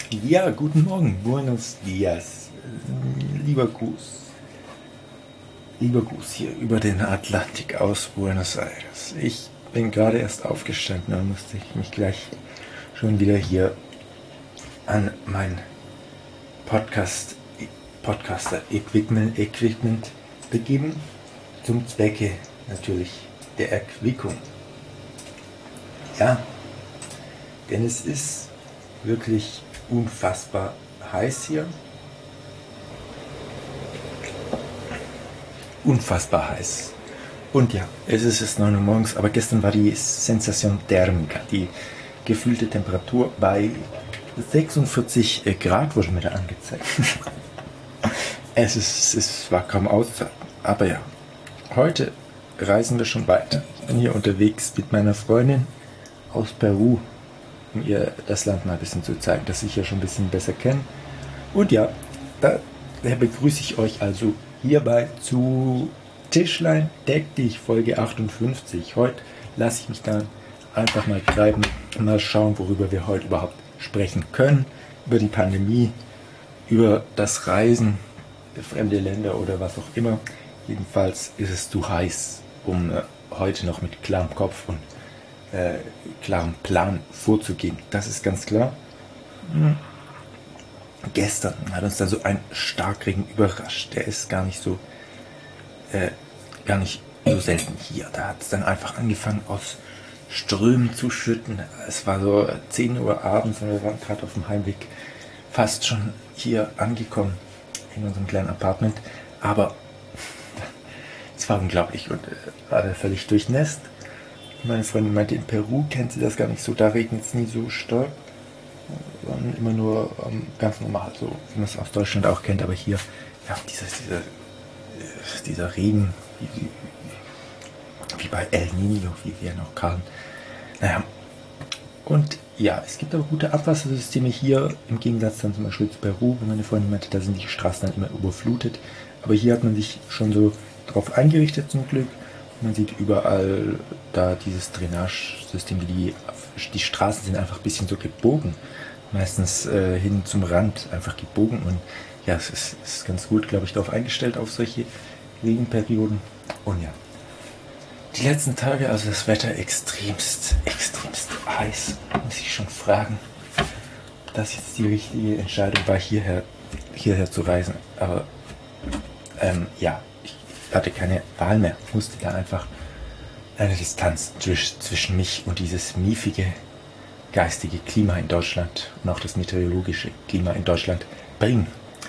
Ja, guten Morgen, buenos dias, lieber Gruß. Lieber Gruß hier über den Atlantik aus Buenos Aires. Ich bin gerade erst aufgestanden, da musste ich mich gleich schon wieder hier an mein Podcaster-Equipment begeben, zum Zwecke natürlich der Erquickung. Ja, denn es ist wirklich unfassbar heiß hier. Unfassbar heiß. Und ja, es ist jetzt 9 Uhr morgens, aber gestern war die Sensation thermica, die gefühlte Temperatur bei 46 Grad, wurde mir da angezeigt. Es war kaum auszuhalten. Aber ja, heute reisen wir schon weiter. Ich bin hier unterwegs mit meiner Freundin aus Peru, um ihr das Land mal ein bisschen zu zeigen, dass ich ja schon ein bisschen besser kenne. Und ja, daher begrüße ich euch also hierbei zu Tischlein Deck dich, Folge 58. Heute lasse ich mich dann einfach mal treiben und mal schauen, worüber wir heute überhaupt sprechen können. Über die Pandemie, über das Reisen, fremde Länder oder was auch immer. Jedenfalls ist es zu heiß, um heute noch mit klarem Kopf und klarem Plan vorzugehen. Das ist ganz klar. Gestern hat uns dann so ein Starkregen überrascht. Der ist gar nicht so selten hier. Da hat es dann einfach angefangen aus Strömen zu schütten. Es war so 10 Uhr abends und wir waren gerade auf dem Heimweg fast schon hier angekommen in unserem kleinen Apartment. Aber es war unglaublich und war da völlig durchnässt. Meine Freundin meinte, in Peru kennt sie das gar nicht so. Da regnet es nie so stark. Sondern immer nur ganz normal, so wie man es aus Deutschland auch kennt. Aber hier, ja, dieser Regen, wie bei El Niño, wie wir noch kamen. Naja, und ja, es gibt aber gute Abwassersysteme hier, im Gegensatz dann zum Beispiel zu Peru, wo meine Freundin meinte, da sind die Straßen dann immer überflutet. Aber hier hat man sich schon so drauf eingerichtet zum Glück. Man sieht überall da dieses Drainagesystem, die Straßen sind einfach ein bisschen so gebogen. Meistens hin zum Rand einfach gebogen. Und ja, es ist ganz gut, glaube ich, darauf eingestellt, auf solche Regenperioden. Und ja, die letzten Tage, also das Wetter extremst heiß, muss ich schon fragen, dass jetzt die richtige Entscheidung war, hierher zu reisen. Aber ja, ich hatte keine Wahl mehr, musste da einfach eine Distanz zwischen mich und dieses miefige, geistige Klima in Deutschland und auch das meteorologische Klima in Deutschland bringen.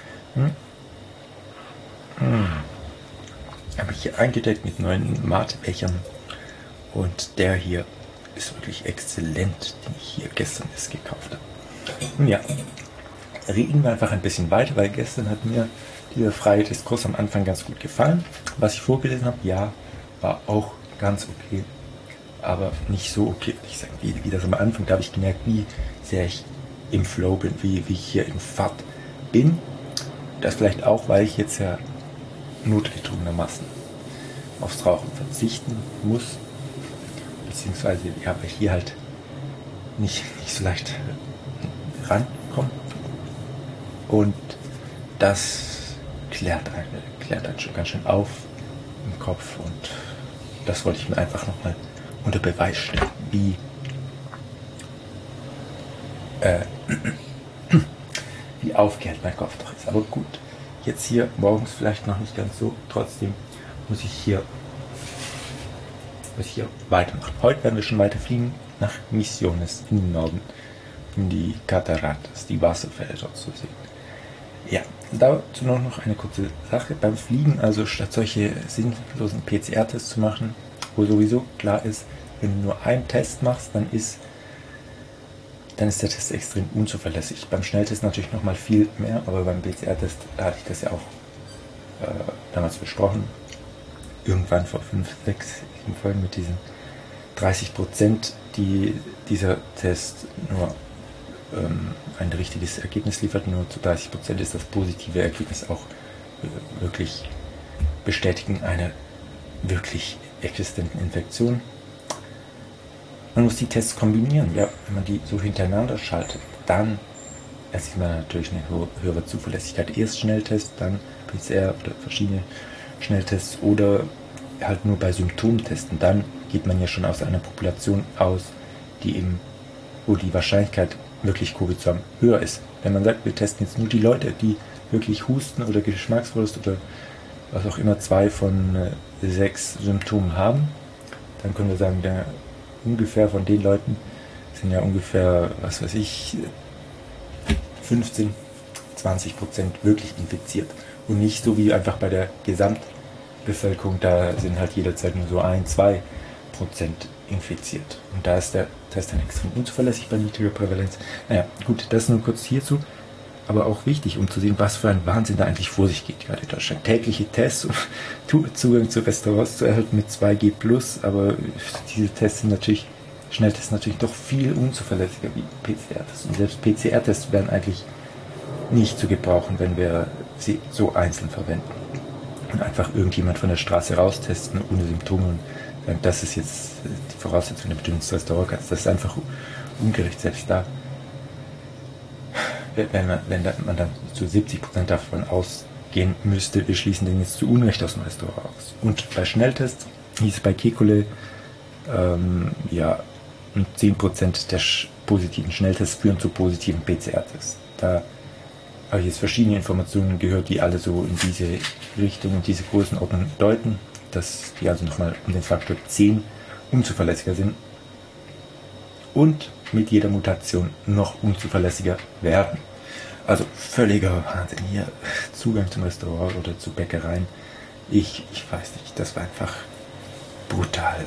Habe ich hier eingedeckt mit neuen Matebechern und der hier ist wirklich exzellent, den ich hier gestern erst gekauft habe. Und ja, reden wir einfach ein bisschen weiter, weil gestern hat mir dieser freie Diskurs am Anfang ganz gut gefallen. Was ich vorgelesen habe, ja, war auch ganz okay, aber nicht so okay, würde ich sagen, wie das am Anfang. Da habe ich gemerkt, wie sehr ich im Flow bin, wie ich hier im Fahrt bin. Das vielleicht auch, weil ich jetzt ja notgedrungenermaßen aufs Rauchen verzichten muss, beziehungsweise ja, weil ich hier halt nicht so leicht rankomme. Und das klärt einen schon ganz schön auf im Kopf und das wollte ich mir einfach nochmal unter Beweis stellen, wie aufgehört mein Kopf doch ist. Aber gut, jetzt hier morgens vielleicht noch nicht ganz so, trotzdem muss ich hier weitermachen. Heute werden wir schon weiter fliegen nach Misiones in den Norden, in die Cataratas, die Wasserfälle dort zu sehen. Ja, dazu noch eine kurze Sache. Beim Fliegen, also statt solche sinnlosen PCR-Tests zu machen, wo sowieso klar ist, wenn du nur einen Test machst, dann ist der Test extrem unzuverlässig. Beim Schnelltest natürlich nochmal viel mehr, aber beim PCR-Test, da hatte ich das ja auch damals besprochen. Irgendwann vor 5, 6, 7 Folgen mit diesen 30%, die dieser Test nur ein richtiges Ergebnis liefert, nur zu 30% ist das positive Ergebnis auch wirklich bestätigen einer wirklich existenten Infektion. Man muss die Tests kombinieren. Ja, wenn man die so hintereinander schaltet, dann erst sieht man natürlich eine höhere Zuverlässigkeit. Erst Schnelltest, dann PCR oder verschiedene Schnelltests oder halt nur bei Symptomtesten. Dann geht man ja schon aus einer Population aus, die eben, wo die Wahrscheinlichkeit wirklich Covid zu haben höher ist. Wenn man sagt, wir testen jetzt nur die Leute, die wirklich Husten oder Geschmacksverlust oder was auch immer 2 von 6 Symptomen haben, dann können wir sagen, der ungefähr von den Leuten sind ja ungefähr, was weiß ich, 15-20% wirklich infiziert. Und nicht so wie einfach bei der Gesamtbevölkerung, da sind halt jederzeit nur so 1-2% infiziert. Und da ist der Test dann extrem unzuverlässig bei niedriger Prävalenz. Naja, gut, das nur kurz hierzu. Aber auch wichtig, um zu sehen, was für ein Wahnsinn da eigentlich vor sich geht, gerade in Deutschland. Tägliche Tests und Zugang zu Restaurants zu erhalten mit 2G+, aber diese Tests sind natürlich, Schnelltests natürlich doch viel unzuverlässiger wie PCR-Tests. Und selbst PCR-Tests werden eigentlich nicht zu gebrauchen, wenn wir sie so einzeln verwenden. Und einfach irgendjemand von der Straße raustesten ohne Symptome und sagen, das ist jetzt die Voraussetzung, damit du ins Restaurant kannst. Das ist einfach ungerecht, selbst da. Wenn man dann zu 70% davon ausgehen müsste, wir schließen den jetzt zu Unrecht aus dem Restaurant aus. Und bei Schnelltests hieß es bei Kekulé, 10% der positiven Schnelltests führen zu positiven PCR-Tests. Da habe ich jetzt verschiedene Informationen gehört, die alle so in diese Richtung und diese Größenordnung deuten, dass die also nochmal um den Faktor 10 unzuverlässiger sind und mit jeder Mutation noch unzuverlässiger werden. Also völliger Wahnsinn hier. Zugang zum Restaurant oder zu Bäckereien. Ich weiß nicht, das war einfach brutal.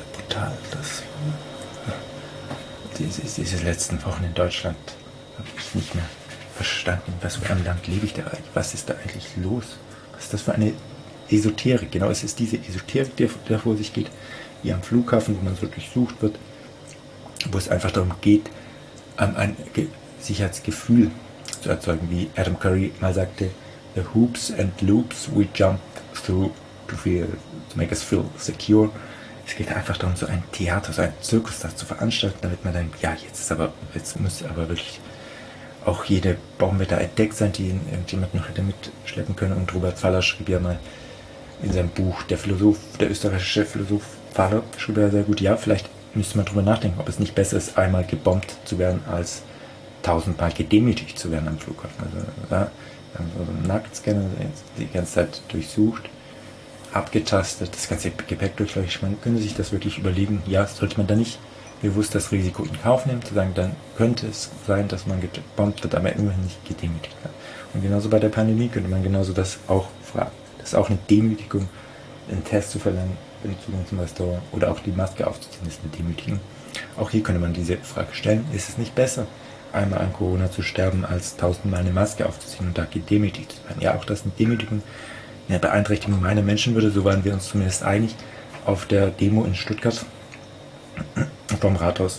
Diese letzten Wochen in Deutschland habe ich nicht mehr verstanden. Was für ein Land lebe ich da eigentlich? Was ist da eigentlich los? Was ist das für eine Esoterik? Genau, es ist diese Esoterik, die da vor sich geht, wie am Flughafen, wo man so durchsucht wird, wo es einfach darum geht, ein Sicherheitsgefühl zu erzeugen, wie Adam Curry mal sagte, the hoops and loops we jump through to make us feel secure. Es geht einfach darum, so ein Theater, so ein Zirkus da zu veranstalten, damit man denkt, ja, jetzt muss aber wirklich auch jede Bombe da entdeckt sein, die irgendjemand noch hätte mitschleppen können. Und Robert Faller schrieb ja mal in seinem Buch, der österreichische Philosoph Faller, schrieb ja sehr gut, ja, vielleicht müsste man drüber nachdenken, ob es nicht besser ist, einmal gebombt zu werden, als 1000-mal gedemütigt zu werden am Flughafen. Also da haben wir so einen Nacktscanner die ganze Zeit durchsucht, abgetastet, das ganze Gepäck durchleuchtet. Man könnte sich das wirklich überlegen, ja, sollte man da nicht bewusst das Risiko in Kauf nehmen, zu sagen, dann könnte es sein, dass man gebombt wird, aber immerhin nicht gedemütigt wird. Und genauso bei der Pandemie könnte man genauso das auch fragen. Das ist auch eine Demütigung, einen Test zu verlangen, den Zugang zum Restaurant oder auch die Maske aufzuziehen, ist eine Demütigung. Auch hier könnte man diese Frage stellen, ist es nicht besser, einmal an Corona zu sterben, als 1000-mal eine Maske aufzuziehen und da gedemütigt zu werden? Ja, auch das ist eine Demütigung, eine Beeinträchtigung meiner Menschenwürde, so waren wir uns zumindest einig auf der Demo in Stuttgart vom Rathaus.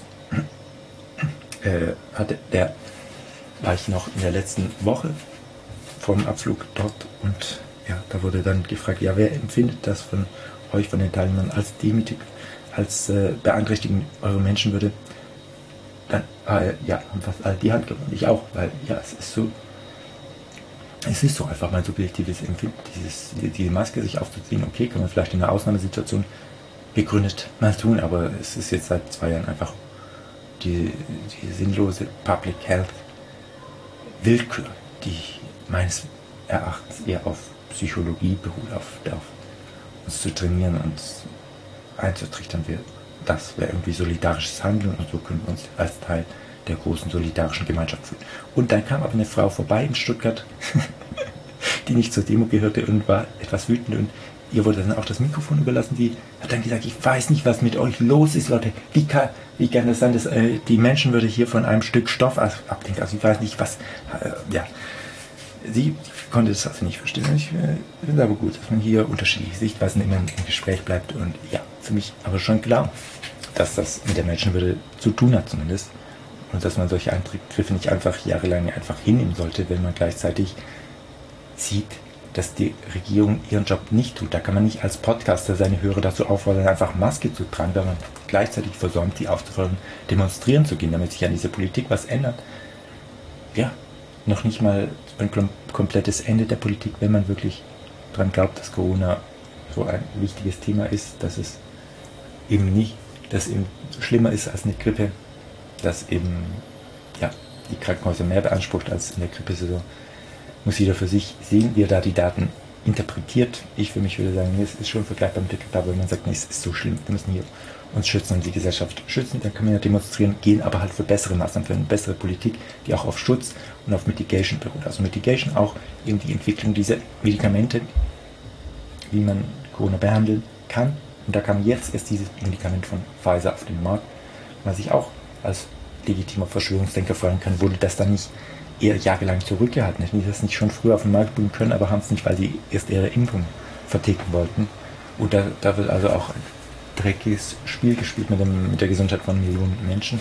War ich noch in der letzten Woche vom Abflug dort und ja, da wurde dann gefragt, ja, wer empfindet das von euch, von den Teilnehmern als demütig, als Beeinträchtigung eurer Menschenwürde? Dann haben fast alle die Hand genommen. Ich auch, weil ja, es ist so einfach mein subjektives Empfinden, diese Maske sich aufzuziehen. Okay, kann man vielleicht in einer Ausnahmesituation begründet mal tun, aber es ist jetzt seit 2 Jahren einfach die sinnlose Public Health Willkür, die meines Erachtens eher auf Psychologie beruht, auf uns zu trainieren und einzutrichtern, das wäre irgendwie solidarisches Handeln und so können wir uns als Teil der großen solidarischen Gemeinschaft fühlen. Und dann kam aber eine Frau vorbei in Stuttgart, die nicht zur Demo gehörte und war etwas wütend und ihr wurde dann auch das Mikrofon überlassen. Die hat dann gesagt, ich weiß nicht, was mit euch los ist, Leute. Wie kann es sein, dass die Menschenwürde hier von einem Stück Stoff abdenkt? Also ich weiß nicht, was... Sie konnte das also nicht verstehen. Ich finde aber gut, dass man hier unterschiedliche Sichtweisen immer im Gespräch bleibt. Und ja, für mich aber schon klar, dass das mit der Menschenwürde zu tun hat zumindest. Und dass man solche Eingriffe nicht einfach jahrelang einfach hinnehmen sollte, wenn man gleichzeitig sieht, dass die Regierung ihren Job nicht tut. Da kann man nicht als Podcaster seine Hörer dazu auffordern, einfach Maske zu tragen, wenn man gleichzeitig versäumt, die aufzufordern, demonstrieren zu gehen, damit sich an dieser Politik was ändert. Ja, noch nicht mal ein komplettes Ende der Politik, wenn man wirklich daran glaubt, dass Corona so ein wichtiges Thema ist, dass es eben nicht, dass eben schlimmer ist als eine Grippe, dass eben ja, die Krankenhäuser mehr beansprucht als in der Grippesaison. Muss jeder für sich sehen, wie er da die Daten interpretiert. Ich für mich würde sagen, nee, es ist schon vergleichbar mit der Grippe, aber wenn man sagt, nee, es ist so schlimm, wir müssen hier uns schützen und die Gesellschaft schützen, dann kann man ja demonstrieren, gehen aber halt für bessere Maßnahmen, für eine bessere Politik, die auch auf Schutz und auf Mitigation beruht. Also Mitigation auch eben die Entwicklung dieser Medikamente, wie man Corona behandeln kann. Und da kam jetzt erst dieses Medikament von Pfizer auf den Markt, was ich auch als legitimer Verschwörungsdenker fragen kann, wurde das dann nicht eher jahrelang zurückgehalten? Hätten die das nicht schon früher auf den Markt bringen können, aber haben es nicht, weil sie erst ihre Impfung verticken wollten. Und da wird also auch ein dreckiges Spiel gespielt mit der Gesundheit von Millionen Menschen.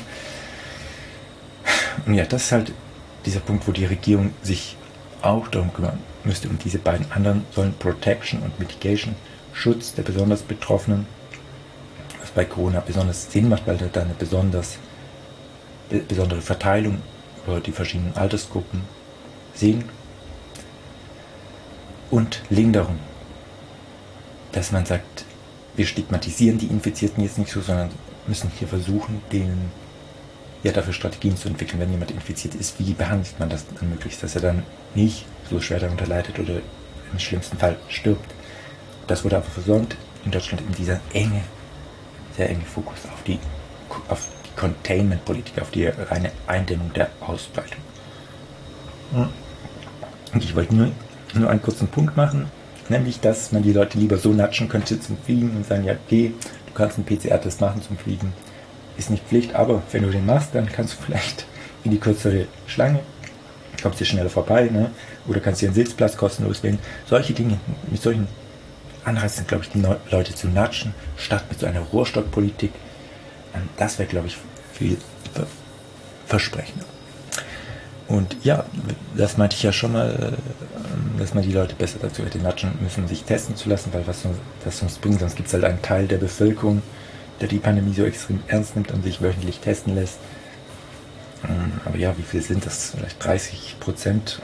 Und ja, das ist halt dieser Punkt, wo die Regierung sich auch darum kümmern müsste. Und diese beiden anderen sollen Protection und Mitigation, Schutz der besonders Betroffenen, was bei Corona besonders Sinn macht, weil da eine besondere Verteilung über die verschiedenen Altersgruppen sehen. Und Linderung, dass man sagt, wir stigmatisieren die Infizierten jetzt nicht so, sondern müssen hier versuchen, denen ja dafür Strategien zu entwickeln, wenn jemand infiziert ist, wie behandelt man das dann möglichst, dass er dann nicht so schwer darunter leidet oder im schlimmsten Fall stirbt. Das wurde aber versäumt in Deutschland in dieser sehr enge Fokus auf die Containment-Politik, auf die reine Eindämmung der Ausbreitung. Und ich wollte nur einen kurzen Punkt machen, nämlich, dass man die Leute lieber so natschen könnte zum Fliegen und sagen, ja, okay, du kannst einen PCR-Test machen zum Fliegen, ist nicht Pflicht, aber wenn du den machst, dann kannst du vielleicht in die kürzere Schlange, kommst dir schneller vorbei, ne? Oder kannst dir einen Sitzplatz kostenlos wählen. Solche Dinge, mit solchen Anreizen, glaube ich, die Leute zu natschen, statt mit so einer Rohrstockpolitik. Das wäre, glaube ich, viel versprechender. Und ja, das meinte ich ja schon mal, dass man die Leute besser dazu hätte natschen müssen, sich testen zu lassen, weil was das sonst bringt. Sonst gibt es halt einen Teil der Bevölkerung, der die Pandemie so extrem ernst nimmt und sich wöchentlich testen lässt. Aber ja, wie viel sind das? Vielleicht 30%.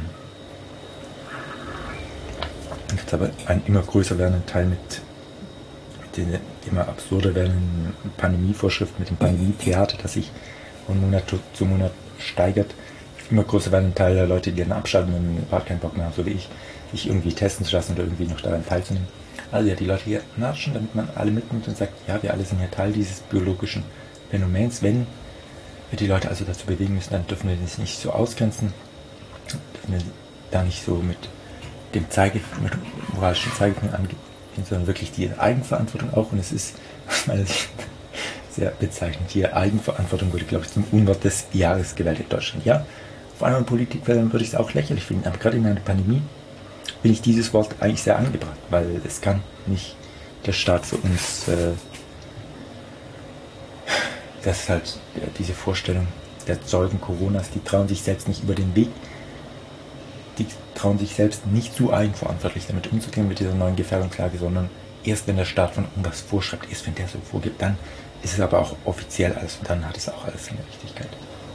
Und jetzt aber ein immer größer werdenden Teil mit den immer absurder werdenden Pandemievorschriften, mit dem Pandemie-Theater, das sich von Monat zu Monat steigert. Immer größer werdenden Teil der Leute, die dann abschalten und überhaupt keinen Bock mehr haben, so wie ich, sich irgendwie testen zu lassen oder irgendwie noch daran teilzunehmen. Also ja, die Leute hier natschen, damit man alle mitnimmt und sagt, ja, wir alle sind ja Teil dieses biologischen Phänomens. Wenn wir die Leute also dazu bewegen müssen, dann dürfen wir das nicht so ausgrenzen, dürfen wir da nicht so mit dem mit moralischen Zeigefinger angehen, sondern wirklich die Eigenverantwortung auch. Und es ist aus meiner Sicht sehr bezeichnend. Die Eigenverantwortung wurde, glaube ich, zum Unwort des Jahres gewählt in Deutschland. Ja, auf anderen Politikfeldern würde ich es auch lächerlich finden, aber gerade in einer Pandemie finde ich dieses Wort eigentlich sehr angebracht, weil es kann nicht der Staat für uns, das ist halt diese Vorstellung der Zeugen Coronas, die trauen sich selbst nicht über den Weg, die trauen sich selbst nicht zu eigenverantwortlich damit umzugehen mit dieser neuen Gefährdungslage, sondern erst wenn der Staat von irgendwas vorschreibt, erst wenn der so vorgibt, dann ist es aber auch offiziell alles und dann hat es auch alles seine Richtigkeit.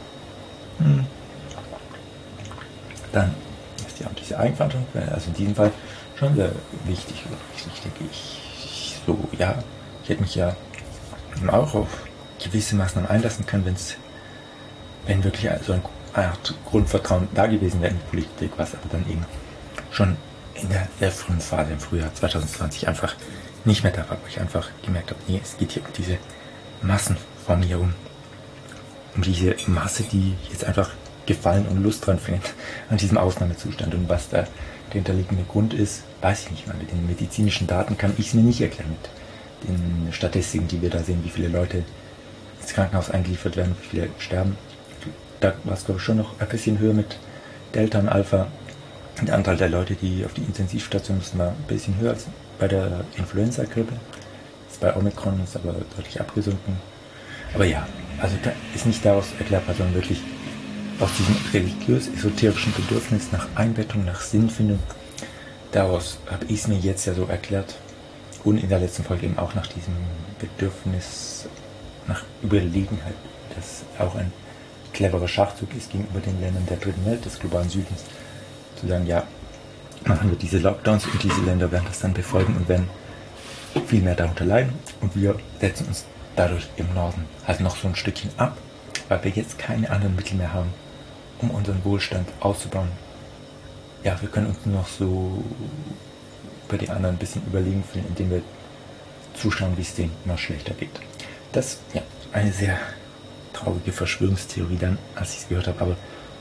Dann ist ja auch diese Eigenverantwortung, also in diesem Fall schon sehr wichtig, denke ich. So, ja, ich hätte mich ja auch auf gewisse Maßnahmen einlassen können, wenn wirklich so eine Art Grundvertrauen da gewesen wäre in die Politik, was aber dann eben schon in der sehr frühen Phase im Frühjahr 2020 einfach nicht mehr da war, wo ich einfach gemerkt habe, nee, es geht hier um diese Massenformierung, um diese Masse, die jetzt einfach Gefallen und Lust dran findet an diesem Ausnahmezustand. Und was da der hinterliegende Grund ist, weiß ich nicht mal. Mit den medizinischen Daten kann ich es mir nicht erklären. Mit den Statistiken, die wir da sehen, wie viele Leute ins Krankenhaus eingeliefert werden, wie viele sterben. Da war es, glaube ich, schon noch ein bisschen höher mit Delta und Alpha. Der Anteil der Leute, die auf die Intensivstation müssen, war ein bisschen höher als bei der Influenza-Grippe. Bei Omikron ist aber deutlich abgesunken. Aber ja, also da ist nicht daraus erklärbar, sondern wirklich aus diesem religiös-esoterischen Bedürfnis nach Einbettung, nach Sinnfindung. Daraus habe ich es mir jetzt ja so erklärt. Und in der letzten Folge eben auch nach diesem Bedürfnis nach Überlegenheit, das auch ein cleverer Schachzug ist gegenüber den Ländern der dritten Welt, des globalen Südens, zu sagen, ja, machen wir diese Lockdowns und diese Länder werden das dann befolgen und werden viel mehr darunter leiden und wir setzen uns dadurch im Norden halt noch so ein Stückchen ab, weil wir jetzt keine anderen Mittel mehr haben, um unseren Wohlstand auszubauen. Ja, wir können uns nur noch so bei den anderen ein bisschen überlegen fühlen, indem wir zuschauen, wie es denen immer schlechter geht. Das ist ja eine sehr traurige Verschwörungstheorie dann, als ich es gehört habe, aber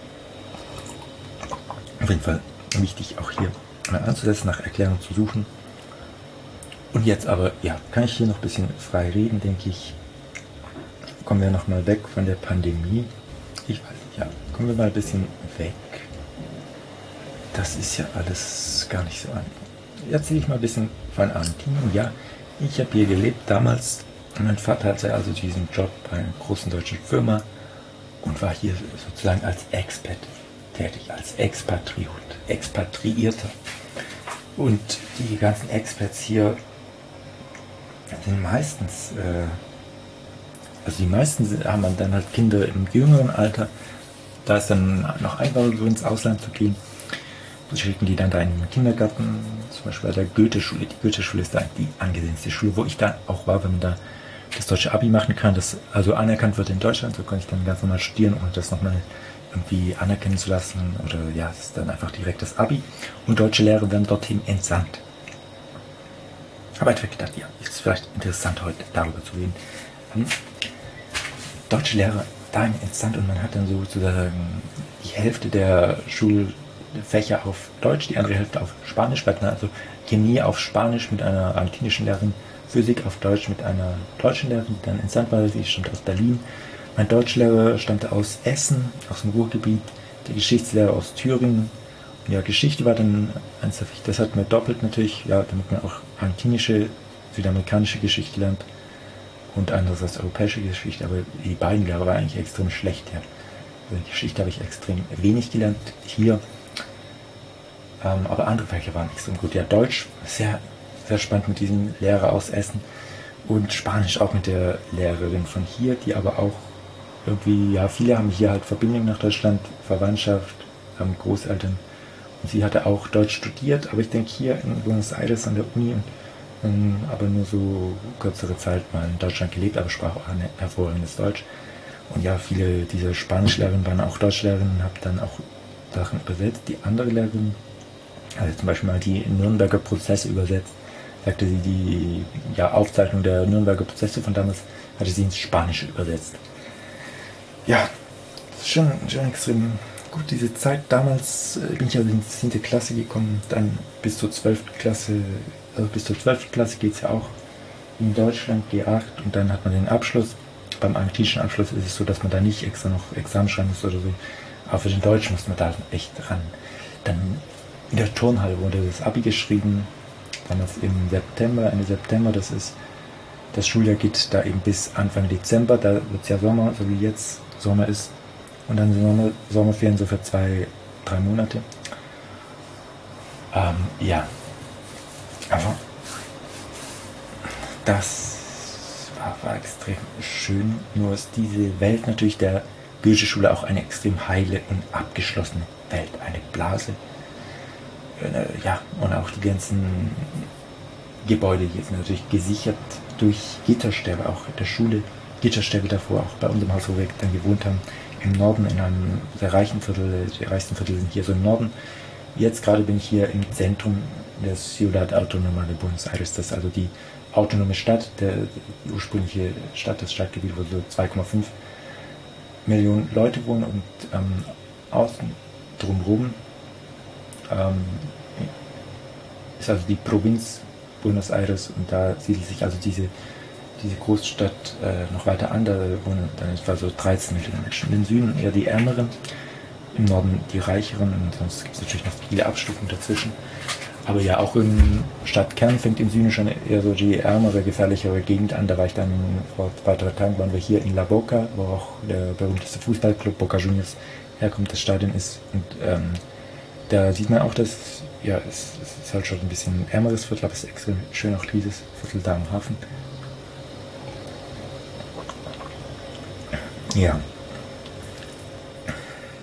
auf jeden Fall wichtig auch hier mal anzusetzen, nach Erklärungen zu suchen. Und jetzt aber, ja, kann ich hier noch ein bisschen frei reden, denke ich. Kommen wir nochmal weg von der Pandemie. Ich weiß nicht, ja, kommen wir mal ein bisschen weg. Das ist ja alles gar nicht so an. Erzähle ich mal ein bisschen von Argentinien. Ja, ich habe hier gelebt damals. Mein Vater hatte also diesen Job bei einer großen deutschen Firma und war hier sozusagen als Expat tätig, als Expatriierter. Und die ganzen Expats hier sind meistens, also die meisten haben dann halt Kinder im jüngeren Alter. Da ist dann noch einfacher, so ins Ausland zu gehen. So schicken die dann da in den Kindergarten, zum Beispiel bei der Goethe-Schule. Die Goethe-Schule ist da die angesehenste Schule, wo ich da auch war, wenn man da das deutsche Abi machen kann, das also anerkannt wird in Deutschland. So kann ich dann ganz normal studieren, ohne das nochmal irgendwie anerkennen zu lassen. Oder ja, es ist dann einfach direkt das Abi. Und deutsche Lehrer werden dorthin entsandt. Aber ich habe gedacht, ja, ist vielleicht interessant, heute darüber zu reden. Deutsche Lehrer dahin entsandt und man hat dann sozusagen die Hälfte der Schulfächer auf Deutsch, die andere Hälfte auf Spanisch, also Chemie auf Spanisch mit einer argentinischen Lehrerin, Physik auf Deutsch mit einer deutschen Lehrerin, die dann entsandt war. Sie stammt aus Berlin. Mein Deutschlehrer stammte aus Essen, aus dem Ruhrgebiet, der Geschichtslehrer aus Thüringen. Ja, Geschichte war dann eins, das hat man doppelt natürlich, ja, damit man auch argentinische, südamerikanische Geschichte lernt und andererseits europäische Geschichte, aber die beiden Lehrer waren eigentlich extrem schlecht, ja. Also Geschichte habe ich extrem wenig gelernt hier, aber andere Fächer waren extrem gut. Ja, Deutsch, sehr, sehr spannend mit diesem Lehrer aus Essen und Spanisch auch mit der Lehrerin von hier, die aber auch irgendwie, ja, viele haben hier halt Verbindungen nach Deutschland, Verwandtschaft, Großeltern. Und sie hatte auch Deutsch studiert, aber ich denke hier in Buenos Aires an der Uni, aber nur so kürzere Zeit mal in Deutschland gelebt, aber sprach auch ein hervorragendes Deutsch. Und ja, viele dieser Spanischlehrerinnen waren auch Deutschlehrerinnen, habe dann auch Sachen übersetzt. Die andere Lehrerin, also zum Beispiel mal die Nürnberger Prozesse übersetzt, sagte sie, die Aufzeichnung der Nürnberger Prozesse von damals hatte sie ins Spanische übersetzt. Ja, das ist schon extrem gut, diese Zeit. Damals bin ich also in die 10. Klasse gekommen, dann bis zur 12. Klasse, also bis zur 12. Klasse geht es ja auch in Deutschland, G8, und dann hat man den Abschluss. Beim argentinischen Abschluss ist es so, dass man da nicht extra noch Examen schreiben muss oder so, aber für den Deutschen muss man da echt ran. Dann in der Turnhalle wurde das Abi geschrieben, damals im September, Ende September, das Schuljahr geht da eben bis Anfang Dezember, da wird es ja Sommer, so wie jetzt Sommer ist. Und dann sind Sommerferien so für 2-3 Monate. Ja, aber das war extrem schön. Nur ist diese Welt natürlich der Goethe-Schule auch eine extrem heile und abgeschlossene Welt, eine Blase. Ja, und auch die ganzen Gebäude hier sind natürlich gesichert durch Gitterstäbe, auch der Schule. Gitterstäbe davor, auch bei unserem Haus, wo wir dann gewohnt haben, im Norden, in einem sehr reichen Viertel. Die reichsten Viertel sind hier so im Norden. Jetzt gerade bin ich hier im Zentrum der Ciudad Autónoma de Buenos Aires. Das ist also die autonome Stadt, die ursprüngliche Stadt, das Stadtgebiet, wo so 2,5 Millionen Leute wohnen, und außen drumherum ist also die Provinz Buenos Aires, und da siedelt sich also diese Großstadt noch weiter an, da wohnen dann etwa so 13 Millionen Menschen. In den Süden eher die Ärmeren, im Norden die Reicheren, und sonst gibt es natürlich noch viele Abstufungen dazwischen. Aber ja, auch im Stadtkern fängt im Süden schon eher so die ärmere, gefährlichere Gegend an. Da war ich dann vor 2-3 Tagen, waren wir hier in La Boca, wo auch der berühmteste Fußballclub Boca Juniors herkommt, das Stadion ist. Und da sieht man auch, dass, ja, es ist halt schon ein bisschen ärmeres Viertel, aber es ist extrem schön, auch dieses Viertel da am Hafen. Ja,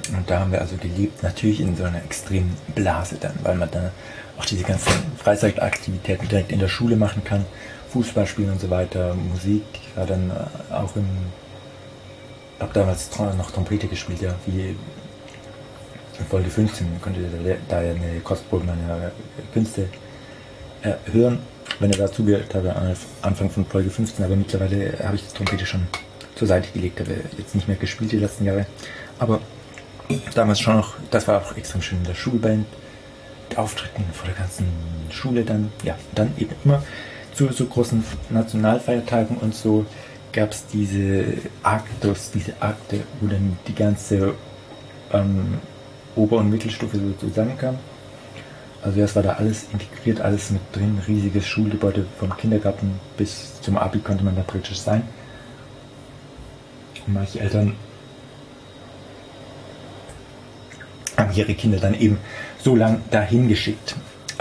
Und da haben wir also gelebt, natürlich in so einer extremen Blase dann, weil man da auch diese ganzen Freizeitaktivitäten direkt in der Schule machen kann, Fußball spielen und so weiter, Musik, ich war dann auch habe damals noch Trompete gespielt, ja, wie in Folge 15, konnte ihr da ja eine Kostprobe meiner Künste hören, wenn ihr da zugehört habt, am Anfang von Folge 15, aber mittlerweile habe ich die Trompete schon zur Seite gelegt, habe jetzt nicht mehr gespielt die letzten Jahre, aber damals schon noch, das war auch extrem schön in der Schulband, mit Auftritten vor der ganzen Schule dann, ja, dann eben immer zu so großen Nationalfeiertagen und so gab es diese Akte, wo dann die ganze Ober- und Mittelstufe so zusammenkam. Also das war da alles integriert, alles mit drin, riesiges Schulgebäude, vom Kindergarten bis zum Abi konnte man da praktisch sein. Und manche Eltern haben ihre Kinder dann eben so lang dahin geschickt.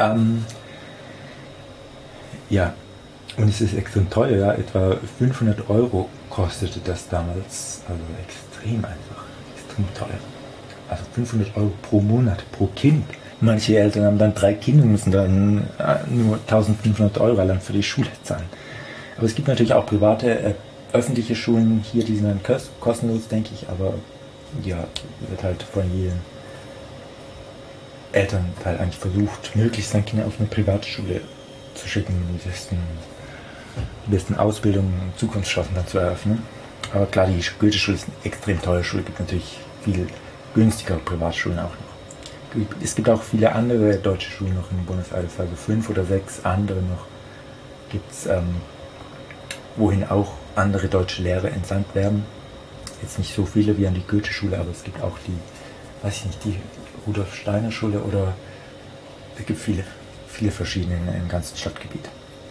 Ja, und es ist extrem teuer, ja, etwa 500 Euro kostete das damals, also extrem einfach, extrem teuer. Also 500 Euro pro Monat, pro Kind. Manche Eltern haben dann 3 Kinder und müssen dann nur 1500 Euro allein für die Schule zahlen. Aber es gibt natürlich auch private, öffentliche Schulen hier, die sind dann kostenlos, denke ich, aber ja, wird halt von jedem Elternteil eigentlich versucht, möglichst seine Kinder auf eine private Schule zu schicken, die besten Ausbildungen und Zukunftschancen dann zu eröffnen. Aber klar, die Goethe-Schule ist eine extrem teure Schule, gibt natürlich viel günstigere Privatschulen auch noch. Es gibt auch viele andere deutsche Schulen noch in Buenos Aires, also 5 oder 6 andere noch gibt es, wohin auch andere deutsche Lehrer entsandt werden. Jetzt nicht so viele wie an die Goethe-Schule, aber es gibt auch die, weiß ich nicht, die Rudolf Steiner Schule oder es gibt viele verschiedene im ganzen Stadtgebiet.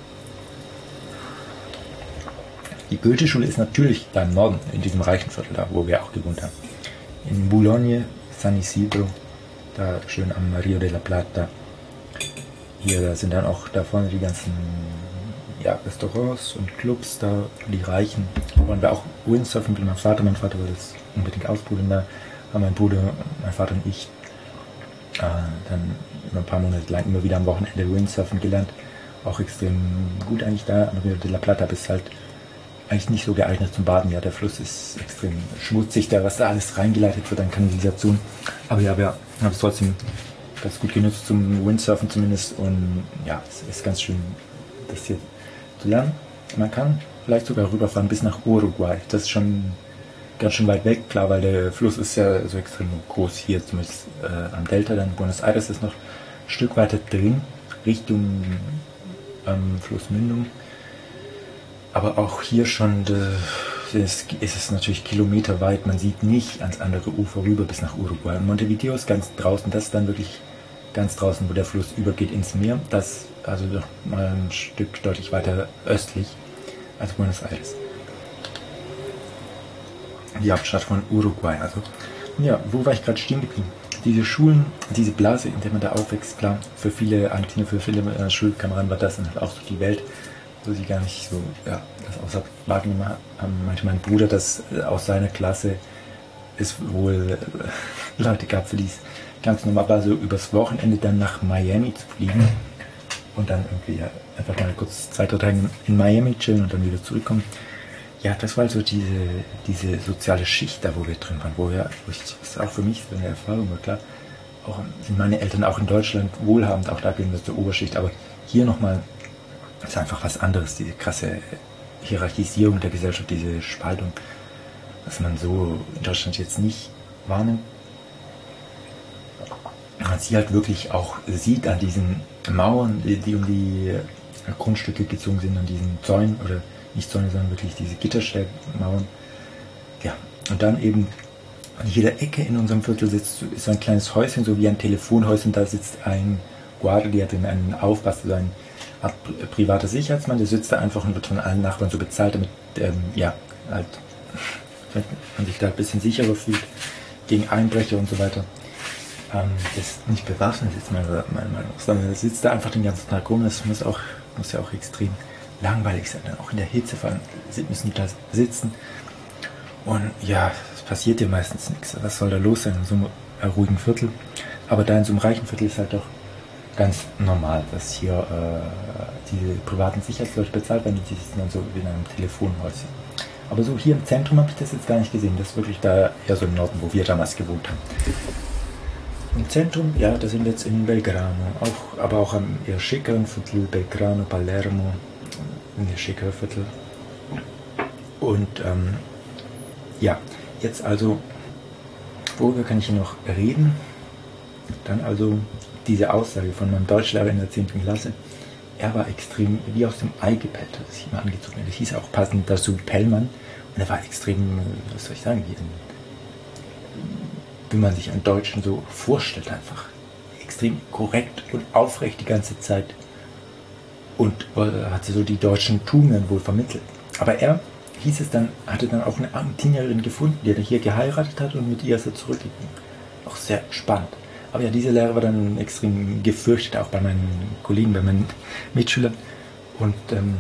Die Goethe-Schule ist natürlich da im Norden, in diesem reichen Viertel da, wo wir auch gewohnt haben. In Boulogne, San Isidro, da schön am Rio de la Plata. Hier da sind dann auch da vorne die ganzen Restaurants und Clubs, da die Reichen. Da wollen wir auch Windsurfen mit meinem Vater. Mein Vater will das unbedingt ausprobieren. Da haben mein Bruder, mein Vater und ich dann über ein paar Monate lang immer wieder am Wochenende Windsurfen gelernt. Auch extrem gut eigentlich da. Am Rio de la Plata ist halt eigentlich nicht so geeignet zum Baden. Ja, der Fluss ist extrem schmutzig, da was da alles reingeleitet wird an Kanalisation. Aber ja, wir haben es trotzdem ganz gut genutzt zum Windsurfen zumindest. Und ja, es ist ganz schön, das hier zu lernen. Man kann vielleicht sogar rüberfahren bis nach Uruguay. Das ist schon ganz schön weit weg, klar, weil der Fluss ist ja so extrem groß hier, zumindest am Delta. Dann Buenos Aires ist noch ein Stück weiter drin, Richtung Flussmündung. Aber auch hier schon ist es natürlich kilometerweit. Man sieht nicht ans andere Ufer rüber bis nach Uruguay. Und Montevideo ist ganz draußen. Das ist dann wirklich ganz draußen, wo der Fluss übergeht ins Meer. Das also noch mal ein Stück deutlich weiter östlich als Buenos Aires. Die Hauptstadt von Uruguay. Also ja, wo war ich gerade stehen geblieben? Diese Schulen, diese Blase, in der man da aufwächst, klar, für viele Argentinier, für viele Schulkameraden war das dann halt auch so die Welt, wo sie gar nicht so, ja, das außer wahrgenommen haben. Meinte mein Bruder, dass aus seiner Klasse es wohl Leute gab, für die es ganz normal war, so übers Wochenende dann nach Miami zu fliegen und dann irgendwie ja, einfach mal kurz 2, 3 Tage in Miami chillen und dann wieder zurückkommen. Ja, das war so diese soziale Schicht da, wo wir drin waren, das auch für mich so eine Erfahrung war, klar. Auch sind meine Eltern auch in Deutschland wohlhabend, auch da gehen wir zur Oberschicht, aber hier nochmal ist einfach was anderes, diese krasse Hierarchisierung der Gesellschaft, diese Spaltung, was man so in Deutschland jetzt nicht wahrnimmt. Man sie halt wirklich auch sieht an diesen Mauern, die um die Grundstücke gezogen sind, an diesen Zäunen, oder nicht Zäune, sondern wirklich diese Gitterstäbmauern. Ja, und dann eben an jeder Ecke in unserem Viertel ist so ein kleines Häuschen, so wie ein Telefonhäuschen, da sitzt ein Guardia drin, ein Aufpasser, so ein Art privater Sicherheitsmann, der sitzt da einfach und wird von allen Nachbarn so bezahlt, damit halt man sich da ein bisschen sicherer fühlt gegen Einbrecher und so weiter. Das ist nicht bewaffnet, ist meine Meinung, sondern er sitzt da einfach den ganzen Tag rum. Das muss ja auch extrem langweilig sein, dann auch in der Hitze, vor allem müssen die da sitzen. Und ja, passiert hier meistens nichts. Was soll da los sein in so einem ruhigen Viertel? Aber da in so einem reichen Viertel ist halt doch ganz normal, dass hier diese privaten Sicherheitsleute bezahlt werden und die sitzen dann so wie in einem Telefonhäuschen. Aber so hier im Zentrum habe ich das jetzt gar nicht gesehen. Das ist wirklich da eher so im Norden, wo wir damals gewohnt haben. Im Zentrum, ja, da sind wir jetzt in Belgrano, aber auch am eher schickeren Viertel, Belgrano, Palermo, in der schickeren Viertel. Und ja, jetzt also, worüber kann ich hier noch reden? Dann also diese Aussage von meinem Deutschlehrer in der 10. Klasse. Er war extrem wie aus dem Ei gepellt, das ich immer angezogen habe. Das hieß auch passend dazu Pellmann. Und er war extrem, was soll ich sagen, wie man sich einen Deutschen so vorstellt einfach. Extrem korrekt und aufrecht die ganze Zeit. Und hatte so die deutschen Tugenden wohl vermittelt. Aber er, hieß es dann, hatte dann auch eine Argentinierin gefunden, die er hier geheiratet hat und mit ihr ist er zurückgegangen. Auch sehr spannend. Aber ja, diese Lehre war dann extrem gefürchtet, auch bei meinen Kollegen, bei meinen Mitschülern. Und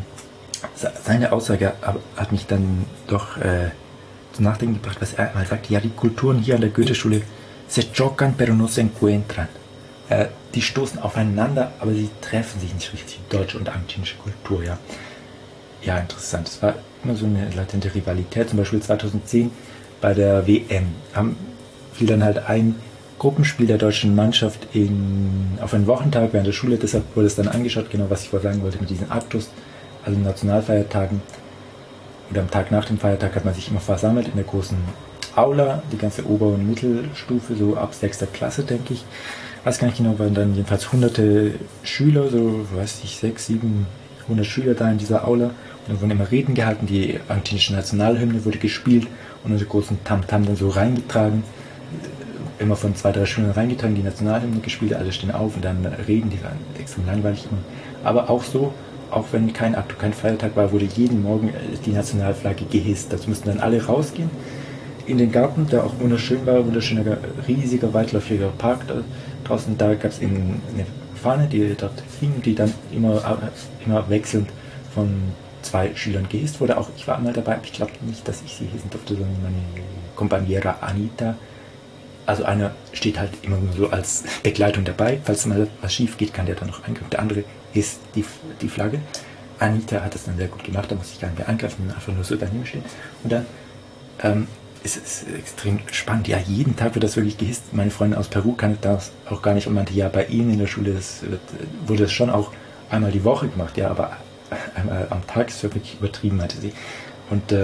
seine Aussage hat mich dann doch zum Nachdenken gebracht, was er einmal sagte. Ja, die Kulturen hier an der Goethe-Schule, se chocan pero no se encuentran. Die stoßen aufeinander, aber sie treffen sich nicht richtig. Die deutsche und argentinische Kultur, ja. Ja, interessant. Es war immer so eine latente Rivalität. Zum Beispiel 2010 bei der WM fiel dann halt ein Gruppenspiel der deutschen Mannschaft auf einen Wochentag während der Schule. Deshalb wurde es dann angeschaut, genau was ich vorher sagen wollte mit diesen Aktus, also Nationalfeiertagen. Oder am Tag nach dem Feiertag hat man sich immer versammelt in der großen Aula, die ganze Ober- und Mittelstufe, so ab 6. Klasse, denke ich. Weiß gar nicht genau, waren dann jedenfalls hunderte Schüler, so, weiß ich, 600, 700 Schüler da in dieser Aula. Und dann wurden immer Reden gehalten, die argentinische Nationalhymne wurde gespielt und unsere großen Tamtam dann so reingetragen. Immer von 2, 3 Schülern reingetragen, die Nationalhymne gespielt, alle stehen auf und dann reden, die waren extrem langweilig. Aber auch so, auch wenn kein Feiertag war, wurde jeden Morgen die Nationalflagge gehisst. Dazu mussten dann alle rausgehen in den Garten, der auch wunderschön war, wunderschöner, riesiger, weitläufiger Park draußen. Da gab es eben eine Fahne, die dort hing, die dann immer wechselnd von 2 Schülern gehisst wurde. Auch ich war einmal dabei, ich glaube nicht, dass ich sie hissen durfte, sondern meine Compañera Anita. Also einer steht halt immer nur so als Begleitung dabei. Falls mal was schief geht, kann der dann noch eingreifen. Der andere ist die Flagge. Anita hat das dann sehr gut gemacht, da muss ich gar nicht mehr eingreifen, einfach nur so daneben stehen. Und dann ist es extrem spannend. Ja, jeden Tag wird das wirklich gehisst. Meine Freundin aus Peru kannte das auch gar nicht und meinte, ja, bei ihnen in der Schule wurde das schon auch einmal die Woche gemacht. Ja, aber einmal am Tag ist wirklich übertrieben, meinte sie. Und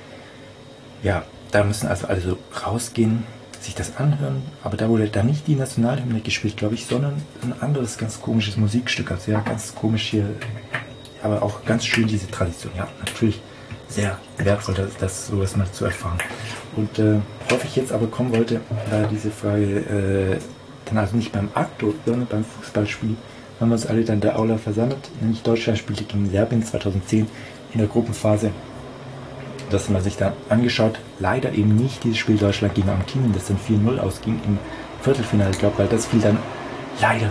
ja, da müssen also alle so rausgehen, sich das anhören, aber da wurde dann nicht die Nationalhymne gespielt, glaube ich, sondern ein anderes ganz komisches Musikstück. Also ja, ganz komisch hier, aber auch ganz schön diese Tradition. Ja, natürlich sehr wertvoll, das sowas mal zu erfahren. Und worauf ich jetzt aber kommen wollte, war diese Frage, dann also nicht beim Akto, sondern beim Fußballspiel, haben wir uns alle dann in der Aula versammelt, nämlich Deutschland spielte gegen Serbien 2010 in der Gruppenphase. Das haben wir sich dann angeschaut. Leider eben nicht dieses Spiel Deutschland gegen Argentinien, das dann 4-0 ausging im Viertelfinale, ich glaube, weil das fiel dann leider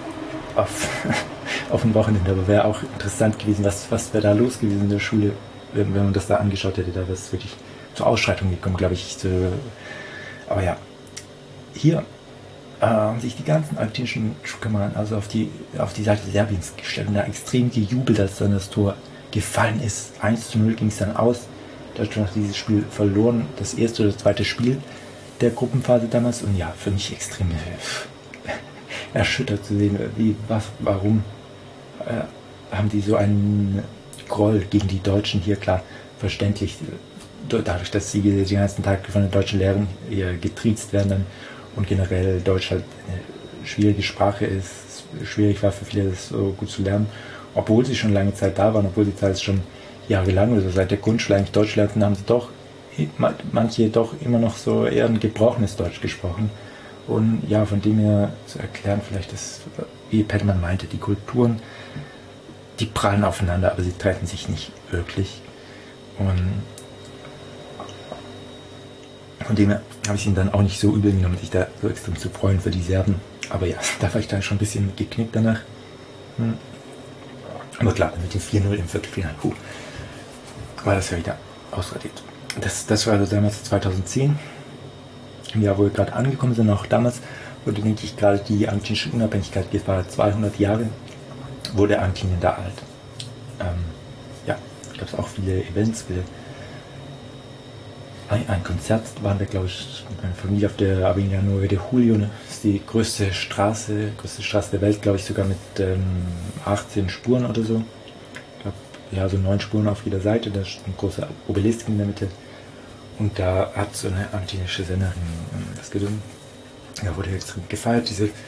auf ein Wochenende. Aber wäre auch interessant gewesen, was wäre da los gewesen in der Schule, wenn man das da angeschaut hätte. Da wäre es wirklich zur Ausschreitung gekommen, glaube ich. Aber ja, hier haben sich die ganzen argentinischen Schulkameraden also auf die Seite Serbiens gestellt und da extrem gejubelt, als dann das Tor gefallen ist. 1:0 ging es dann aus. Deutschland hat dieses Spiel verloren, das erste oder zweite Spiel der Gruppenphase damals. Und ja, für mich extrem erschüttert zu sehen, warum haben die so einen Groll gegen die Deutschen hier, klar, verständlich, dadurch, dass sie den ganzen Tag von den deutschen Lehrern getriezt werden dann, und generell Deutsch halt eine schwierige Sprache ist, schwierig war für viele, das so gut zu lernen, obwohl sie schon lange Zeit da waren, obwohl sie teils schon jahrelang oder so seit der Grundschule eigentlich Deutsch lernten, haben sie doch, manche doch immer noch so eher ein gebrochenes Deutsch gesprochen. Und ja, von dem her zu erklären, vielleicht ist, wie Petermann meinte, die Kulturen, die prallen aufeinander, aber sie treffen sich nicht wirklich. Und von dem her habe ich ihn dann auch nicht so übel genommen, sich da so extrem zu freuen für die Serben. Aber ja, da war ich dann schon ein bisschen geknickt danach. Aber klar, mit dem 4:0 im Viertelfinale, war das ja wieder ausradiert. Das war also damals 2010. im Jahr, wo wir gerade angekommen sind, auch damals wurde, denke ich, gerade die argentinische Unabhängigkeit gefeiert. 200 Jahre wurde Argentinien da alt. Ja, da gab es auch viele Events, ein Konzert waren wir, glaube ich, mit meiner Familie auf der Avenida 9 de Julio. Das ist die größte Straße der Welt, glaube ich, sogar mit 18 Spuren oder so. Ich glaube, ja, so 9 Spuren auf jeder Seite. Da ist ein großer Obelisk in der Mitte. Und da hat so eine argentinische Sängerin das gesungen. Da wurde extrem gefeiert,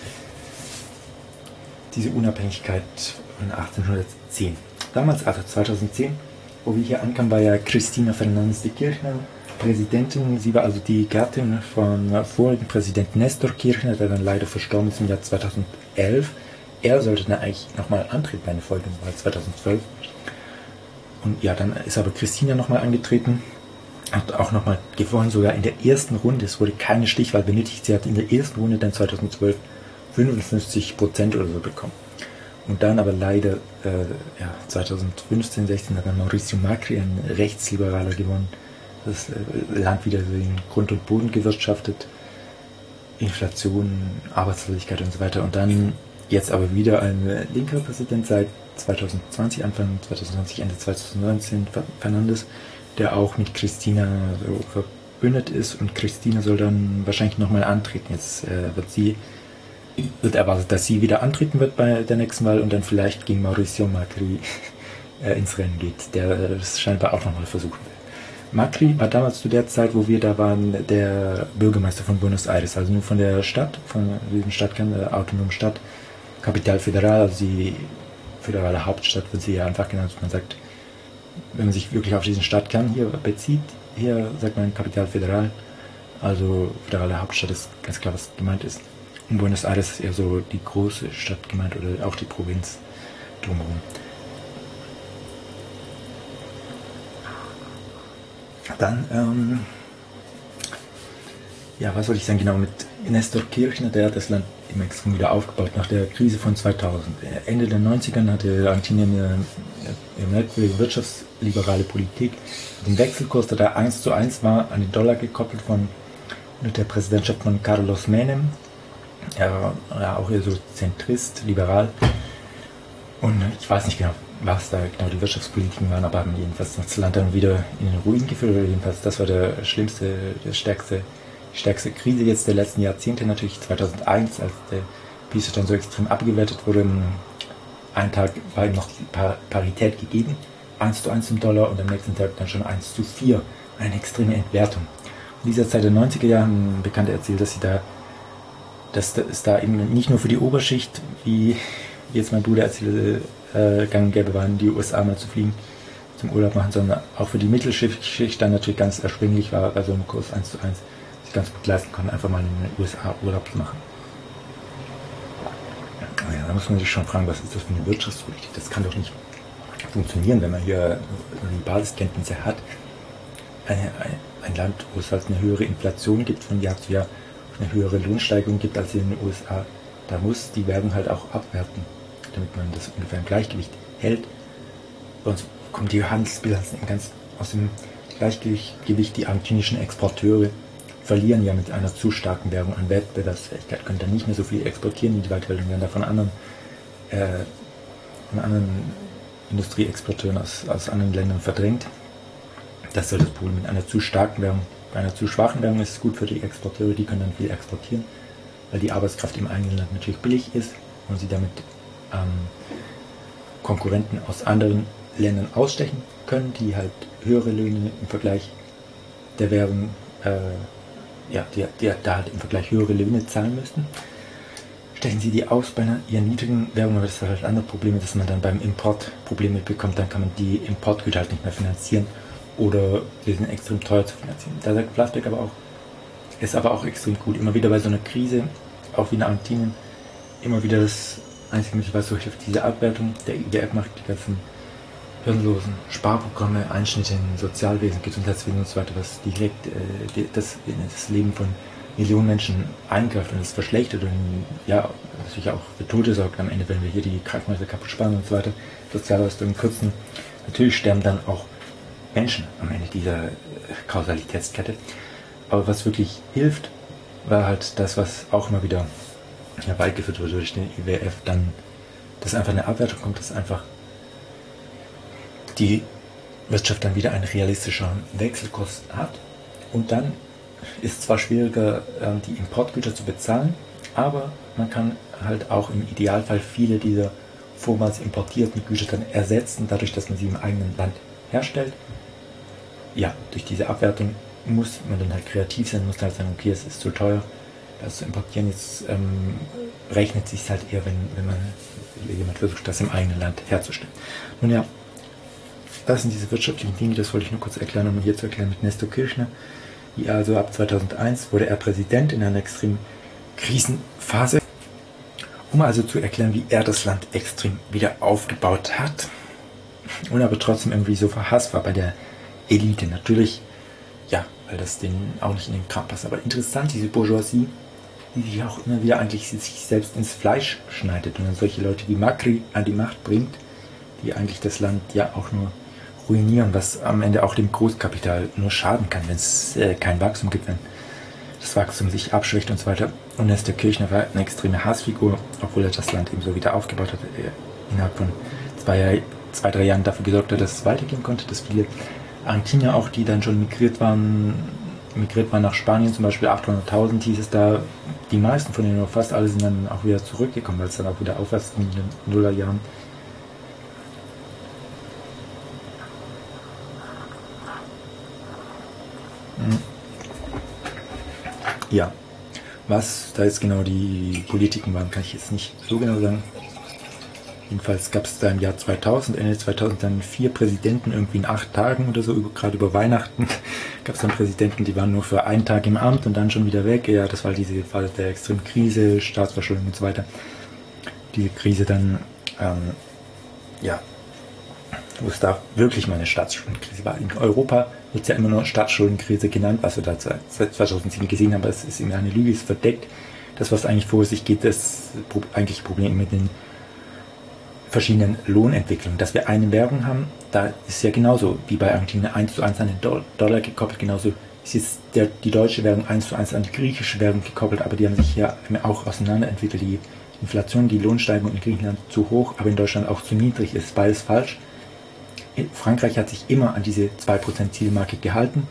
diese Unabhängigkeit von 1810. Damals, also 2010, wo wir hier ankamen, war ja Cristina Fernández de Kirchner Präsidentin. Sie war also die Gattin von vorigen Präsidenten Néstor Kirchner, der dann leider verstorben ist im Jahr 2011. Er sollte dann eigentlich nochmal antreten bei einer Folgewahl 2012. Und ja, dann ist aber Cristina nochmal angetreten, hat auch nochmal gewonnen, sogar in der ersten Runde. Es wurde keine Stichwahl benötigt. Sie hat in der ersten Runde dann 2012 55% oder so bekommen. Und dann aber leider 2015, 16 hat dann Mauricio Macri, ein Rechtsliberaler, gewonnen. Das Land wieder in Grund und Boden gewirtschaftet. Inflation, Arbeitslosigkeit und so weiter. Und dann jetzt aber wieder ein linker Präsident seit 2020, Anfang 2020, Ende 2019, Fernandes, der auch mit Cristina so verbündet ist. Und Cristina soll dann wahrscheinlich nochmal antreten. Jetzt wird erwartet, dass sie wieder antreten wird bei der nächsten Wahl und dann vielleicht gegen Mauricio Macri ins Rennen geht, der das scheinbar auch nochmal versuchen will. Macri war damals zu der Zeit, wo wir da waren, der Bürgermeister von Buenos Aires, also nur von der Stadt, von diesem Stadtkern, der autonomen Stadt, Capital Federal, also die föderale Hauptstadt wird sie ja einfach genannt. Man sagt, wenn man sich wirklich auf diesen Stadtkern hier bezieht, hier sagt man Capital Federal, also föderale Hauptstadt ist ganz klar, was gemeint ist. Und Buenos Aires ist eher so die große Stadt gemeint oder auch die Provinz drumherum. Dann, was soll ich sagen, genau, mit Néstor Kirchner, der hat das Land immer extrem wieder aufgebaut nach der Krise von 2000. Ende der 90ern hatte Argentinien eine merkwürdige wirtschaftsliberale Politik. Den Wechselkurs, der da 1:1 war, an den Dollar gekoppelt unter der Präsidentschaft von Carlos Menem. Er war auch eher so Zentrist, liberal. Und ich weiß nicht genau, was da genau die Wirtschaftspolitiken waren, aber haben jedenfalls das Land dann wieder in den Ruin geführt. Jedenfalls, das war die stärkste Krise jetzt der letzten Jahrzehnte, natürlich 2001, als der Peso dann so extrem abgewertet wurde. Einen Tag war ihm noch die Parität gegeben, 1:1 zum Dollar, und am nächsten Tag dann schon 1:4, eine extreme Entwertung. In dieser Zeit der 90er Jahre haben Bekannte erzählt, dass es da eben nicht nur für die Oberschicht, wie jetzt mein Bruder erzählte, gang und gäbe war, in die USA mal zu fliegen, zum Urlaub machen, sondern auch für die Mittelschicht dann natürlich ganz erschwinglich war, bei so einem Kurs 1:1 sich ganz gut leisten konnten, einfach mal in den USA Urlaub zu machen. Ja, da muss man sich schon fragen, was ist das für eine Wirtschaftspolitik? Das kann doch nicht funktionieren, wenn man hier die Basiskenntnisse hat. Ein Land, wo es halt eine höhere Inflation gibt von Jahr zu Jahr, eine höhere Lohnsteigerung gibt als in den USA, da muss die Währung halt auch abwerten, damit man das ungefähr im Gleichgewicht hält. Sonst kommt die Handelsbilanz ganz aus dem Gleichgewicht. Die argentinischen Exporteure verlieren ja mit einer zu starken Währung an Wettbewerbsfähigkeit, können dann nicht mehr so viel exportieren in die weite Welt und werden da von anderen Industrieexporteuren aus anderen Ländern verdrängt. Das ist das Problem mit einer zu starken Währung. Bei einer zu schwachen Währung ist es gut für die Exporteure, die können dann viel exportieren, weil die Arbeitskraft im eigenen Land natürlich billig ist und sie damit Konkurrenten aus anderen Ländern ausstechen können, die halt höhere Löhne im Vergleich der Währung, die da halt im Vergleich höhere Löhne zahlen müssten. Stechen sie die aus bei einer eher niedrigen Währung, aber das hat halt andere Probleme, dass man dann beim Import Probleme bekommt, dann kann man die Importgüter halt nicht mehr finanzieren oder sie sind extrem teuer zu finanzieren. Da sagt Plastik aber auch, ist aber auch extrem gut. Immer wieder bei so einer Krise, auch wie in Argentinien, immer wieder das einzige Mittel, was so hilft, diese Abwertung der IWF macht, die ganzen hirnlosen Sparprogramme, Einschnitte in Sozialwesen, Gesundheitswesen und so weiter, was direkt das Leben von Millionen Menschen eingreift und es verschlechtert und ja, natürlich auch für Tote sorgt am Ende, wenn wir hier die Krankenhäuser kaputt sparen und so weiter, Sozialleistungen kürzen. Natürlich sterben dann auch Menschen am Ende dieser Kausalitätskette. Aber was wirklich hilft, war halt das, was auch immer wieder herbeigeführt wurde durch den IWF, dann, dass einfach eine Abwertung kommt, dass einfach die Wirtschaft dann wieder einen realistischen Wechselkurs hat. Und dann ist es zwar schwieriger, die Importgüter zu bezahlen, aber man kann halt auch im Idealfall viele dieser vormals importierten Güter dann ersetzen, dadurch, dass man sie im eigenen Land herstellt. Ja, durch diese Abwertung muss man dann halt kreativ sein, muss halt sagen, okay, es ist zu teuer, das zu importieren. Jetzt rechnet es sich halt eher, wenn jemand versucht, das im eigenen Land herzustellen. Nun ja, das sind diese wirtschaftlichen Dinge, das wollte ich nur kurz erklären, um hier zu erklären mit Nestor Kirchner. Also ab 2001 wurde er Präsident in einer extremen Krisenphase, um also zu erklären, wie er das Land extrem wieder aufgebaut hat und aber trotzdem irgendwie so verhasst war bei der Elite. Natürlich, ja, weil das denen auch nicht in den Kram passt. Aber interessant, diese Bourgeoisie, die sich auch immer wieder eigentlich sich selbst ins Fleisch schneidet und dann solche Leute wie Macri an die Macht bringt, die eigentlich das Land ja auch nur ruinieren, was am Ende auch dem Großkapital nur schaden kann, wenn es kein Wachstum gibt, wenn das Wachstum sich abschwächt und so weiter. Und Nestor Kirchner war eine extreme Hassfigur, obwohl er das Land eben so wieder aufgebaut hat, innerhalb von 2-3 Jahren dafür gesorgt hat, dass es weitergehen konnte, dass viele Argentinier auch, die dann schon migriert waren nach Spanien, zum Beispiel 800.000 hieß es da, die meisten von denen, oder fast alle, sind dann auch wieder zurückgekommen, weil es dann auch wieder aufwärts ging in den Nullerjahren. Ja, was da jetzt genau die Politiken waren, kann ich jetzt nicht so genau sagen. Jedenfalls gab es da im Jahr 2000, Ende 2000, dann 4 Präsidenten irgendwie in 8 Tagen oder so, gerade über Weihnachten gab es dann Präsidenten, die waren nur für einen Tag im Amt und dann schon wieder weg. Ja, das war diese Phase der extremen Krise, Staatsverschuldung und so weiter. Diese Krise dann, ja, wo es da wirklich mal eine Staatsschuldenkrise war. In Europa wird es ja immer nur Staatsschuldenkrise genannt, was wir da seit 2007 gesehen haben, aber es ist immer eine Lüge, ist verdeckt. Das, was eigentlich vor sich geht, das eigentliche Problem mit den verschiedenen Lohnentwicklungen. Dass wir eine Währung haben, da ist ja genauso wie bei Argentinien 1:1 an den Dollar gekoppelt, genauso ist jetzt die deutsche Währung 1:1 an die griechische Währung gekoppelt, aber die haben sich ja auch auseinanderentwickelt. Die Inflation, die Lohnsteigerung in Griechenland zu hoch, aber in Deutschland auch zu niedrig, ist beides falsch. Frankreich hat sich immer an diese 2% Zielmarke gehalten.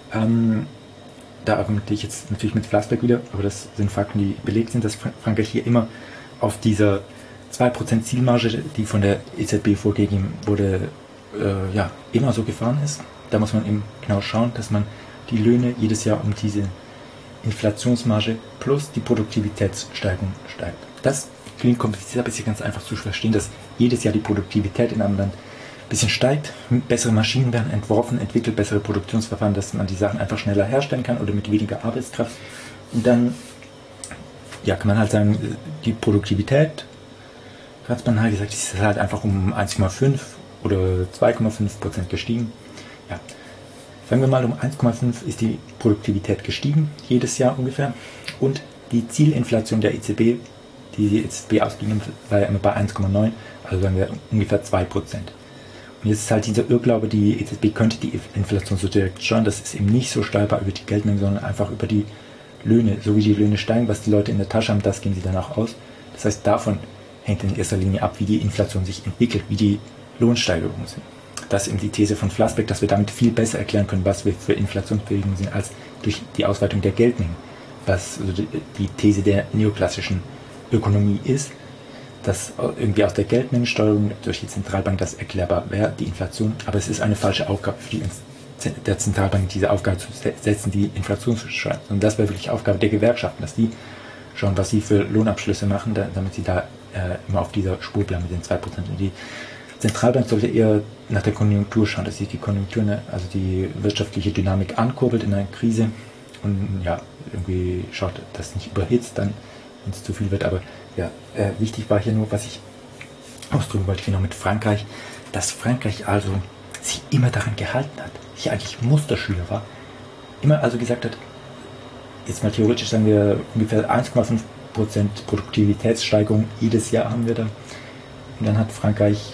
Da argumentiere ich jetzt natürlich mit Flassbeck wieder, aber das sind Fakten, die belegt sind, dass Frankreich hier immer auf dieser 2% Zielmarge, die von der EZB vorgegeben wurde, ja, immer so gefahren ist. Da muss man eben genau schauen, dass man die Löhne jedes Jahr um diese Inflationsmarge plus die Produktivitätssteigerung steigt. Das klingt kompliziert, aber ist hier ganz einfach zu verstehen, dass jedes Jahr die Produktivität in einem Land ein bisschen steigt, bessere Maschinen werden entworfen, entwickelt bessere Produktionsverfahren, dass man die Sachen einfach schneller herstellen kann oder mit weniger Arbeitskraft. Und dann, ja, kann man halt sagen, die Produktivität, ganz banal gesagt, ist halt einfach um 1,5 oder 2,5% gestiegen. Ja. Sagen wir mal, um 1,5 ist die Produktivität gestiegen, jedes Jahr ungefähr. Und die Zielinflation der EZB, die EZB ausgegeben war ja immer bei 1,9, also sagen wir ungefähr 2%. Und jetzt ist halt dieser Irrglaube, die EZB könnte die Inflation so direkt steuern. Das ist eben nicht so steuerbar über die Geldmenge, sondern einfach über die Löhne. So wie die Löhne steigen, was die Leute in der Tasche haben, das geben sie dann auch aus. Das heißt, davon hängt in erster Linie ab, wie die Inflation sich entwickelt, wie die Lohnsteigerungen sind. Das ist eben die These von Flassbeck, dass wir damit viel besser erklären können, was wir für Inflationsbewegungen sind, als durch die Ausweitung der Geldmengen. Was also die These der neoklassischen Ökonomie ist, dass irgendwie aus der Geldmengensteuerung durch die Zentralbank das erklärbar wäre, die Inflation. Aber es ist eine falsche Aufgabe für der Zentralbank, diese Aufgabe zu setzen, die Inflation zu steuern. Und das wäre wirklich Aufgabe der Gewerkschaften, dass die schauen, was sie für Lohnabschlüsse machen, damit sie da immer auf dieser Spur bleiben mit den 2%. Und die Zentralbank sollte eher nach der Konjunktur schauen, dass sich die Konjunktur, also die wirtschaftliche Dynamik ankurbelt in einer Krise und ja, irgendwie schaut, dass es nicht überhitzt, dann, wenn es zu viel wird. Aber ja, wichtig war hier nur, was ich ausdrücken wollte, genau mit Frankreich, dass Frankreich also sich immer daran gehalten hat, sich eigentlich Musterschüler war, immer also gesagt hat, jetzt mal theoretisch sagen wir ungefähr 1,5% Produktivitätssteigerung jedes Jahr haben wir da. Und dann hat Frankreich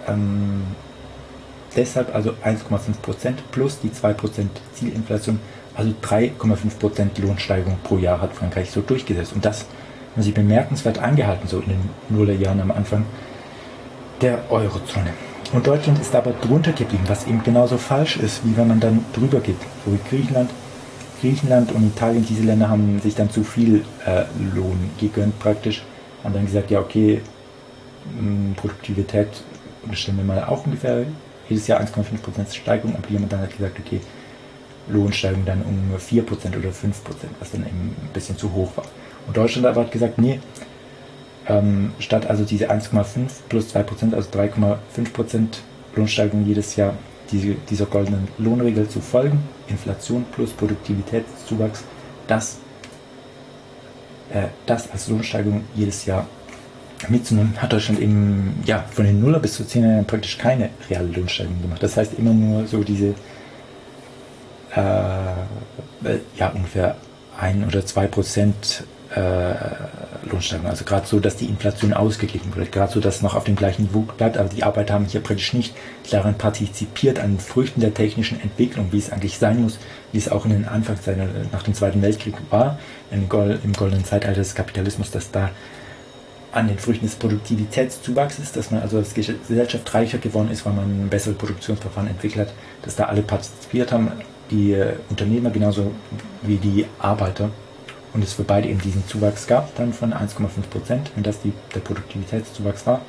deshalb also 1,5% plus die 2% Zielinflation Also 3,5% Lohnsteigerung pro Jahr hat Frankreich so durchgesetzt. Und das haben sie bemerkenswert eingehalten, so in den Nullerjahren am Anfang der Eurozone. Und Deutschland ist aber drunter geblieben, was eben genauso falsch ist, wie wenn man dann drüber geht. So wie Griechenland und Italien, diese Länder haben sich dann zu viel Lohn gegönnt praktisch. Haben dann gesagt, ja okay, Produktivität bestimmen wir mal auch ungefähr jedes Jahr 1,5% Steigerung, aber jemand dann hat gesagt, okay, Lohnsteigerung dann um 4% oder 5%, was dann eben ein bisschen zu hoch war. Und Deutschland aber hat gesagt, nee, statt also diese 1,5 plus 2%, also 3,5% Lohnsteigerung jedes Jahr, dieser goldenen Lohnregel zu folgen, Inflation plus Produktivitätszuwachs, das als Lohnsteigerung jedes Jahr mitzunehmen, hat Deutschland eben von den Nuller bis zu 10 Jahren praktisch keine reale Lohnsteigerung gemacht. Das heißt immer nur so diese ungefähr 1 oder 2% Lohnsteigerung. Also gerade so, dass die Inflation ausgeglichen wird, gerade so, dass es noch auf dem gleichen Niveau bleibt, aber die Arbeiter haben hier praktisch nicht daran partizipiert, an den Früchten der technischen Entwicklung, wie es eigentlich sein muss, wie es auch in den Anfangszeiten nach dem Zweiten Weltkrieg war, im goldenen Zeitalter des Kapitalismus, dass da an den Früchten des Produktivitätszuwachses, dass man also als Gesellschaft reicher geworden ist, weil man bessere Produktionsverfahren entwickelt hat, dass da alle partizipiert haben, die Unternehmer genauso wie die Arbeiter, und es für beide eben diesen Zuwachs gab, dann von 1,5%, wenn das der Produktivitätszuwachs war.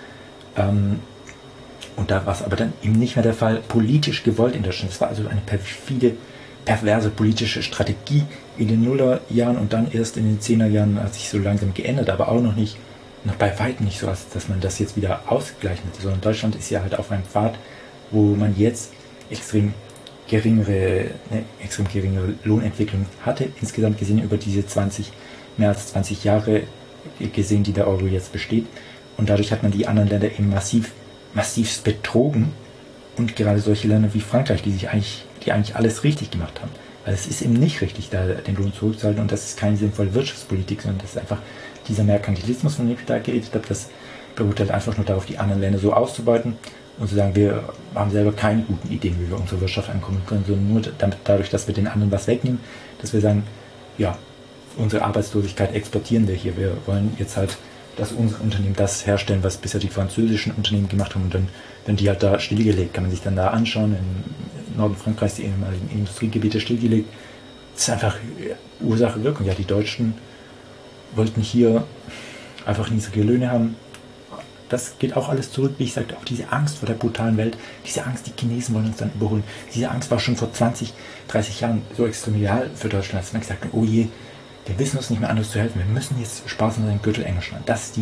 Und da war es aber dann eben nicht mehr der Fall, politisch gewollt in Deutschland. Es war also eine perfide, perverse politische Strategie in den Nullerjahren und dann erst in den 10er-Jahren hat sich so langsam geändert, aber auch noch bei weitem nicht so, dass man das jetzt wieder ausgleichen hätte, sondern Deutschland ist ja halt auf einem Pfad, wo man jetzt extrem geringere Lohnentwicklung hatte, insgesamt gesehen über diese mehr als 20 Jahre gesehen, die der Euro jetzt besteht. Und dadurch hat man die anderen Länder eben massivst betrogen. Und gerade solche Länder wie Frankreich, die eigentlich alles richtig gemacht haben. Weil es ist eben nicht richtig, da den Lohn zurückzuhalten, und das ist keine sinnvolle Wirtschaftspolitik, sondern das ist einfach dieser Merkantilismus, von dem ich da geredet habe, das beruht halt einfach nur darauf, die anderen Länder so auszubeuten und zu sagen, wir haben selber keine guten Ideen, wie wir unsere Wirtschaft ankommen können, sondern nur dadurch, dass wir den anderen was wegnehmen, dass wir sagen, ja, unsere Arbeitslosigkeit exportieren wir hier. Wir wollen jetzt halt, dass unsere Unternehmen das herstellen, was bisher die französischen Unternehmen gemacht haben, und dann werden die halt da stillgelegt. Kann man sich dann da anschauen, im Norden Frankreichs die ehemaligen Industriegebiete stillgelegt. Das ist einfach Ursache, Wirkung. Ja, die Deutschen wollten hier einfach niedrige Löhne haben. Das geht auch alles zurück, wie ich sagte, auf diese Angst vor der brutalen Welt, diese Angst, die Chinesen wollen uns dann überholen. Diese Angst war schon vor 20, 30 Jahren so extrem real für Deutschland, dass man gesagt hat, oh je, wir wissen uns nicht mehr anders zu helfen, wir müssen jetzt Spaß an seinen Gürtel enger schnallen. Das ist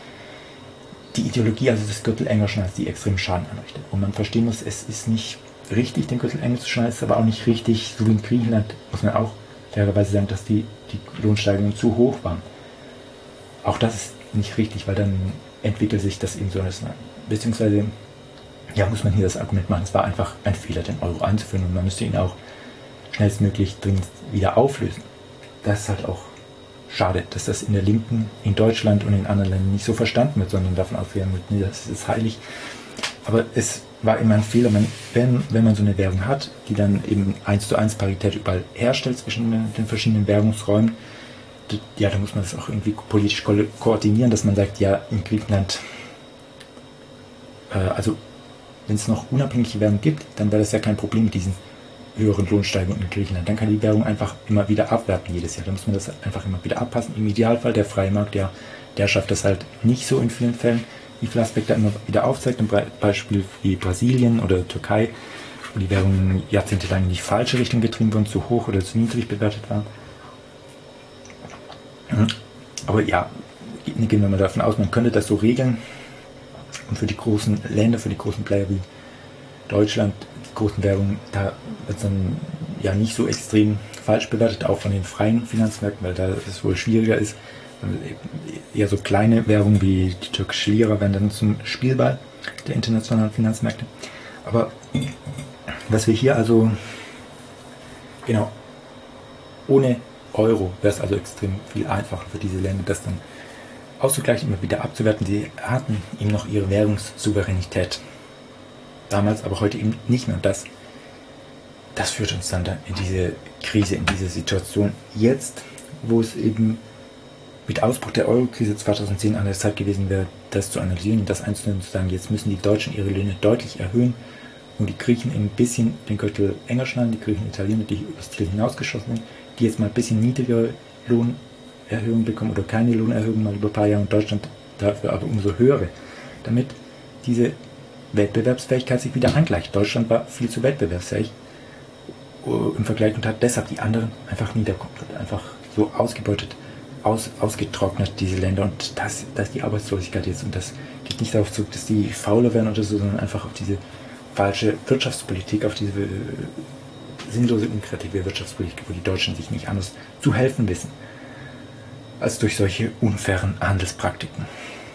die Ideologie, also des Gürtel enger schnalls, die extrem Schaden anrichtet. Und man verstehen muss, es ist nicht richtig, den Gürtel enger zu schnallen, es ist aber auch nicht richtig, so wie in Griechenland, muss man auch fairerweise sagen, dass die Lohnsteigerungen zu hoch waren. Auch das ist nicht richtig, weil dann entwickelt sich das eben so. Beziehungsweise, ja, muss man hier das Argument machen, es war einfach ein Fehler, den Euro einzuführen, und man müsste ihn auch schnellstmöglich dringend wieder auflösen. Das ist halt auch schade, dass das in der Linken, in Deutschland und in anderen Ländern nicht so verstanden wird, sondern davon ausgegangen wird, nee, das ist heilig. Aber es war immer ein Fehler, wenn man so eine Währung hat, die dann eben 1:1 Parität überall herstellt zwischen den verschiedenen Währungsräumen, ja, da muss man das auch irgendwie politisch koordinieren, dass man sagt, ja, in Griechenland, also wenn es noch unabhängige Währung gibt, dann wäre das ja kein Problem mit diesen höheren Lohnsteigerungen in Griechenland. Dann kann die Währung einfach immer wieder abwerten jedes Jahr. Da muss man das einfach immer wieder abpassen. Im Idealfall der freie Markt, der schafft das halt nicht so in vielen Fällen, wie viele Aspekte immer wieder aufzeigt. Ein Beispiel wie Brasilien oder Türkei, wo die Währungen jahrzehntelang in die falsche Richtung getrieben wurden, zu hoch oder zu niedrig bewertet waren. Aber ja, gehen wir mal davon aus, man könnte das so regeln, und für die großen Länder, für die großen Player wie Deutschland, die großen Währungen, da wird es dann ja nicht so extrem falsch bewertet, auch von den freien Finanzmärkten, weil da es wohl schwieriger ist. Eher so kleine Währungen wie die türkische Lira werden dann zum Spielball der internationalen Finanzmärkte. Aber was wir hier also, genau, ohne Euro wäre es also extrem viel einfacher für diese Länder, das dann auszugleichen, immer wieder abzuwerten. Sie hatten eben noch ihre Währungssouveränität damals, aber heute eben nicht mehr. Und das das führt uns dann in diese Krise, in diese Situation jetzt, wo es eben mit Ausbruch der Euro-Krise 2010 an der Zeit gewesen wäre, das zu analysieren und das einzunehmen und zu sagen, jetzt müssen die Deutschen ihre Löhne deutlich erhöhen und die Griechen ein bisschen den Gürtel enger schnallen, die Griechen und Italiener, die übers Ziel hinausgeschossen sind, die jetzt mal ein bisschen niedrigere Lohnerhöhungen bekommen oder keine Lohnerhöhung mal über ein paar Jahre und Deutschland dafür aber umso höhere, damit diese Wettbewerbsfähigkeit sich wieder angleicht. Deutschland war viel zu wettbewerbsfähig im Vergleich und hat deshalb die anderen einfach niederkomplett, einfach so ausgebeutet, ausgetrocknet, diese Länder. Und das ist die Arbeitslosigkeit jetzt. Und das geht nicht darauf zurück, dass die fauler werden oder so, sondern einfach auf diese falsche Wirtschaftspolitik, auf diese sinnlose, unkreative Wirtschaftspolitik, wo die Deutschen sich nicht anders zu helfen wissen, als durch solche unfairen Handelspraktiken.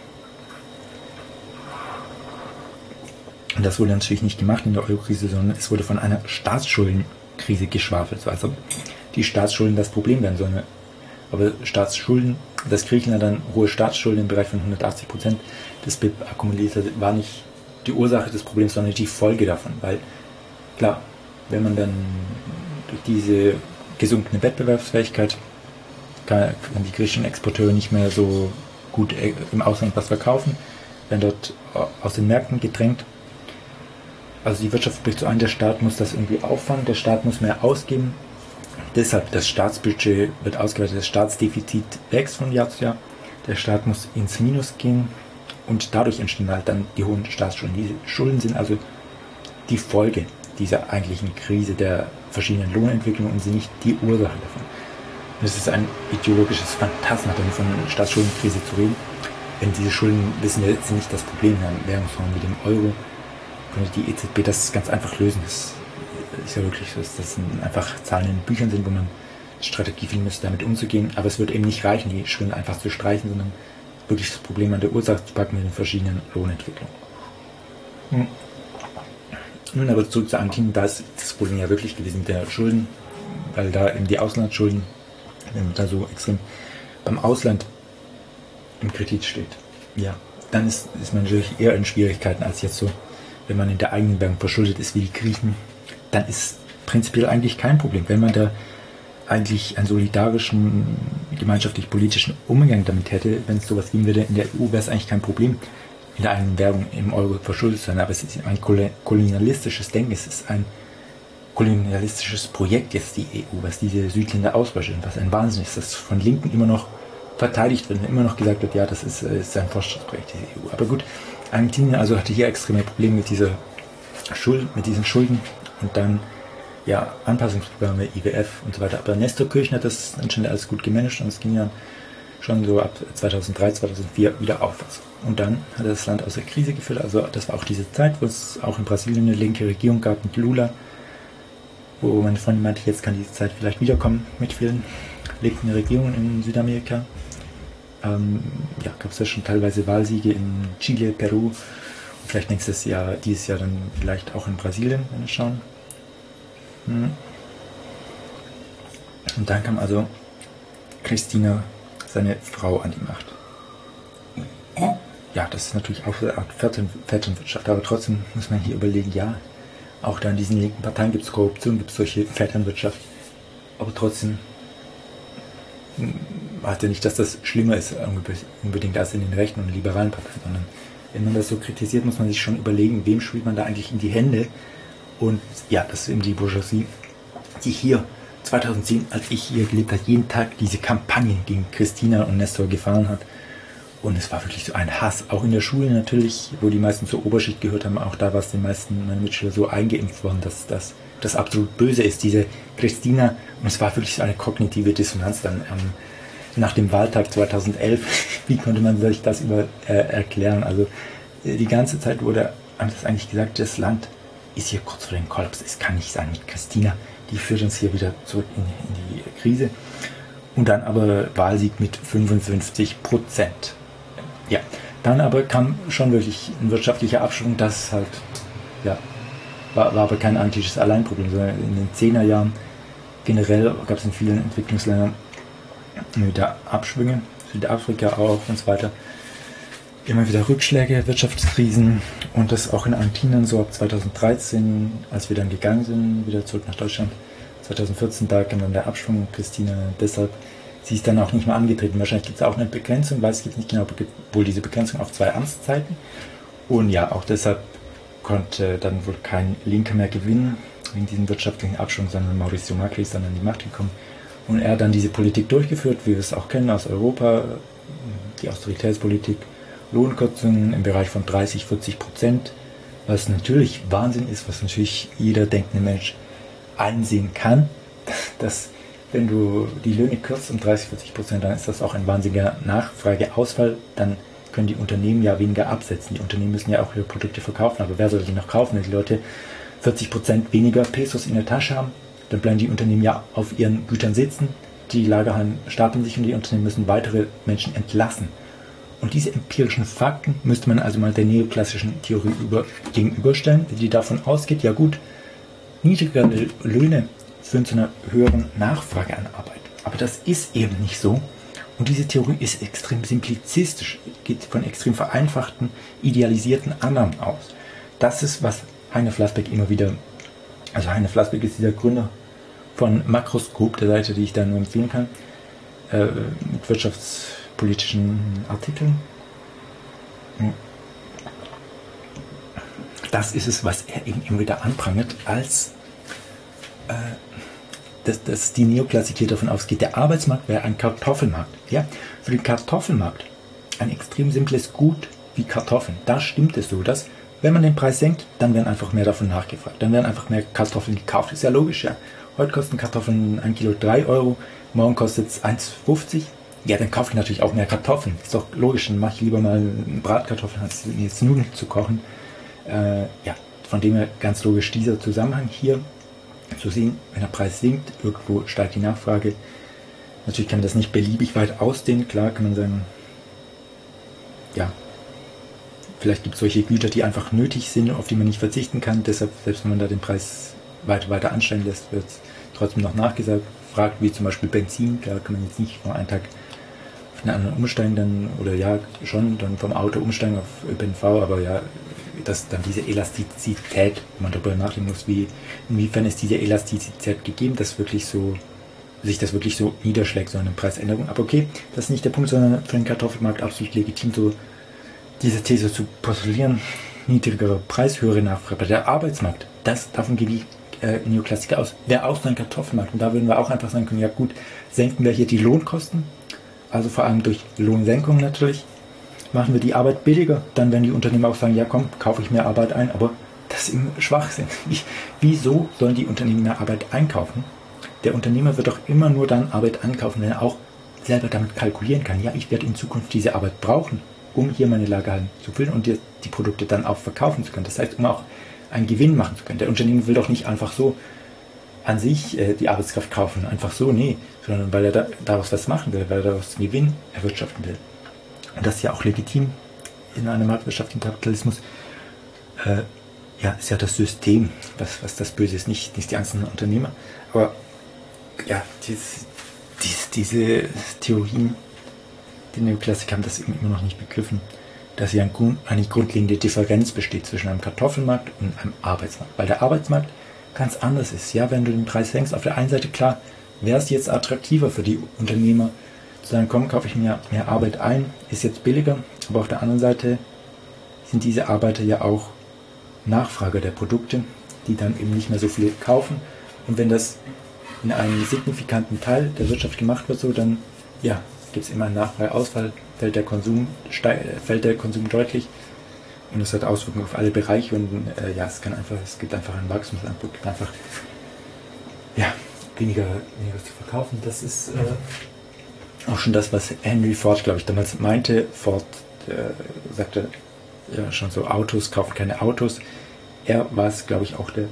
Und das wurde natürlich nicht gemacht in der Euro-Krise, sondern es wurde von einer Staatsschuldenkrise geschwafelt. Also die Staatsschulden das Problem werden sollen. Aber Staatsschulden, dass Griechenland dann hohe Staatsschulden im Bereich von 180% des BIP akkumuliert hat, war nicht die Ursache des Problems, sondern die Folge davon. Weil, klar, wenn man dann durch diese gesunkene Wettbewerbsfähigkeit kann die griechischen Exporteure nicht mehr so gut im Ausland was verkaufen, werden dort aus den Märkten gedrängt. Also die Wirtschaft bricht so ein, der Staat muss das irgendwie auffangen, der Staat muss mehr ausgeben. Deshalb das Staatsbudget wird ausgeweitet, das Staatsdefizit wächst von Jahr zu Jahr, der Staat muss ins Minus gehen und dadurch entstehen halt dann die hohen Staatsschulden. Diese Schulden sind also die Folge dieser eigentlichen Krise der verschiedenen Lohnentwicklungen und sind nicht die Ursache davon. Und es ist ein ideologisches Phantasma, von Staatsschuldenkrise zu reden. Denn diese Schulden, wissen wir, sind nicht das Problem in einem Währungsraum wie dem Euro. Könnte die EZB das ganz einfach lösen. Das ist ja wirklich so, dass das einfach Zahlen in Büchern sind, wo man Strategie finden müsste, damit umzugehen. Aber es wird eben nicht reichen, die Schulden einfach zu streichen, sondern wirklich das Problem an der Ursache zu packen mit den verschiedenen Lohnentwicklungen. Nun aber zurück zu Argentinien, da ist das Problem ja wirklich gewesen mit der Schulden, weil da eben die Auslandsschulden, wenn man da so extrem beim Ausland im Kredit steht, ja, dann ist man natürlich eher in Schwierigkeiten als jetzt so, wenn man in der eigenen Währung verschuldet ist wie die Griechen, dann ist prinzipiell eigentlich kein Problem. Wenn man da eigentlich einen solidarischen, gemeinschaftlich-politischen Umgang damit hätte, wenn es sowas geben würde in der EU, wäre es eigentlich kein Problem, in der eigenen Währung im Euro verschuldet zu sein. Aber es ist ein kolonialistisches Denken, es ist ein kolonialistisches Projekt jetzt die EU, was diese Südländer ausbeutet und was ein Wahnsinn ist, das von Linken immer noch verteidigt wird und immer noch gesagt wird, ja, das ist ein Fortschrittsprojekt der EU. Aber gut, Argentinien also hatte hier extreme Probleme mit diesen Schulden und dann ja Anpassungsprogramme, IWF und so weiter. Aber Nestor Kirchner hat das anscheinend alles gut gemanagt und es ging ja schon so ab 2003, 2004 wieder aufwärts. Und dann hat er das Land aus der Krise geführt. Also das war auch diese Zeit, wo es auch in Brasilien eine linke Regierung gab mit Lula, wo meine Freundin meinte, jetzt kann diese Zeit vielleicht wiederkommen mit vielen linken Regierungen in Südamerika. Ja, gab es ja schon teilweise Wahlsiege in Chile, Peru und vielleicht dieses Jahr dann vielleicht auch in Brasilien, wenn wir schauen. Und dann kam also Cristina, seine Frau, an die Macht. Ja, das ist natürlich auch eine Art Vetternwirtschaft, aber trotzdem muss man hier überlegen, ja, auch da in diesen linken Parteien gibt es Korruption, gibt es solche Vetternwirtschaft, aber trotzdem heißt ja nicht, dass das schlimmer ist unbedingt als in den rechten und liberalen Parteien, sondern wenn man das so kritisiert, muss man sich schon überlegen, wem spielt man da eigentlich in die Hände. Und ja, das ist eben die Bourgeoisie, die hier 2010, als ich hier gelebt habe, jeden Tag diese Kampagnen gegen Cristina und Nestor gefahren hat. Und es war wirklich so ein Hass, auch in der Schule natürlich, wo die meisten zur Oberschicht gehört haben, auch da war es den meisten meiner Mitschüler so eingeimpft worden, dass das absolut böse ist, diese Cristina. Und es war wirklich so eine kognitive Dissonanz dann nach dem Wahltag 2011. Wie konnte man sich das erklären? Also die ganze Zeit haben das eigentlich gesagt, das Land ist hier kurz vor dem Kollaps. Es kann nicht sein mit Cristina. Die führt uns hier wieder zurück in die Krise. Und dann aber Wahlsieg mit 55%. Ja, dann aber kam schon wirklich ein wirtschaftlicher Abschwung, das halt, ja, war aber kein eigentliches Alleinproblem, sondern in den 10er Jahren generell gab es in vielen Entwicklungsländern wieder Abschwünge, Südafrika auch und so weiter. immer wieder Rückschläge, Wirtschaftskrisen und das auch in Argentinien so ab 2013, als wir dann gegangen sind, wieder zurück nach Deutschland. 2014, da kam dann der Abschwung, Christina, deshalb, sie ist dann auch nicht mehr angetreten. Wahrscheinlich gibt es auch eine Begrenzung, weiß ich jetzt nicht genau, wohl diese Begrenzung auf 2 Amtszeiten. Und ja, auch deshalb konnte dann wohl kein Linker mehr gewinnen, wegen diesem wirtschaftlichen Abschwung, sondern Mauricio Macri ist dann an die Macht gekommen. Und er hat dann diese Politik durchgeführt, wie wir es auch kennen aus Europa, die Austeritätspolitik, Lohnkürzungen im Bereich von 30-40%, was natürlich Wahnsinn ist, was natürlich jeder denkende Mensch einsehen kann, dass wenn du die Löhne kürzt um 30-40%, dann ist das auch ein wahnsinniger Nachfrageausfall, dann können die Unternehmen ja weniger absetzen. Die Unternehmen müssen ja auch ihre Produkte verkaufen, aber wer soll die noch kaufen, wenn die Leute 40% weniger Pesos in der Tasche haben? Dann bleiben die Unternehmen ja auf ihren Gütern sitzen, die Lagerhallen stapeln sich und die Unternehmen müssen weitere Menschen entlassen. Und diese empirischen Fakten müsste man also mal der neoklassischen Theorie gegenüberstellen, die davon ausgeht, ja gut, niedrigere Löhne führen zu einer höheren Nachfrage an Arbeit. Aber das ist eben nicht so. Und diese Theorie ist extrem simplizistisch, geht von extrem vereinfachten, idealisierten Annahmen aus. Das ist, was Heine Flassbeck immer wieder, also Heine Flassbeck ist dieser Gründer von Makroskop, der Seite, die ich da nur empfehlen kann, mit wirtschaftspolitischen Artikeln. Das ist es, was er eben immer wieder anprangert, als dass die Neoklassik hier davon ausgeht, der Arbeitsmarkt wäre ein Kartoffelmarkt. Ja? Für den Kartoffelmarkt ein extrem simples Gut wie Kartoffeln. Da stimmt es so, dass wenn man den Preis senkt, dann werden einfach mehr davon nachgefragt. Dann werden einfach mehr Kartoffeln gekauft. Ist ja logisch, ja. Heute kosten Kartoffeln 1 Kilo 3 Euro, morgen kostet es 1,50. Ja, dann kaufe ich natürlich auch mehr Kartoffeln. Ist doch logisch, dann mache ich lieber mal Bratkartoffeln, als jetzt Nudeln zu kochen. Ja, von dem her ganz logisch dieser Zusammenhang hier zu sehen, wenn der Preis sinkt, irgendwo steigt die Nachfrage. Natürlich kann man das nicht beliebig weit ausdehnen. Klar kann man sagen, ja, vielleicht gibt es solche Güter, die einfach nötig sind, auf die man nicht verzichten kann. Deshalb, selbst wenn man da den Preis weiter ansteigen lässt, wird es trotzdem noch nachgesagt. Fragt, wie zum Beispiel Benzin. Klar kann man jetzt nicht von einem Tag auf einen anderen umsteigen, dann, oder ja, schon dann vom Auto umsteigen auf ÖPNV, aber ja, dass dann diese Elastizität, wenn man darüber nachdenken muss, inwiefern ist diese Elastizität gegeben, dass wirklich so, sich das wirklich so niederschlägt, so eine Preisänderung. Aber okay, das ist nicht der Punkt, sondern für den Kartoffelmarkt absolut legitim, so diese These zu postulieren. Niedrigere Preis, höhere Nachfrage. Der Arbeitsmarkt, davon geht die Neoklassiker aus, wäre auch so ein Kartoffelmarkt. Und da würden wir auch einfach sagen können, ja gut, senken wir hier die Lohnkosten, also vor allem durch Lohnsenkung natürlich, machen wir die Arbeit billiger, dann werden die Unternehmen auch sagen, ja komm, kaufe ich mehr Arbeit ein, aber das ist im Schwachsinn. Wieso sollen die Unternehmen mehr Arbeit einkaufen? Der Unternehmer wird doch immer nur dann Arbeit einkaufen, wenn er auch selber damit kalkulieren kann. Ja, ich werde in Zukunft diese Arbeit brauchen, um hier meine Lagerhallen zu füllen und die Produkte dann auch verkaufen zu können. Das heißt, um auch einen Gewinn machen zu können. Der Unternehmer will doch nicht einfach so an sich die Arbeitskraft kaufen, einfach so, nee, sondern weil er daraus was machen will, weil er daraus einen Gewinn erwirtschaften will. Und das ist ja auch legitim in einer Marktwirtschaft, im Kapitalismus. Ja, ist ja das System, was das Böse ist, nicht die einzelnen Unternehmer. Aber ja, diese Theorien, die Neoklassiker haben das immer noch nicht begriffen, dass hier eine grundlegende Differenz besteht zwischen einem Kartoffelmarkt und einem Arbeitsmarkt. Weil der Arbeitsmarkt ganz anders ist. Ja, wenn du den Preis senkst, auf der einen Seite klar, wäre es jetzt attraktiver für die Unternehmer, zu sagen, komm, kaufe ich mir mehr Arbeit ein, ist jetzt billiger, aber auf der anderen Seite sind diese Arbeiter ja auch Nachfrager der Produkte, die dann eben nicht mehr so viel kaufen. Und wenn das in einem signifikanten Teil der Wirtschaft gemacht wird, so dann ja, gibt es immer einen Nachfrageausfall, fällt der Konsum deutlich und das hat Auswirkungen auf alle Bereiche und ja, es gibt einfach einen Wachstumsanspruch, gibt einfach ja, weniger zu verkaufen. Das ist auch schon das, was Henry Ford, glaube ich, damals meinte. Ford sagte ja schon so, Autos, kaufen keine Autos. Er war es, glaube ich, auch der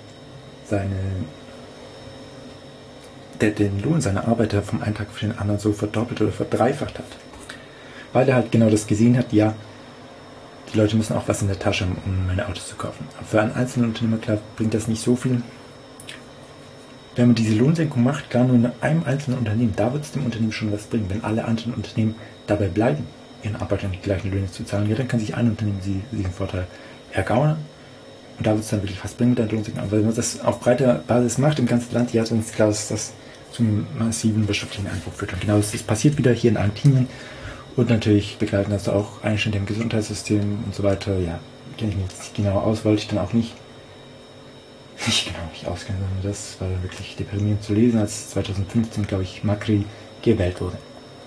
den Lohn seiner Arbeiter vom einen Tag auf den anderen so verdoppelt oder verdreifacht hat. Weil er halt genau das gesehen hat, ja, die Leute müssen auch was in der Tasche haben, um meine Autos zu kaufen. Aber für einen einzelnen Unternehmer, klar, bringt das nicht so viel. Wenn man diese Lohnsenkung macht, klar, nur in einem einzelnen Unternehmen, da wird es dem Unternehmen schon was bringen, wenn alle anderen Unternehmen dabei bleiben. ihren Arbeitern die gleichen Löhne zu zahlen, ja, dann kann sich ein Unternehmen diesen Vorteil ergaunern. Und da wird es dann wirklich was bringen mit der Lohnsenkung. Aber wenn man das auf breiter Basis macht im ganzen Land, ja, dann ist klar, dass das zum massiven wirtschaftlichen Einbruch führt. Und genau das passiert wieder hier in Argentinien. Und natürlich begleiten das auch Einschnitte im Gesundheitssystem und so weiter. Ja, kenne ich mich jetzt nicht genau aus, wollte ich dann auch nicht auskennen, sondern das war dann wirklich deprimierend zu lesen, als 2015, glaube ich, Macri gewählt wurde.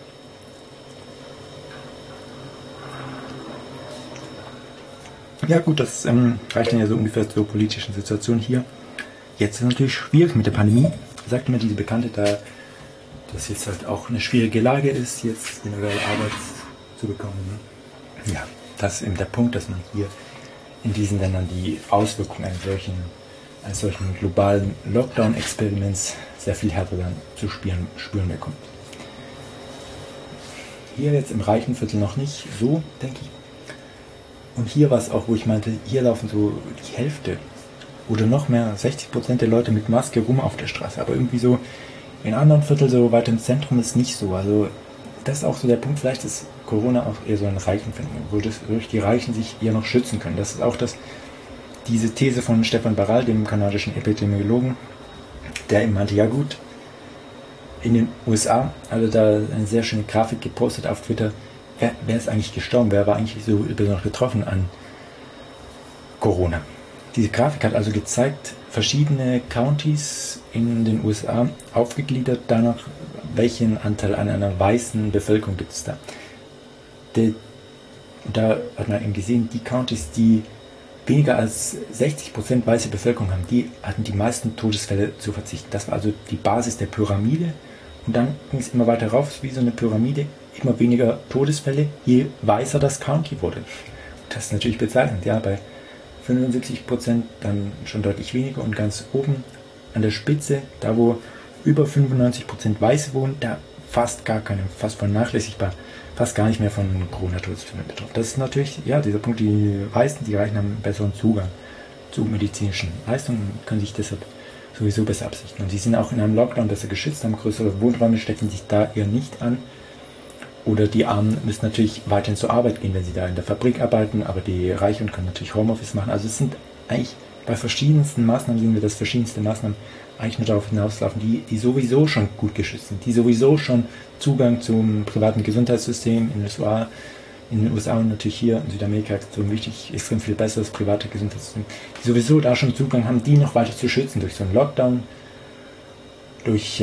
Ja gut, das reicht dann ja so ungefähr zur politischen Situation hier. Jetzt ist es natürlich schwierig mit der Pandemie. Sagt mir diese Bekannte da, dass jetzt halt auch eine schwierige Lage ist, jetzt generell Arbeit zu bekommen. Ja, das ist eben der Punkt, dass man hier in diesen Ländern die Auswirkungen eines solchen globalen Lockdown-Experiments sehr viel härter dann zu spüren bekommt. Hier jetzt im reichen Viertel noch nicht so, denke ich. Und hier war es auch, wo ich meinte, hier laufen so die Hälfte oder noch mehr, 60% der Leute mit Maske rum auf der Straße. Aber irgendwie so in anderen Vierteln, so weit im Zentrum, ist nicht so. Also das ist auch so der Punkt, vielleicht ist Corona auch eher so ein Reichenphänomen, wodurch die Reichen sich eher noch schützen können. Das ist auch diese These von Stefan Baral, dem kanadischen Epidemiologen, der eben meinte, ja gut, in den USA, also da eine sehr schöne Grafik gepostet auf Twitter, wer ist eigentlich gestorben, wer war eigentlich so besonders getroffen an Corona. Diese Grafik hat also gezeigt, verschiedene Countys in den USA aufgegliedert, danach, welchen Anteil an einer weißen Bevölkerung gibt es da. Da hat man eben gesehen, die Countys, die weniger als 60% weiße Bevölkerung haben, die hatten die meisten Todesfälle zu verzichten. Das war also die Basis der Pyramide. Und dann ging es immer weiter rauf, wie so eine Pyramide, immer weniger Todesfälle, je weißer das County wurde. Das ist natürlich bezeichnend, ja, bei 75% dann schon deutlich weniger und ganz oben an der Spitze, da wo über 95% Weiße wohnen, da fast vernachlässigbar, fast gar nicht mehr von Corona-Todesfällen betroffen. Das ist natürlich, ja, dieser Punkt, die Weißen, die Reichen haben einen besseren Zugang zu medizinischen Leistungen, können sich deshalb sowieso besser absichern. Und sie sind auch in einem Lockdown besser geschützt, haben größere Wohnräume, stecken sich da eher nicht an. Oder die Armen müssen natürlich weiterhin zur Arbeit gehen, wenn sie da in der Fabrik arbeiten, aber die Reichen können natürlich Homeoffice machen. Also es sind eigentlich bei verschiedensten Maßnahmen, sehen wir, dass verschiedenste Maßnahmen eigentlich nur darauf hinauslaufen, die sowieso schon gut geschützt sind, die sowieso schon Zugang zum privaten Gesundheitssystem in den USA und natürlich hier in Südamerika extrem wichtig, extrem viel besseres private Gesundheitssystem, die sowieso da schon Zugang haben, die noch weiter zu schützen durch so einen Lockdown, durch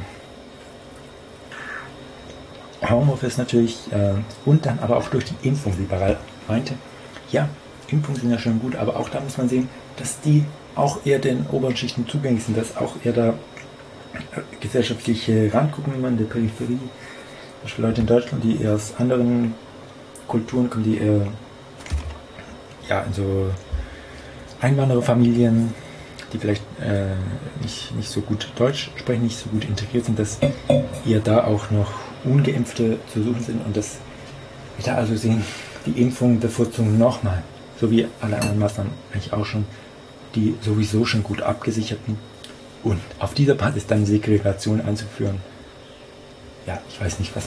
Homeoffice natürlich und dann aber auch durch die Impfung, wie Baral meinte. Ja, Impfungen sind ja schon gut, aber auch da muss man sehen, dass die auch eher den oberen Schichten zugänglich sind, dass auch eher da gesellschaftlich rangucken, wenn man in der Peripherie, zum Beispiel Leute in Deutschland, die eher aus anderen Kulturen kommen, die eher in so Einwandererfamilien, die vielleicht nicht so gut Deutsch sprechen, nicht so gut integriert sind, dass eher da auch noch Ungeimpfte zu suchen sind und dass wir da also sehen, die Impfung bevorzugen nochmal, so wie alle anderen Maßnahmen eigentlich auch schon, die sowieso schon gut abgesicherten und auf dieser Basis dann Segregation einzuführen. Ja, ich weiß nicht,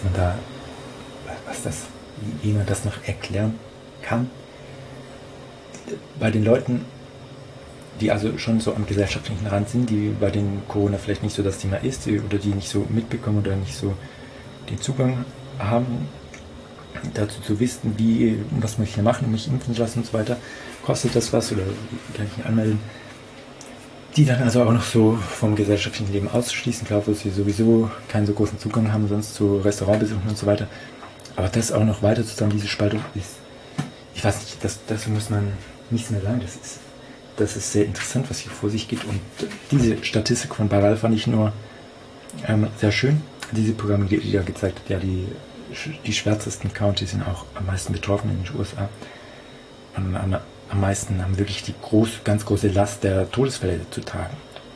wie man das noch erklären kann. Bei den Leuten, die also schon so am gesellschaftlichen Rand sind, die bei den Corona vielleicht nicht so das Thema ist, oder die nicht so mitbekommen oder nicht so den Zugang haben, dazu zu wissen, was muss ich hier machen, mich impfen lassen und so weiter, kostet das was oder kann ich mich anmelden, die dann also auch noch so vom gesellschaftlichen Leben auszuschließen, klar, wo sie sowieso keinen so großen Zugang haben, sonst zu Restaurantbesuchen und so weiter, aber das auch noch weiter zusammen, diese Spaltung ist, ich weiß nicht, dazu muss man nichts mehr sagen, das ist sehr interessant, was hier vor sich geht und diese Statistik von Baral fand ich nur sehr schön, diese Pyramide, die ja gezeigt hat, ja, die schwärzesten Counties sind auch am meisten betroffen in den USA. Am meisten haben wirklich die ganz große Last der Todesfälle zu tragen.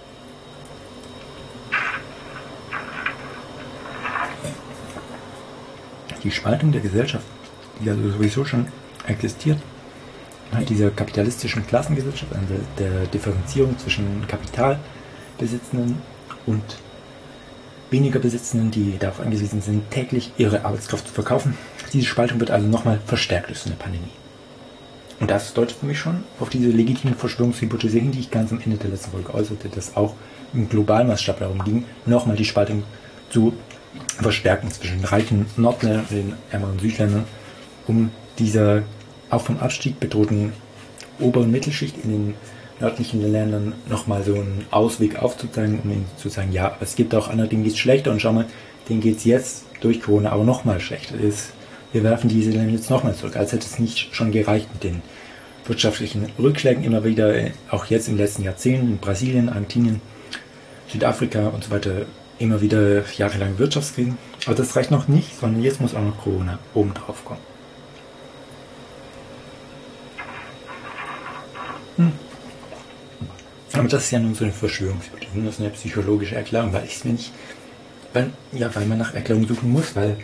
Die Spaltung der Gesellschaft, die also sowieso schon existiert, dieser kapitalistischen Klassengesellschaft, der Differenzierung zwischen Kapitalbesitzenden und weniger Besitzenden, die darauf angewiesen sind, täglich ihre Arbeitskraft zu verkaufen, Diese Spaltung wird also nochmal verstärkt durch so eine Pandemie. Und das deutet für mich schon auf diese legitime Verschwörungshypothese hin, die ich ganz am Ende der letzten Folge äußerte, dass auch im globalen Maßstab darum ging, nochmal die Spaltung zu verstärken zwischen reichen Nordländern und den ärmeren Südländern, um dieser auch vom Abstieg bedrohten Ober- und Mittelschicht in den nördlichen Ländern nochmal so einen Ausweg aufzuzeigen, um ihnen zu sagen, ja, aber es gibt auch andere, denen geht es schlechter und schau mal, denen geht es jetzt durch Corona aber nochmal schlechter. Wir werfen diese Länder jetzt nochmal zurück, als hätte es nicht schon gereicht mit den wirtschaftlichen Rückschlägen immer wieder, auch jetzt im letzten Jahrzehnt in Brasilien, Argentinien, Südafrika und so weiter, immer wieder jahrelange Wirtschaftskrisen. Aber das reicht noch nicht, sondern jetzt muss auch noch Corona oben drauf kommen. Aber das ist ja nun so eine Verschwörungshypothese, das ist eine psychologische Erklärung, weil ich es mir nicht, weil man nach Erklärung suchen muss, weil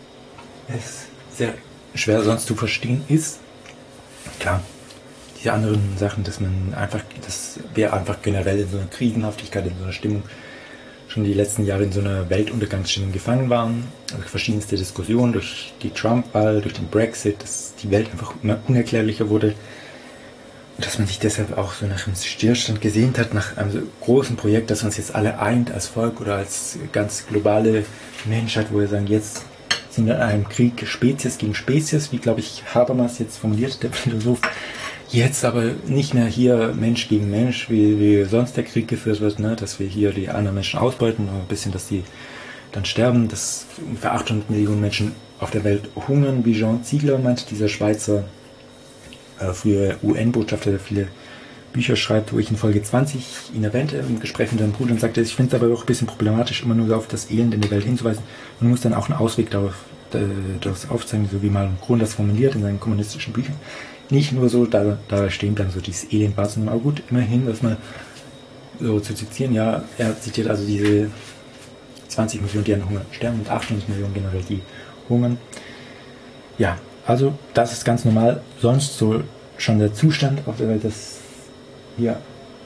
es sehr schwer sonst zu verstehen ist. Klar, diese anderen Sachen, dass wir einfach generell in so einer Krisenhaftigkeit, in so einer Stimmung schon die letzten Jahre in so einer Weltuntergangsstimmung gefangen waren, durch verschiedenste Diskussionen, durch die Trump-Wahl, durch den Brexit, dass die Welt einfach immer unerklärlicher wurde. Und dass man sich deshalb auch so nach einem Stillstand gesehnt hat, nach einem so großen Projekt, das uns jetzt alle eint als Volk oder als ganz globale Menschheit, wo wir sagen, jetzt sind wir in einem Krieg Spezies gegen Spezies, wie, glaube ich, Habermas jetzt formuliert, der Philosoph. Jetzt aber nicht mehr hier Mensch gegen Mensch, wie sonst der Krieg geführt wird, ne? Dass wir hier die anderen Menschen ausbeuten, ein bisschen, dass die dann sterben, dass ungefähr 800 Millionen Menschen auf der Welt hungern, wie Jean Ziegler meint, dieser Schweizer früher UN-Botschafter, der viele Bücher schreibt, wo ich in Folge 20 ihn erwähnte, im Gespräch mit seinem Bruder, und sagte, ich finde es aber auch ein bisschen problematisch, immer nur auf das Elend in der Welt hinzuweisen. Man muss dann auch einen Ausweg daraus aufzeigen, so wie Marlon Kron das formuliert in seinen kommunistischen Büchern. Nicht nur so da stehen bleiben, so dieses Elend war, sondern auch gut, immerhin, das mal so zu zitieren, ja, er zitiert also diese 20 Millionen, die an Hunger sterben und 800 Millionen generell, die hungern. Ja, also das ist ganz normal, sonst so schon der Zustand auf der Welt, dass wir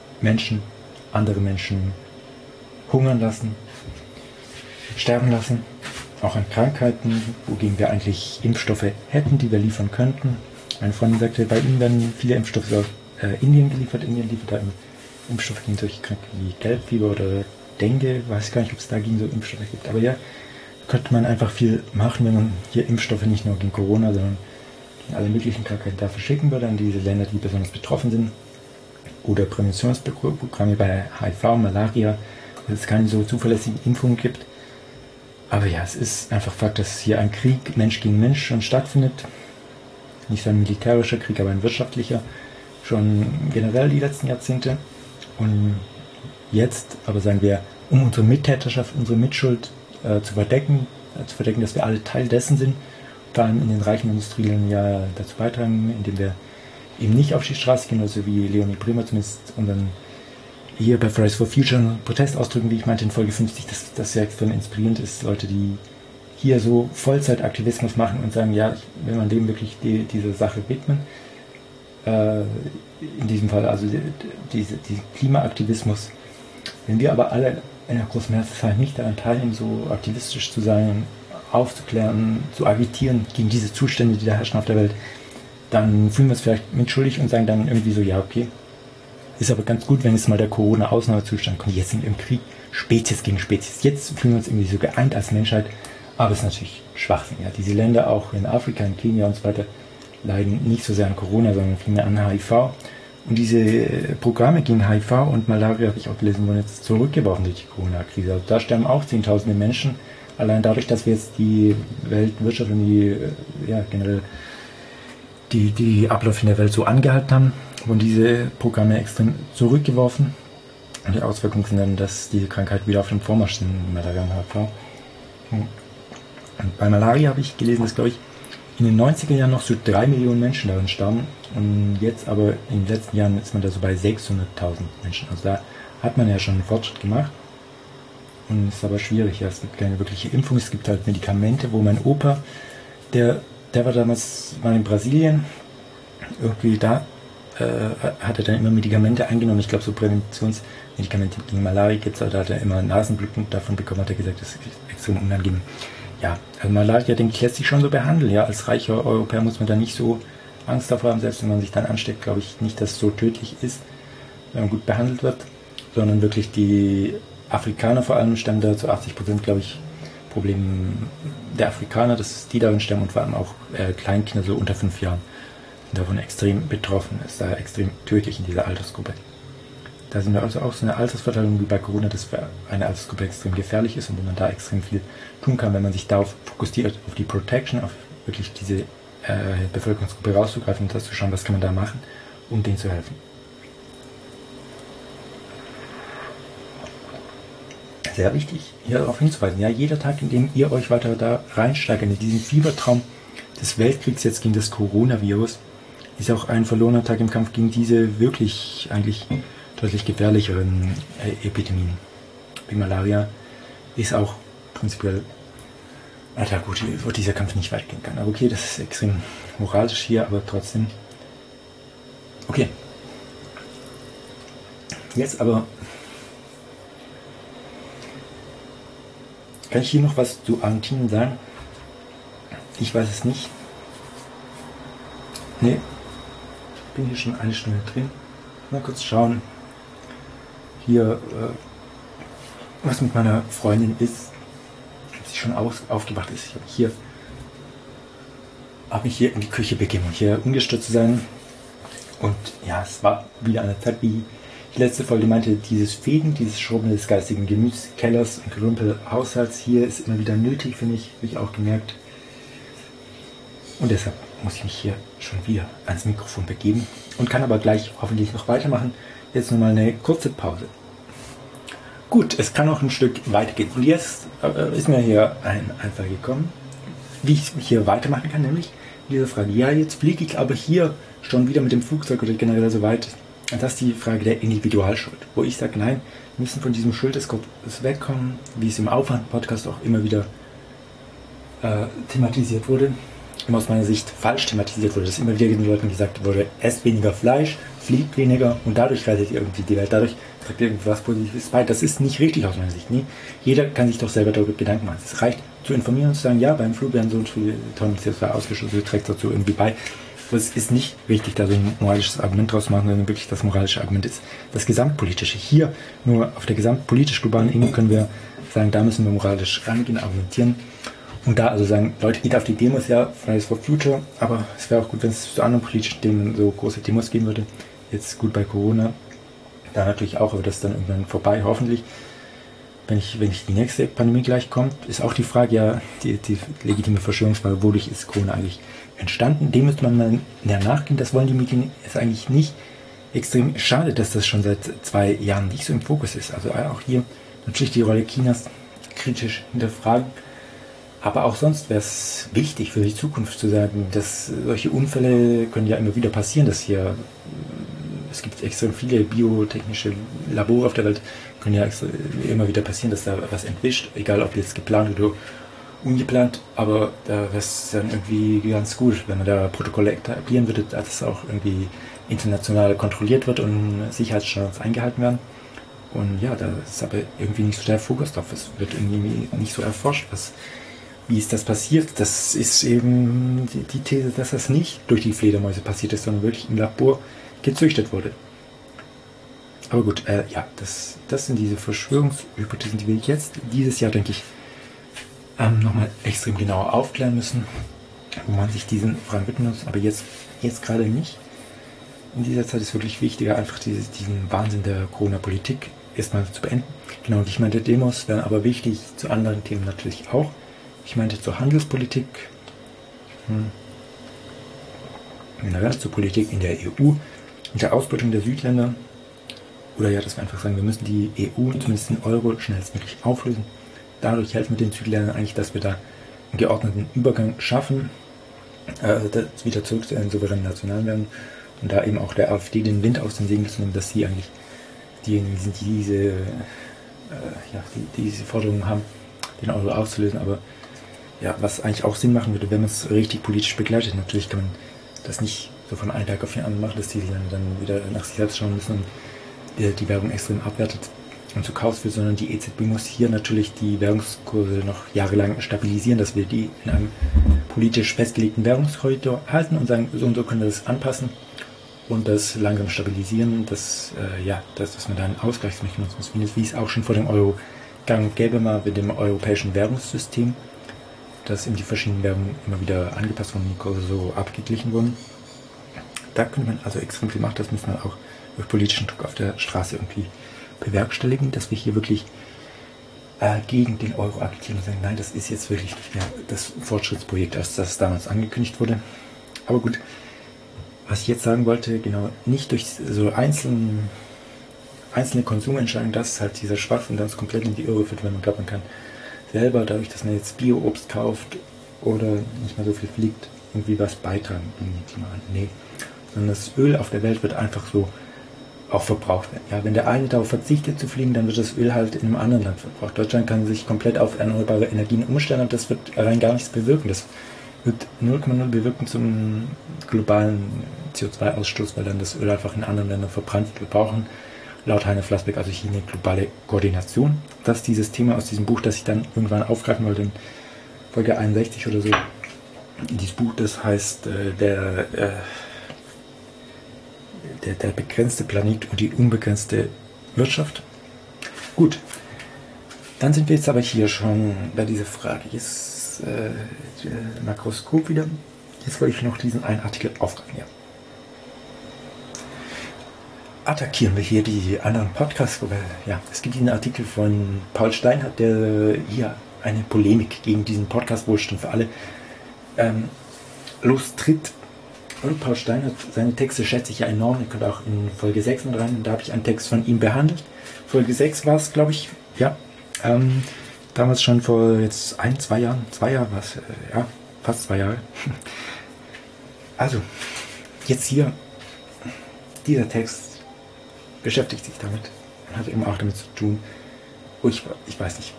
andere Menschen hungern lassen, sterben lassen, auch an Krankheiten, wogegen wir eigentlich Impfstoffe hätten, die wir liefern könnten. Meine Freundin sagte, bei ihnen werden viele Impfstoffe aus Indien geliefert. Indien liefert da Impfstoffe gegen solche Krankheiten wie Gelbfieber oder Dengue. Weiß gar nicht, ob es da gegen so Impfstoffe gibt. Aber ja, könnte man einfach viel machen, wenn man hier Impfstoffe nicht nur gegen Corona, sondern gegen alle möglichen Krankheiten dafür schicken würde an diese Länder, die besonders betroffen sind. Oder Präventionsprogramme bei HIV, Malaria, weil es keine so zuverlässigen Impfungen gibt. Aber ja, es ist einfach Fakt, dass hier ein Krieg Mensch gegen Mensch schon stattfindet. Nicht so ein militärischer Krieg, aber ein wirtschaftlicher. Schon generell die letzten Jahrzehnte. Und jetzt, aber sagen wir, um unsere Mittäterschaft, unsere Mitschuld zu verdecken, dass wir alle Teil dessen sind, vor allem in den reichen Industrieländern ja dazu beitragen, indem wir eben nicht auf die Straße gehen, also wie Leonie Bremer zumindest, und dann hier bei Fridays for Future einen Protest ausdrücken, wie ich meinte in Folge 50, dass das ja extrem inspirierend ist, Leute, die hier so Vollzeitaktivismus machen und sagen, ja, ich will mein Leben wirklich dieser Sache widmen. In diesem Fall also diesen Klimaaktivismus. Wenn wir aber alle in der großen Mehrzahl nicht daran teilnehmen, so aktivistisch zu sein, aufzuklären, zu agitieren gegen diese Zustände, die da herrschen auf der Welt, dann fühlen wir uns vielleicht mitschuldig und sagen dann irgendwie so, ja, okay, ist aber ganz gut, wenn jetzt mal der Corona-Ausnahmezustand kommt. Jetzt sind wir im Krieg, Spezies gegen Spezies. Jetzt fühlen wir uns irgendwie so geeint als Menschheit, aber es ist natürlich Schwachsinn. Ja. Diese Länder, auch in Afrika, in Kenia und so weiter, leiden nicht so sehr an Corona, sondern vielmehr an HIV. Und diese Programme gegen HIV und Malaria, habe ich auch gelesen, wurden jetzt zurückgeworfen durch die Corona-Krise. Also da sterben auch Zehntausende Menschen, allein dadurch, dass wir jetzt die Weltwirtschaft und generell die Abläufe in der Welt so angehalten haben, wurden diese Programme extrem zurückgeworfen. Und die Auswirkungen sind dann, dass diese Krankheit wieder auf dem Vormarsch sind, Malaria und HIV. Und bei Malaria habe ich gelesen, dass, glaube ich, in den 90er Jahren noch so 3 Millionen Menschen darin starben. Und jetzt aber in den letzten Jahren ist man da so bei 600.000 Menschen. Also da hat man ja schon einen Fortschritt gemacht. Und es ist aber schwierig. Ja. Es gibt keine wirkliche Impfung. Es gibt halt Medikamente, wo mein Opa, der war damals mal in Brasilien. Irgendwie da hat er dann immer Medikamente eingenommen. Ich glaube, so Präventionsmedikamente gegen Malaria gibt es. Da hat er immer Nasenbluten davon bekommen, hat er gesagt, das ist extrem unangenehm. ja, also Malaria, denke ich, lässt sich schon so behandeln. Ja, als reicher Europäer muss man da nicht so Angst davor haben, selbst wenn man sich dann ansteckt, glaube ich nicht, dass es so tödlich ist, wenn man gut behandelt wird, sondern wirklich die Afrikaner vor allem stammen da zu 80%, glaube ich, Problem der Afrikaner, dass die darin sterben und vor allem auch Kleinkinder so unter 5 Jahren sind davon extrem betroffen. Ist da extrem tödlich in dieser Altersgruppe. Da sind wir also auch so eine Altersverteilung wie bei Corona, dass für eine Altersgruppe extrem gefährlich ist und wo man da extrem viel tun kann, wenn man sich darauf fokussiert, auf die Protection, auf wirklich diese Bevölkerungsgruppe rauszugreifen und das zu schauen, was kann man da machen, um denen zu helfen. Sehr wichtig, hier darauf hinzuweisen, ja, jeder Tag, in dem ihr euch weiter da reinsteigert, in diesen Fiebertraum des Weltkriegs jetzt gegen das Coronavirus, ist auch ein verlorener Tag im Kampf gegen diese wirklich eigentlich deutlich gefährlicheren Epidemien. Wie Malaria ist auch prinzipiell, Alter, gut, wo dieser Kampf nicht weit gehen kann. Aber okay, das ist extrem moralisch hier, aber trotzdem. Okay. Jetzt aber kann ich hier noch was zu Argentinien sagen? Ich weiß es nicht. Nee. Ich bin hier schon eine Stunde drin. Mal kurz schauen. Hier, was mit meiner Freundin ist. Ob sie schon aufgewacht ist. Ich habe mich hier in die Küche begeben, um hier ungestört zu sein. Und ja, es war wieder eine Zeit, wie die letzte Folge meinte, dieses Fegen, dieses Schrubben des geistigen Gemütskellers und Gerümpelhaushalts hier ist immer wieder nötig, finde ich, habe ich auch gemerkt. Und deshalb muss ich mich hier schon wieder ans Mikrofon begeben und kann aber gleich hoffentlich noch weitermachen. Jetzt nochmal eine kurze Pause. Gut, es kann noch ein Stück weitergehen. Und jetzt ist mir hier ein Einfall gekommen, wie ich hier weitermachen kann, nämlich diese Frage. Ja, jetzt fliege ich aber hier schon wieder mit dem Flugzeug oder generell so weit. Das ist die Frage der Individualschuld, wo ich sage, nein, wir müssen von diesem Schuldeskopf wegkommen, wie es im Aufwand-Podcast auch immer wieder thematisiert wurde, immer aus meiner Sicht falsch thematisiert wurde, dass immer wieder den Leuten gesagt wurde, esst weniger Fleisch, fliegt weniger und dadurch rettet ihr irgendwie die Welt, dadurch trägt ihr irgendwas Positives bei. Das ist nicht richtig aus meiner Sicht. Nee. Jeder kann sich doch selber darüber Gedanken machen. Es reicht zu informieren und zu sagen, ja, beim Flug werden so und so viele Tonnen CO2 ausgestoßen, trägt dazu irgendwie bei. Es ist nicht wichtig, da so ein moralisches Argument draus zu machen, sondern wirklich das moralische Argument ist das gesamtpolitische. Hier, nur auf der gesamtpolitisch-globalen Ebene können wir sagen, da müssen wir moralisch rangehen, argumentieren. Und da also sagen, Leute, geht auf die Demos, ja, Fridays for Future, aber es wäre auch gut, wenn es zu anderen politischen Themen so große Demos geben würde. Jetzt gut bei Corona, da natürlich auch, aber das ist dann irgendwann vorbei, hoffentlich. Wenn die nächste Pandemie gleich kommt, ist auch die Frage, ja, die legitime Verschwörungsfrage, wodurch ist Corona eigentlich entstanden? Dem müsste man mal nachgehen, das wollen die Medien jetzt eigentlich nicht. Extrem schade, dass das schon seit 2 Jahren nicht so im Fokus ist. Also auch hier natürlich die Rolle Chinas kritisch hinterfragen. Aber auch sonst wäre es wichtig für die Zukunft zu sagen, dass solche Unfälle können ja immer wieder passieren, dass hier, es gibt extrem viele biotechnische Labore auf der Welt, können ja immer wieder passieren, dass da was entwischt, egal ob jetzt geplant oder ungeplant, aber da wäre es dann irgendwie ganz gut, wenn man da Protokolle etablieren würde, dass es auch irgendwie international kontrolliert wird und Sicherheitsstandards eingehalten werden. Und ja, da ist aber irgendwie nicht so der Fokus drauf, es wird irgendwie nicht so erforscht, wie ist das passiert? Das ist eben die These, dass das nicht durch die Fledermäuse passiert ist, sondern wirklich im Labor gezüchtet wurde. Aber gut, ja, das sind diese Verschwörungshypothesen, die wir jetzt dieses Jahr, denke ich, nochmal extrem genauer aufklären müssen, wo man sich diesen Fragen widmen muss. Aber jetzt gerade nicht. In dieser Zeit ist wirklich wichtiger, einfach diesen Wahnsinn der Corona-Politik erstmal zu beenden. Genau, und ich meinte, Demos wären aber wichtig, zu anderen Themen natürlich auch. Ich meinte zur Handelspolitik, generell zur Politik in der EU und der Ausbeutung der Südländer. Oder ja, dass wir einfach sagen, wir müssen die EU, zumindest den Euro, schnellstmöglich auflösen. Dadurch helfen wir den Südländern eigentlich, dass wir da einen geordneten Übergang schaffen, wieder zurück zu einem souveränen nationalen werden und da eben auch der AfD den Wind aus den Segeln zu nehmen, dass sie eigentlich diejenigen sind, die diese Forderungen haben, den Euro auszulösen. Aber ja, was eigentlich auch Sinn machen würde, wenn man es richtig politisch begleitet. Natürlich kann man das nicht so von einem Tag auf den anderen machen, dass die dann wieder nach sich selbst schauen müssen und die Werbung extrem abwertet. und zu Chaos führt, sondern die EZB muss hier natürlich die Währungskurse noch jahrelang stabilisieren, dass wir die in einem politisch festgelegten Währungskorridor halten und sagen, so und so können wir das anpassen und das langsam stabilisieren, dass man da einen Ausgleichsmechanismus findet, wie es auch schon vor dem Euro gang und gäbe mal mit dem europäischen Währungssystem, dass eben die verschiedenen Währungen immer wieder angepasst wurden, die Kurse so abgeglichen wurden. Da könnte man also extrem viel machen, das muss man auch durch politischen Druck auf der Straße irgendwie bewerkstelligen, dass wir hier wirklich gegen den Euro agitieren und sagen, nein, das ist jetzt wirklich nicht mehr das Fortschrittsprojekt, als das damals angekündigt wurde. Aber gut, was ich jetzt sagen wollte, genau, nicht durch so einzelne Konsumentscheidungen, das ist halt dieser Schwachsinn, der uns komplett in die Irre führt, wenn man glaubt, man kann selber, dadurch, dass man jetzt Bio-Obst kauft oder nicht mehr so viel fliegt, irgendwie was beitragen in den Klimawandel. Nee, sondern das Öl auf der Welt wird einfach so auch verbraucht werden. Ja, wenn der eine darauf verzichtet zu fliegen, dann wird das Öl halt in einem anderen Land verbraucht. Deutschland kann sich komplett auf erneuerbare Energien umstellen, aber das wird rein gar nichts bewirken. Das wird 0,0 bewirken zum globalen CO2-Ausstoß, weil dann das Öl einfach in anderen Ländern verbrannt wird. Wir brauchen laut Heiner Flassbeck also hier eine globale Koordination. Das ist dieses Thema aus diesem Buch, das ich dann irgendwann aufgreifen wollte, in Folge 61 oder so. Dieses Buch, das heißt der begrenzte Planet und die unbegrenzte Wirtschaft. Gut, dann sind wir jetzt aber hier schon bei dieser Frage. Jetzt Makroskop wieder. Jetzt wollte ich noch diesen einen Artikel aufgreifen. Ja. Attackieren wir hier die anderen Podcasts. Ja, es gibt diesen Artikel von Paul Steinhardt, der hier eine Polemik gegen diesen Podcast Wohlstand für alle lostritt. Und Paul Steinhardt, seine Texte schätze ich ja enorm. Ihr könnt auch in Folge 6 mit rein, da habe ich einen Text von ihm behandelt. Folge 6 war es, glaube ich, ja. Damals schon vor jetzt 2 Jahren war es, ja, fast 2 Jahre. Also, jetzt hier, dieser Text beschäftigt sich damit und hat eben auch damit zu tun. Ich weiß nicht.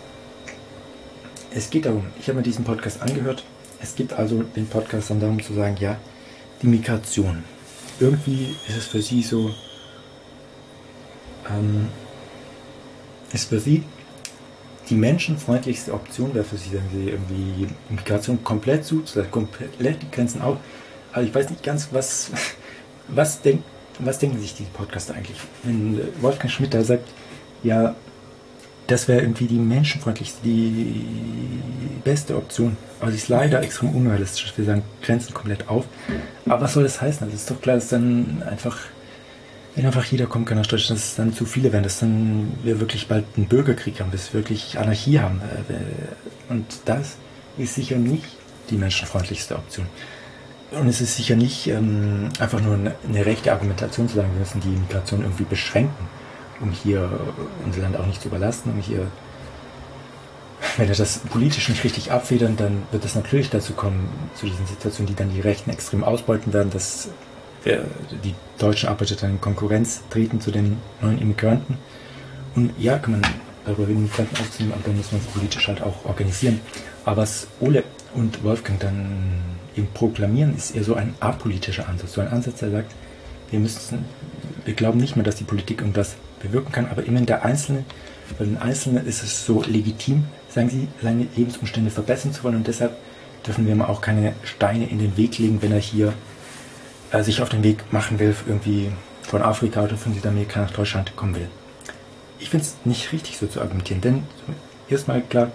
Es geht darum, ich habe mir diesen Podcast angehört. Es geht also den Podcast dann darum zu sagen, ja, die Migration. Irgendwie ist es für sie so, ist für sie die menschenfreundlichste Option, wäre für sie, sagen sie, irgendwie Migration komplett zu, komplett die Grenzen auf. Aber ich weiß nicht ganz, was denken sich die Podcaster eigentlich? Wenn Wolfgang Schmidt da sagt, ja, das wäre irgendwie die menschenfreundlichste, die beste Option. Aber sie ist leider extrem unrealistisch. Wir sagen Grenzen komplett auf. Aber was soll das heißen? Also es ist doch klar, dass dann einfach, wenn einfach jeder kommen kann nach Deutschland, dass es dann zu viele werden, dass dann wir wirklich bald einen Bürgerkrieg haben, bis wir wirklich Anarchie haben. Und das ist sicher nicht die menschenfreundlichste Option. Und es ist sicher nicht einfach nur eine rechte Argumentation zu sagen, wir müssen die Migration irgendwie beschränken, um hier unser Land auch nicht zu überlasten, wenn wir das politisch nicht richtig abfedern, dann wird es natürlich dazu kommen, zu diesen Situationen, die dann die Rechten extrem ausbeuten werden, dass die deutschen Arbeiter dann in Konkurrenz treten zu den neuen Immigranten. Und ja, kann man darüber reden, Migranten aufzunehmen, aber dann muss man es politisch halt auch organisieren. Aber was Ole und Wolfgang dann eben proklamieren, ist eher so ein apolitischer Ansatz. So ein Ansatz, der sagt, wir glauben nicht mehr, dass die Politik irgendwas bewirken kann, aber immerhin bei den Einzelnen ist es so legitim, sagen sie, seine Lebensumstände verbessern zu wollen, und deshalb dürfen wir mal auch keine Steine in den Weg legen, wenn er hier sich auf den Weg machen will, irgendwie von Afrika oder von Südamerika nach Deutschland kommen will. Ich finde es nicht richtig, so zu argumentieren, denn erstmal klar,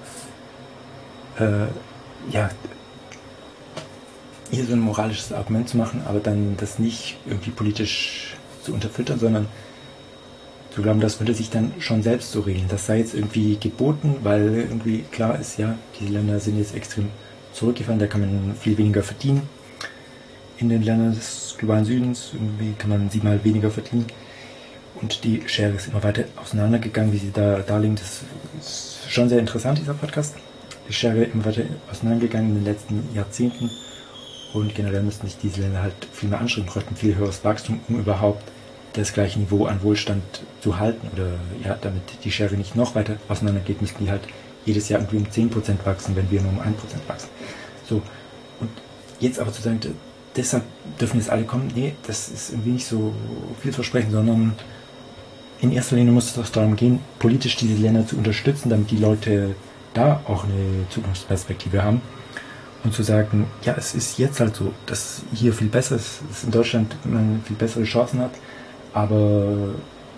hier so ein moralisches Argument zu machen, aber dann das nicht irgendwie politisch zu unterfüttern, sondern zu glauben, das würde sich dann schon selbst so regeln. Das sei jetzt irgendwie geboten, weil irgendwie klar ist, ja, diese Länder sind jetzt extrem zurückgefallen, da kann man viel weniger verdienen. In den Ländern des globalen Südens irgendwie kann man 7-mal weniger verdienen. Und die Schere ist immer weiter auseinandergegangen, wie sie da darlegen. Das ist schon sehr interessant, dieser Podcast. Die Schere immer weiter auseinandergegangen in den letzten Jahrzehnten. Und generell müssten sich diese Länder halt viel mehr anstrengen, bräuchten viel höheres Wachstum, um überhaupt das gleiche Niveau an Wohlstand zu halten. Oder ja, damit die Schere nicht noch weiter auseinandergeht, müssten die halt jedes Jahr irgendwie um 10% wachsen, wenn wir nur um 1% wachsen. So, und jetzt aber zu sagen, deshalb dürfen jetzt alle kommen, nee, das ist irgendwie nicht so vielversprechend, sondern in erster Linie muss es doch darum gehen, politisch diese Länder zu unterstützen, damit die Leute da auch eine Zukunftsperspektive haben. Und zu sagen, ja, es ist jetzt halt so, dass hier viel besser ist, dass in Deutschland man viel bessere Chancen hat, aber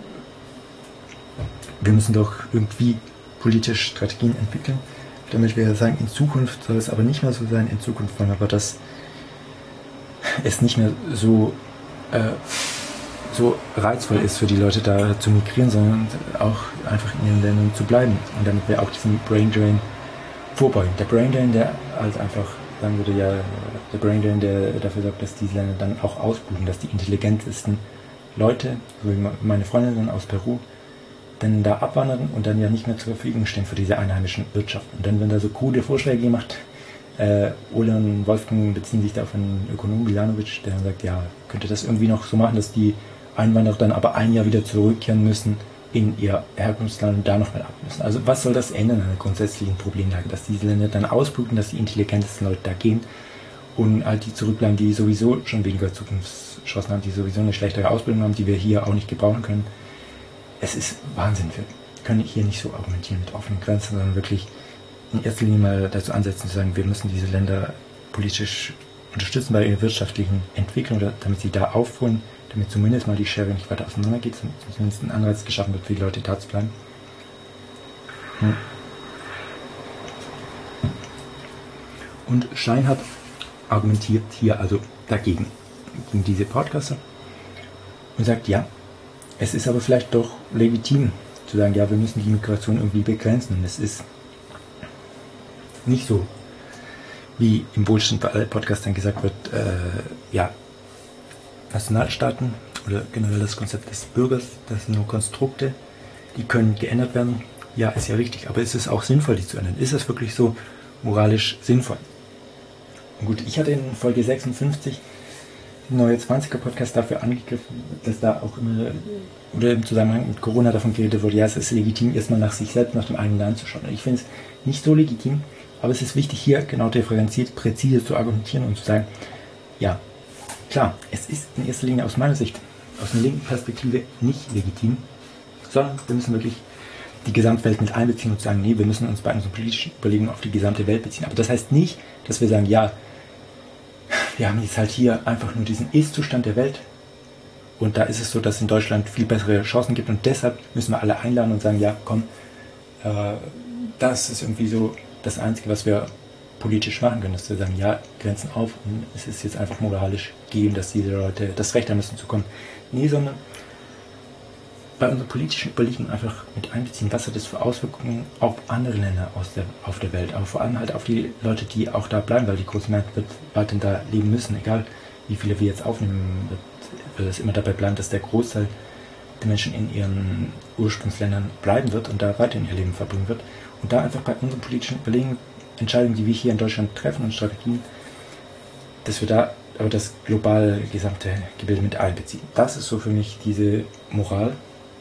wir müssen doch irgendwie politische Strategien entwickeln, damit wir sagen, in Zukunft soll es aber nicht mehr so sein, in Zukunft wollen wir aber, dass es nicht mehr so reizvoll ist für die Leute da zu migrieren, sondern auch einfach in ihren Ländern zu bleiben. Und damit wir auch diesen Brain Drain vorbeugen. Der Brain Drain, der halt einfach sagen würde, ja, der Brain Drain, der dafür sorgt, dass diese Länder dann auch ausbluten, dass die intelligentesten Leute, so wie meine Freundin dann aus Peru, dann da abwandern und dann ja nicht mehr zur Verfügung stehen für diese einheimischen Wirtschaften. Und dann werden da so coole Vorschläge gemacht. Ole und Wolfgang beziehen sich da auf einen Ökonom, Milanovic, der dann sagt, ja, könnte das irgendwie noch so machen, dass die Einwanderer dann aber ein Jahr wieder zurückkehren müssen in ihr Herkunftsland und da nochmal ab müssen. Also was soll das ändern an der grundsätzlichen Problemlage, dass diese Länder dann ausbluten, dass die intelligentesten Leute da gehen und halt die zurückbleiben, die sowieso schon weniger Zukunftschancen haben, die sowieso eine schlechtere Ausbildung haben, die wir hier auch nicht gebrauchen können. Es ist Wahnsinn. Wir können hier nicht so argumentieren mit offenen Grenzen, sondern wirklich in erster Linie mal dazu ansetzen, zu sagen, wir müssen diese Länder politisch unterstützen bei ihrer wirtschaftlichen Entwicklung, damit sie da aufholen, damit zumindest mal die Schere nicht weiter auseinander geht, zumindest ein Anreiz geschaffen wird, für die Leute da zu bleiben. Und Scheinhardt argumentiert hier also dagegen, gegen diese Podcaster und sagt, ja, es ist aber vielleicht doch legitim zu sagen, ja, wir müssen die Migration irgendwie begrenzen. Und es ist nicht so, wie im Wohlstand bei allen Podcastern gesagt wird, ja, Nationalstaaten oder generell das Konzept des Bürgers, das sind nur Konstrukte, die können geändert werden. Ja, ist ja richtig, aber ist es auch sinnvoll, die zu ändern? Ist es wirklich so moralisch sinnvoll? Und gut, ich hatte in Folge 56 den Neue 20er Podcast dafür angegriffen, dass da auch immer oder im Zusammenhang mit Corona davon geredet wurde, ja, es ist legitim, erstmal nach sich selbst, nach dem eigenen Land zu schauen. Ich finde es nicht so legitim, aber es ist wichtig, hier genau differenziert, präzise zu argumentieren und zu sagen, ja, klar, es ist in erster Linie aus meiner Sicht, aus einer linken Perspektive nicht legitim, sondern wir müssen wirklich die Gesamtwelt mit einbeziehen und sagen, nee, wir müssen uns bei unseren politischen Überlegungen auf die gesamte Welt beziehen. Aber das heißt nicht, dass wir sagen, ja, wir haben jetzt halt hier einfach nur diesen Ist-Zustand der Welt und da ist es so, dass es in Deutschland viel bessere Chancen gibt und deshalb müssen wir alle einladen und sagen, ja, komm, das ist irgendwie so das Einzige, was wir politisch machen können, dass wir sagen, ja, Grenzen auf und es ist jetzt einfach moralisch gegeben, dass diese Leute das Recht haben müssen zu kommen. Nee, sondern bei unseren politischen Überlegungen einfach mit einbeziehen, was hat das für Auswirkungen auf andere Länder auf der Welt, aber vor allem halt auf die Leute, die auch da bleiben, weil die große Mehrheit wird weiterhin da leben müssen, egal wie viele wir jetzt aufnehmen, wird es immer dabei bleiben, dass der Großteil der Menschen in ihren Ursprungsländern bleiben wird und da weiterhin ihr Leben verbringen wird. Und da einfach bei unseren politischen Überlegungen, Entscheidungen, die wir hier in Deutschland treffen und Strategien, dass wir da aber das globale gesamte Gebilde mit einbeziehen. Das ist so für mich diese Moral.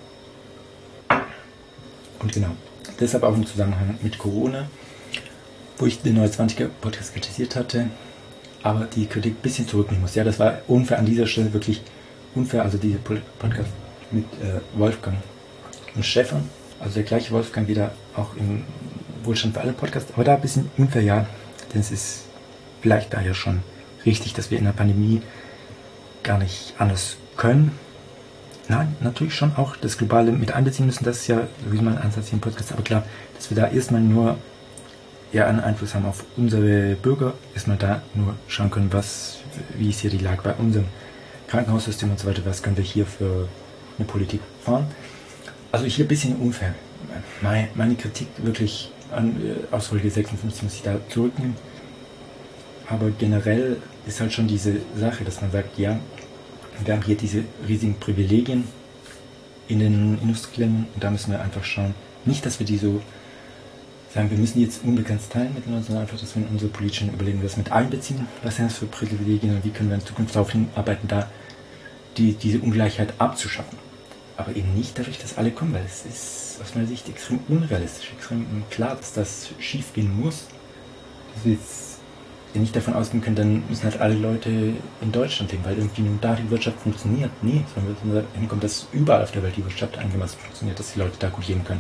Und genau, deshalb auch im Zusammenhang mit Corona, wo ich den Neue 20er Podcast kritisiert hatte, aber die Kritik ein bisschen zurücknehmen muss. Ja, das war unfair an dieser Stelle, wirklich unfair, also dieser Podcast mit Wolfgang und Stefan, also der gleiche Wolfgang wieder auch im Wohlstand für alle Podcast, aber da ein bisschen unfair, ja, denn es ist vielleicht daher schon richtig, dass wir in der Pandemie gar nicht anders können. Nein, natürlich schon auch das Globale mit einbeziehen müssen, das ist ja sowieso mal ein Ansatz hier im Podcast, aber klar, dass wir da erstmal nur einen Einfluss haben auf unsere Bürger, erstmal da nur schauen können, wie ist hier die Lage bei unserem Krankenhaussystem und so weiter, was können wir hier für eine Politik fahren. Also hier ein bisschen unfair. Meine Kritik wirklich aus Folge 56 muss ich da zurücknehmen, aber generell ist halt schon diese Sache, dass man sagt, ja, wir haben hier diese riesigen Privilegien in den Industrieländern und da müssen wir einfach schauen, nicht, dass wir die so sagen, wir müssen die jetzt unbegrenzt teilen miteinander, sondern einfach, dass wir in unsere politischen Überlegungen das mit einbeziehen, was sind das für Privilegien und wie können wir in Zukunft darauf hinarbeiten, da diese Ungleichheit abzuschaffen. Aber eben nicht dadurch, dass alle kommen, weil es ist aus meiner Sicht extrem unrealistisch, extrem klar, dass das schief gehen muss. Das ist nicht davon ausgehen können, dann müssen halt alle Leute in Deutschland leben, weil irgendwie nur da die Wirtschaft funktioniert. Nee, sondern wir müssen hinkommen, dass überall auf der Welt die Wirtschaft einigermaßen funktioniert, dass die Leute da gut leben können.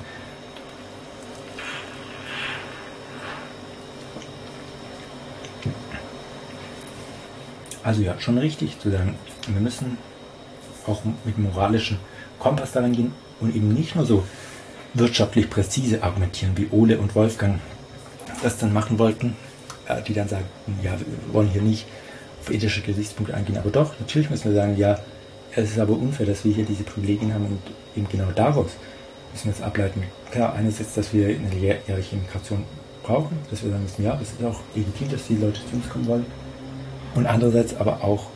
Also ja, schon richtig zu sagen, wir müssen auch mit moralischem Kompass daran gehen und eben nicht nur so wirtschaftlich präzise argumentieren, wie Ole und Wolfgang das dann machen wollten, die dann sagen, ja, wir wollen hier nicht auf ethische Gesichtspunkte eingehen, aber doch, natürlich müssen wir sagen, ja, es ist aber unfair, dass wir hier diese Privilegien haben und eben genau daraus müssen wir jetzt ableiten. Klar, einerseits, dass wir eine lehrjährige Migration brauchen, dass wir sagen müssen, ja, es ist auch legitim, dass die Leute zu uns kommen wollen, und andererseits aber auch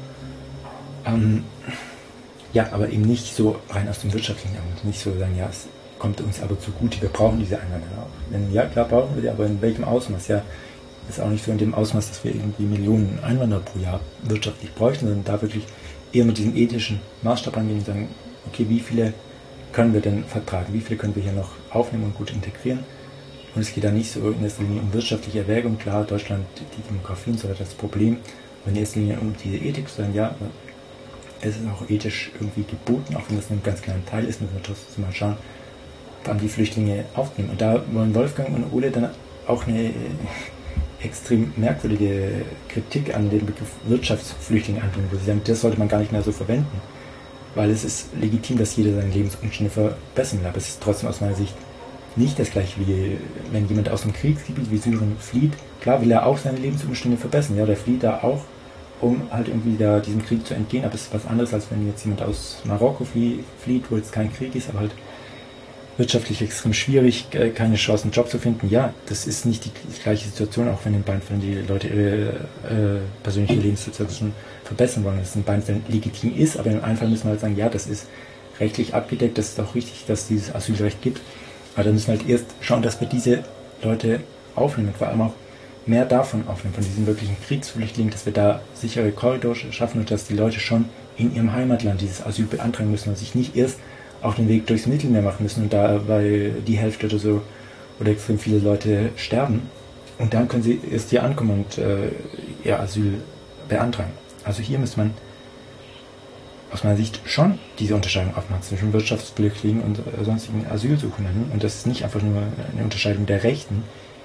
ja, aber eben nicht so rein aus dem wirtschaftlichen Argument, nicht so sagen, ja, es kommt uns aber zugute, wir brauchen diese Einwanderer auch. Denn ja, klar brauchen wir die, aber in welchem Ausmaß? Ja, ist auch nicht so in dem Ausmaß, dass wir irgendwie Millionen Einwanderer pro Jahr wirtschaftlich bräuchten, sondern da wirklich eher mit diesem ethischen Maßstab angehen und sagen, okay, wie viele können wir denn vertragen, wie viele können wir hier noch aufnehmen und gut integrieren? Und es geht da nicht so in erster Linie um wirtschaftliche Erwägung, klar, Deutschland, die Demografie und so weiter, das Problem, aber in erster Linie um diese Ethik, sondern ja, es ist auch ethisch irgendwie geboten, auch wenn das nur ein ganz kleiner Teil ist, müssen wir trotzdem mal schauen, wann die Flüchtlinge aufnehmen. Und da wollen Wolfgang und Ole dann auch eine extrem merkwürdige Kritik an den Begriff Wirtschaftsflüchtling anbringen, wo sie sagen, das sollte man gar nicht mehr so verwenden, weil es ist legitim, dass jeder seine Lebensumstände verbessern will, aber es ist trotzdem aus meiner Sicht nicht das gleiche, wie wenn jemand aus einem Kriegsgebiet wie Syrien flieht. Klar will er auch seine Lebensumstände verbessern, ja, der flieht da auch, um halt irgendwie da diesem Krieg zu entgehen, aber es ist was anderes, als wenn jetzt jemand aus Marokko flieht, wo jetzt kein Krieg ist, aber halt wirtschaftlich extrem schwierig, keine Chance, einen Job zu finden. Ja, das ist nicht die gleiche Situation, auch wenn in beiden Fällen die Leute ihre persönliche Lebenssituation verbessern wollen. Das ist in beiden Fällen legitim ist, aber in einem Fall müssen wir halt sagen, ja, das ist rechtlich abgedeckt, das ist auch richtig, dass es dieses Asylrecht gibt. Aber dann müssen wir halt erst schauen, dass wir diese Leute aufnehmen, vor allem auch mehr davon aufnehmen, von diesen wirklichen Kriegsflüchtlingen, dass wir da sichere Korridore schaffen und dass die Leute schon in ihrem Heimatland dieses Asyl beantragen müssen und sich nicht erst auf den Weg durchs Mittelmeer machen müssen und dabei die Hälfte oder so oder extrem viele Leute sterben. Und dann können sie erst hier ankommen und ihr Asyl beantragen. Also hier muss man aus meiner Sicht schon diese Unterscheidung aufmachen zwischen Wirtschaftsflüchtlingen und sonstigen Asylsuchenden. Und das ist nicht einfach nur eine Unterscheidung der Rechten.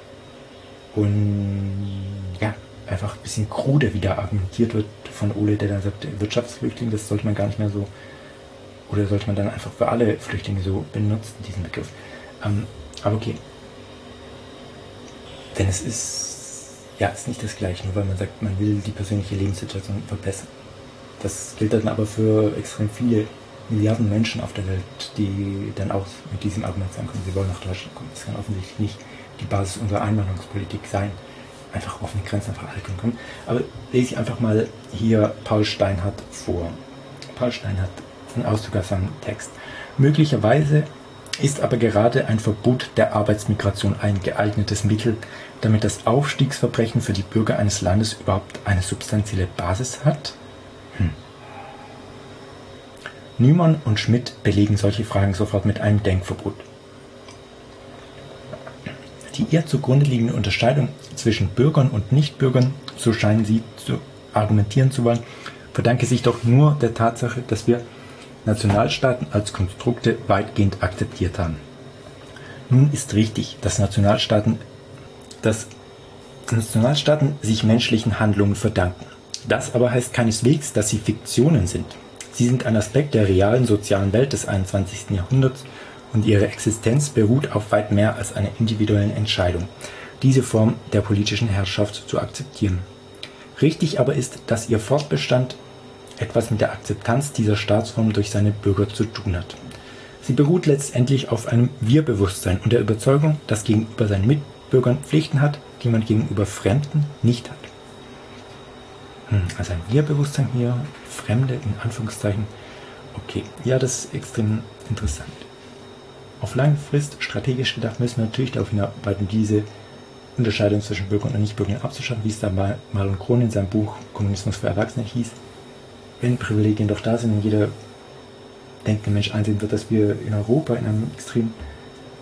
Und ja, einfach ein bisschen krude, wie da argumentiert wird von Ole, der dann sagt, Wirtschaftsflüchtling, das sollte man gar nicht mehr so, oder sollte man dann einfach für alle Flüchtlinge so benutzen, diesen Begriff. Aber okay. Denn es ist nicht das Gleiche, nur weil man sagt, man will die persönliche Lebenssituation verbessern. Das gilt dann aber für extrem viele Milliarden Menschen auf der Welt, die dann auch mit diesem Argument sagen können, sie wollen nach Deutschland kommen. Das kann offensichtlich nicht die Basis unserer Einwanderungspolitik sein. Einfach offene Grenzen, einfach alle können kommen. Aber lese ich einfach mal hier Paul Steinhardt vor. Paul Steinhardt, ein Auszug aus seinem Text. Möglicherweise ist aber gerade ein Verbot der Arbeitsmigration ein geeignetes Mittel, damit das Aufstiegsverbrechen für die Bürger eines Landes überhaupt eine substanzielle Basis hat? Nümann und Schmidt belegen solche Fragen sofort mit einem Denkverbot. Die ihr zugrunde liegende Unterscheidung zwischen Bürgern und Nichtbürgern, so scheinen sie zu argumentieren zu wollen, verdanke sich doch nur der Tatsache, dass wir Nationalstaaten als Konstrukte weitgehend akzeptiert haben. Nun ist richtig, dass Nationalstaaten sich menschlichen Handlungen verdanken. Das aber heißt keineswegs, dass sie Fiktionen sind. Sie sind ein Aspekt der realen sozialen Welt des 21. Jahrhunderts und ihre Existenz beruht auf weit mehr als einer individuellen Entscheidung, diese Form der politischen Herrschaft zu akzeptieren. Richtig aber ist, dass ihr Fortbestand etwas mit der Akzeptanz dieser Staatsform durch seine Bürger zu tun hat. Sie beruht letztendlich auf einem Wir-Bewusstsein und der Überzeugung, dass gegenüber seinen Mitbürgern Pflichten hat, die man gegenüber Fremden nicht hat. Also ein Wir-Bewusstsein hier, Fremde in Anführungszeichen. Okay, ja, das ist extrem interessant. Auf lange Frist, strategisch gedacht, müssen wir natürlich darauf hinarbeiten, diese Unterscheidung zwischen Bürgern und Nichtbürgern abzuschaffen, wie es da Marlon Krohn in seinem Buch Kommunismus für Erwachsene hieß. Wenn Privilegien doch da sind und jeder denkende Mensch einsehen wird, dass wir in Europa in einem extrem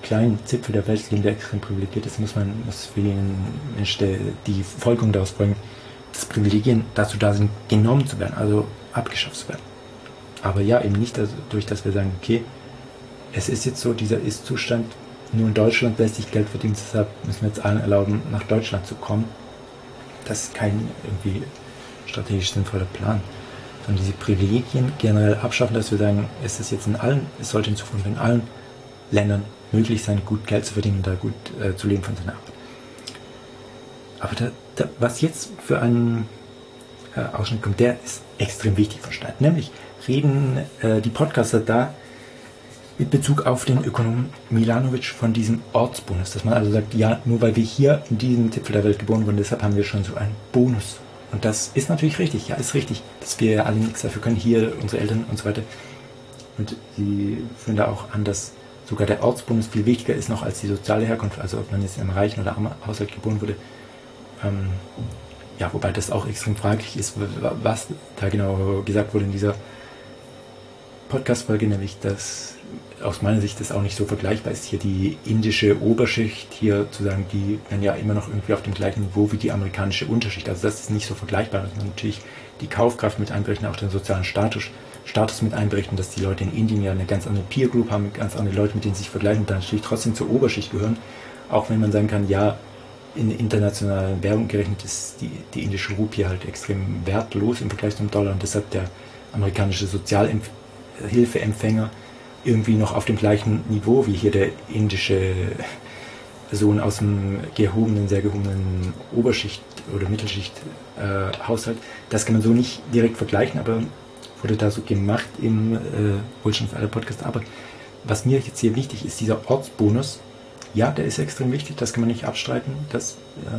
kleinen Zipfel der Welt leben, der extrem privilegiert ist, muss für den Mensch die Folgerung daraus folgen, dass Privilegien dazu da sind, genommen zu werden, also abgeschafft zu werden. Aber ja, eben nicht dadurch, dass wir sagen, okay, es ist jetzt so, dieser Ist-Zustand, nur in Deutschland lässt sich Geld verdienen, deshalb müssen wir jetzt allen erlauben, nach Deutschland zu kommen. Das ist kein irgendwie strategisch sinnvoller Plan. Sondern diese Privilegien generell abschaffen, dass wir sagen, es sollte in Zukunft in allen Ländern möglich sein, gut Geld zu verdienen und da gut zu leben von seiner Arbeit. Aber was jetzt für einen Ausschnitt kommt, der ist extrem wichtig von Stein. Nämlich reden die Podcaster da mit Bezug auf den Ökonomen Milanovic von diesem Ortsbonus, dass man also sagt, ja, nur weil wir hier in diesem Zipfel der Welt geboren wurden, deshalb haben wir schon so einen Bonus. Und das ist natürlich richtig, ja, ist richtig, dass wir alle nichts dafür können, hier unsere Eltern und so weiter. Und sie führen da auch an, dass sogar der Ortsbonus viel wichtiger ist noch als die soziale Herkunft, also ob man jetzt in einem reichen oder armen Haushalt geboren wurde. Ja, wobei das auch extrem fraglich ist, was da genau gesagt wurde in dieser Podcast-Folge, nämlich dass aus meiner Sicht das auch nicht so vergleichbar ist, hier die indische Oberschicht, hier zu sagen, die werden ja immer noch irgendwie auf dem gleichen Niveau wie die amerikanische Unterschicht. Also das ist nicht so vergleichbar, dass man natürlich die Kaufkraft mit einberechnet, auch den sozialen Status mit einberechnet, dass die Leute in Indien ja eine ganz andere Peer Group haben, ganz andere Leute, mit denen sie sich vergleichen und dann natürlich trotzdem zur Oberschicht gehören. Auch wenn man sagen kann, ja, in internationalen Währung gerechnet ist die indische Rupie halt extrem wertlos im Vergleich zum Dollar und deshalb der amerikanische Sozialhilfeempfänger irgendwie noch auf dem gleichen Niveau wie hier der indische Sohn aus dem sehr gehobenen Oberschicht oder Mittelschicht Haushalt. Das kann man so nicht direkt vergleichen, aber wurde da so gemacht im Wohlstand für alle Podcast. Aber was mir jetzt hier wichtig ist, dieser Ortsbonus, ja, der ist extrem wichtig, das kann man nicht abstreiten, dass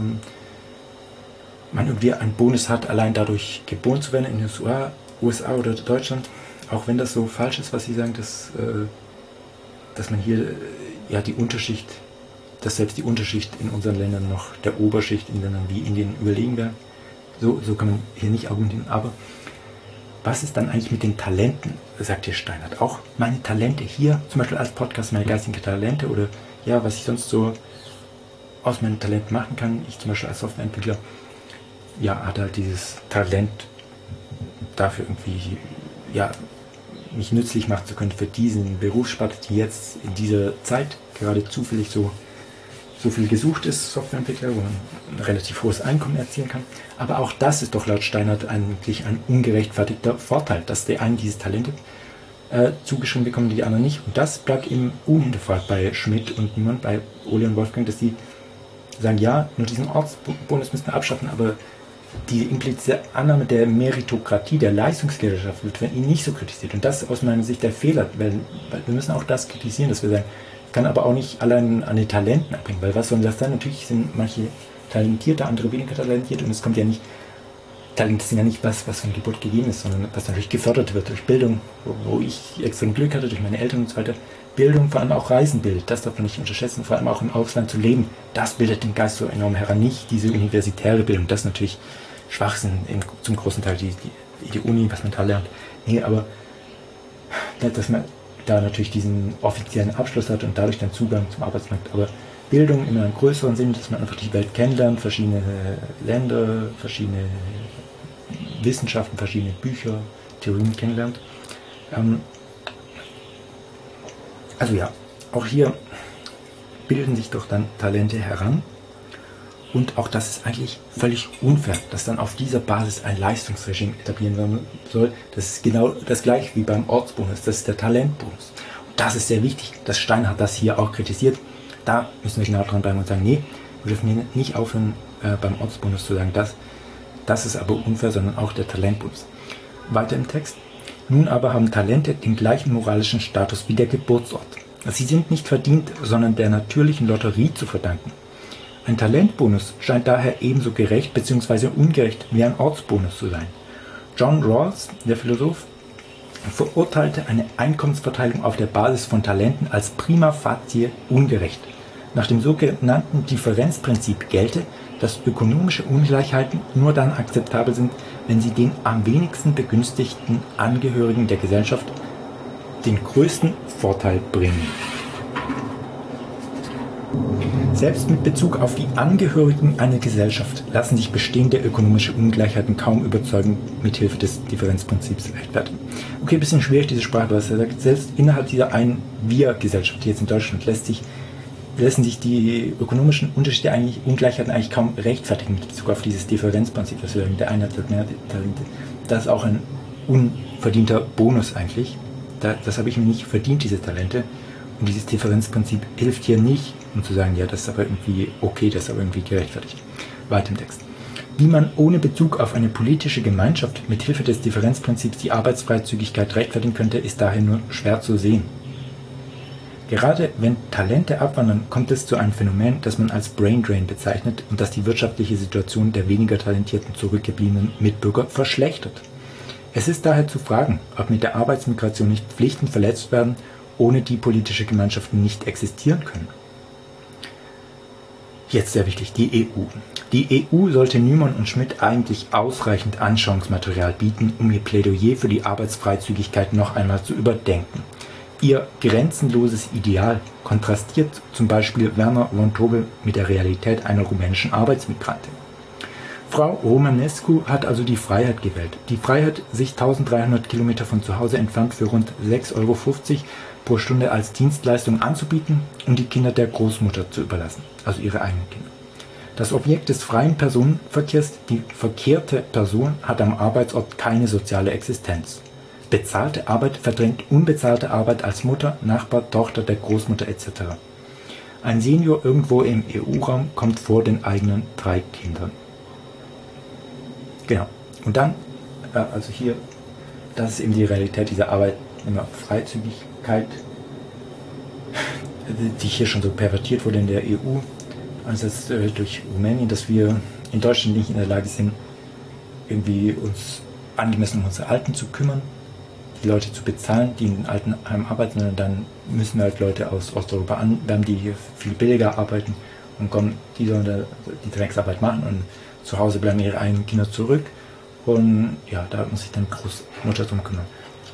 man irgendwie einen Bonus hat, allein dadurch geboren zu werden in den USA oder Deutschland. Auch wenn das so falsch ist, was Sie sagen, dass man hier ja dass selbst die Unterschicht in unseren Ländern noch der Oberschicht in Ländern wie Indien überlegen wäre. So kann man hier nicht argumentieren. Aber was ist dann eigentlich mit den Talenten, sagt hier Steinert. Auch meine Talente hier, zum Beispiel als Podcast, meine geistigen Talente oder ja, was ich sonst so aus meinem Talent machen kann. Ich zum Beispiel als Softwareentwickler, ja, hatte halt dieses Talent dafür irgendwie, ja, mich nützlich machen zu können für diesen Berufssparte, die jetzt in dieser Zeit gerade zufällig so viel gesucht ist, Softwareentwickler, wo man ein relativ hohes Einkommen erzielen kann. Aber auch das ist doch laut Steinert eigentlich ein ungerechtfertigter Vorteil, dass die einen diese Talente zugeschrieben bekommen, die anderen nicht. Und das bleibt eben unhinterfragt bei Schmidt und Niemann, bei Ole und Wolfgang, dass die sagen, ja, nur diesen Ortsbonus müssen wir abschaffen, aber die implizierte Annahme der Meritokratie, der Leistungsgesellschaft wird von ihnen nicht so kritisiert. Und das ist aus meiner Sicht der Fehler, weil wir müssen auch das kritisieren, dass wir sagen, es kann aber auch nicht allein an den Talenten abhängen, weil was soll das sein? Natürlich sind manche talentierter, andere weniger talentiert und es kommt ja nicht, Talente sind ja nicht was von Geburt gegeben ist, sondern was natürlich gefördert wird durch Bildung, wo ich extrem Glück hatte, durch meine Eltern und so weiter. Bildung, vor allem auch Reisen bildet, das darf man nicht unterschätzen, vor allem auch im Ausland zu leben, das bildet den Geist so enorm heran, nicht diese universitäre Bildung, das ist natürlich Schwachsinn, zum großen Teil die Uni, was man da lernt. Nee, aber dass man da natürlich diesen offiziellen Abschluss hat und dadurch dann Zugang zum Arbeitsmarkt, aber Bildung in einem größeren Sinn, dass man einfach die Welt kennenlernt, verschiedene Länder, verschiedene Wissenschaften, verschiedene Bücher, Theorien kennenlernt. Also ja, auch hier bilden sich doch dann Talente heran und auch das ist eigentlich völlig unfair, dass dann auf dieser Basis ein Leistungsregime etablieren werden soll. Das ist genau das gleiche wie beim Ortsbonus, das ist der Talentbonus. Und das ist sehr wichtig, dass Stein hat das hier auch kritisiert. Da müssen wir genau dran bleiben und sagen, nee, wir dürfen hier nicht aufhören beim Ortsbonus zu sagen, das ist aber unfair, sondern auch der Talentbonus. Weiter im Text. Nun aber haben Talente den gleichen moralischen Status wie der Geburtsort. Sie sind nicht verdient, sondern der natürlichen Lotterie zu verdanken. Ein Talentbonus scheint daher ebenso gerecht bzw. ungerecht wie ein Ortsbonus zu sein. John Rawls, der Philosoph, verurteilte eine Einkommensverteilung auf der Basis von Talenten als prima facie ungerecht. Nach dem sogenannten Differenzprinzip gelte, dass ökonomische Ungleichheiten nur dann akzeptabel sind, wenn sie den am wenigsten begünstigten Angehörigen der Gesellschaft den größten Vorteil bringen. Selbst mit Bezug auf die Angehörigen einer Gesellschaft lassen sich bestehende ökonomische Ungleichheiten kaum überzeugend mithilfe des Differenzprinzips rechtfertigen. Okay, ein bisschen schwierig diese Sprache, was er sagt. Selbst innerhalb dieser einen Wir-Gesellschaft, die jetzt in Deutschland, lassen sich die ökonomischen Unterschiede Ungleichheiten eigentlich kaum rechtfertigen mit Bezug auf dieses Differenzprinzip, was wir mit der Einheit hat mehr Talente. Das ist auch ein unverdienter Bonus eigentlich. Das habe ich mir nicht verdient, diese Talente. Und dieses Differenzprinzip hilft hier nicht, um zu sagen, ja, das ist aber irgendwie okay, das ist aber irgendwie gerechtfertigt. Weiter im Text. Wie man ohne Bezug auf eine politische Gemeinschaft mit Hilfe des Differenzprinzips die Arbeitsfreizügigkeit rechtfertigen könnte, ist daher nur schwer zu sehen. Gerade wenn Talente abwandern, kommt es zu einem Phänomen, das man als Brain Drain bezeichnet und das die wirtschaftliche Situation der weniger talentierten zurückgebliebenen Mitbürger verschlechtert. Es ist daher zu fragen, ob mit der Arbeitsmigration nicht Pflichten verletzt werden, ohne die politische Gemeinschaften nicht existieren können. Jetzt sehr wichtig, die EU. Die EU sollte Nümann und Schmidt eigentlich ausreichend Anschauungsmaterial bieten, um ihr Plädoyer für die Arbeitsfreizügigkeit noch einmal zu überdenken. Ihr grenzenloses Ideal kontrastiert zum Beispiel Werner von Tobel mit der Realität einer rumänischen Arbeitsmigrantin. Frau Romanescu hat also die Freiheit gewählt. Die Freiheit, sich 1300 Kilometer von zu Hause entfernt für rund 6,50 Euro pro Stunde als Dienstleistung anzubieten und die Kinder der Großmutter zu überlassen, also ihre eigenen Kinder. Das Objekt des freien Personenverkehrs, die verkehrte Person, hat am Arbeitsort keine soziale Existenz. Bezahlte Arbeit verdrängt unbezahlte Arbeit als Mutter, Nachbar, Tochter der Großmutter etc. Ein Senior irgendwo im EU-Raum kommt vor den eigenen 3 Kindern. Genau. Und dann, also hier, das ist eben die Realität dieser Arbeitnehmerfreizügigkeit, die hier schon so pervertiert wurde in der EU, also durch Rumänien, dass wir in Deutschland nicht in der Lage sind, irgendwie uns angemessen um unsere Alten zu kümmern, die Leute zu bezahlen, die in Altenheimen arbeiten, sondern dann müssen wir halt Leute aus Osteuropa anwerben, die hier viel billiger arbeiten und kommen, die sollen die Drecksarbeit machen und zu Hause bleiben ihre eigenen Kinder zurück und ja, da muss sich dann Großmutter drum kümmern.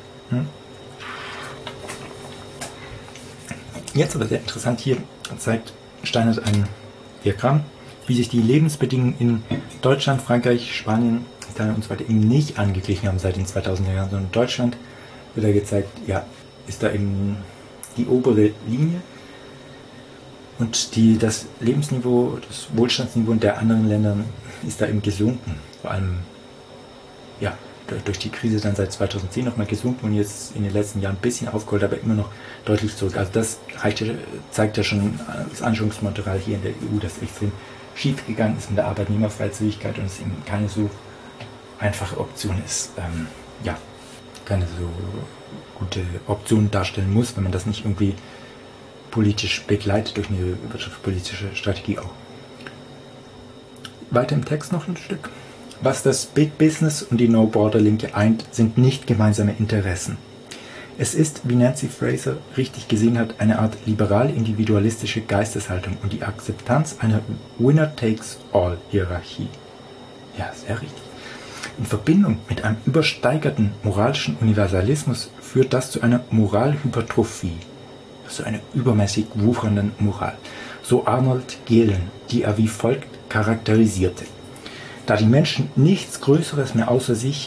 Jetzt aber sehr interessant, hier zeigt Steinert ein Diagramm, wie sich die Lebensbedingungen in Deutschland, Frankreich, Spanien, Italien und so weiter eben nicht angeglichen haben seit den 2000er Jahren, sondern in Deutschland wird da gezeigt, ja, ist da eben die obere Linie und das Lebensniveau, das Wohlstandsniveau der anderen Länder ist da eben gesunken, vor allem ja, durch die Krise dann seit 2010 nochmal gesunken und jetzt in den letzten Jahren ein bisschen aufgeholt, aber immer noch deutlich zurück. Also das zeigt ja schon das Anschauungsmaterial hier in der EU, das extrem schief gegangen ist mit der Arbeitnehmerfreizügigkeit und es eben keine so einfache Option ist, keine so gute Option darstellen muss, wenn man das nicht irgendwie politisch begleitet durch eine wirtschaftspolitische Strategie auch. Weiter im Text noch ein Stück. Was das Big Business und die No-Border-Linke eint, sind nicht gemeinsame Interessen. Es ist, wie Nancy Fraser richtig gesehen hat, eine Art liberal-individualistische Geisteshaltung und die Akzeptanz einer Winner-takes-all-Hierarchie. Ja, sehr richtig. In Verbindung mit einem übersteigerten moralischen Universalismus führt das zu einer Moralhypertrophie, also einer übermäßig wuchernden Moral. So Arnold Gehlen, die er wie folgt charakterisierte. Da die Menschheit nichts Größeres mehr außer sich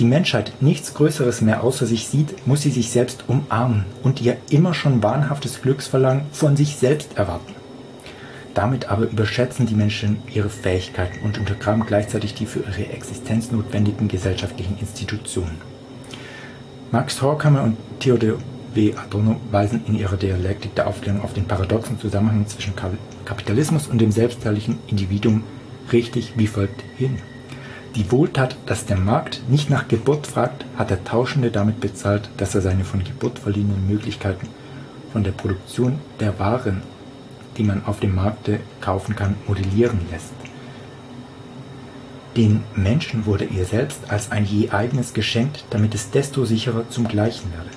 sieht, muss sie sich selbst umarmen und ihr immer schon wahnhaftes Glücksverlangen von sich selbst erwarten. Damit aber überschätzen die Menschen ihre Fähigkeiten und untergraben gleichzeitig die für ihre Existenz notwendigen gesellschaftlichen Institutionen. Max Horkheimer und Theodor W. Adorno weisen in ihrer Dialektik der Aufklärung auf den paradoxen Zusammenhang zwischen Kapitalismus und dem selbstherrlichen Individuum richtig wie folgt hin. Die Wohltat, dass der Markt nicht nach Geburt fragt, hat der Tauschende damit bezahlt, dass er seine von Geburt verliehenen Möglichkeiten von der Produktion der Waren, die man auf dem Markte kaufen kann, modellieren lässt. Den Menschen wurde er selbst als ein je eigenes geschenkt, damit es desto sicherer zum Gleichen werde.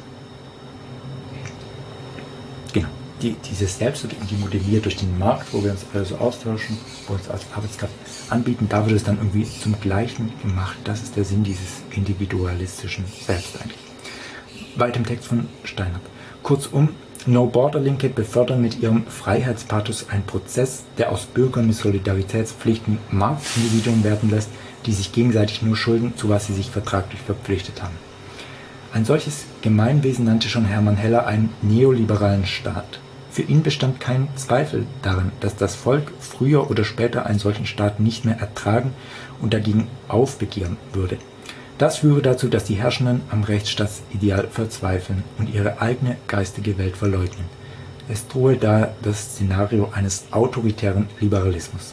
Genau, dieses Selbst wird irgendwie modelliert durch den Markt, wo wir uns also austauschen, wo wir uns als Arbeitskraft anbieten, da wird es dann irgendwie zum Gleichen gemacht. Das ist der Sinn dieses individualistischen Selbst eigentlich. Weiter im Text von Steinert. Kurzum, No-Border-Linke befördern mit ihrem Freiheitspathos einen Prozess, der aus Bürgern mit Solidaritätspflichten Marktindividuen werden lässt, die sich gegenseitig nur schulden, zu was sie sich vertraglich verpflichtet haben. Ein solches Gemeinwesen nannte schon Hermann Heller einen neoliberalen Staat. Für ihn bestand kein Zweifel daran, dass das Volk früher oder später einen solchen Staat nicht mehr ertragen und dagegen aufbegehren würde. Das führe dazu, dass die Herrschenden am Rechtsstaatsideal verzweifeln und ihre eigene geistige Welt verleugnen. Es drohe da das Szenario eines autoritären Liberalismus.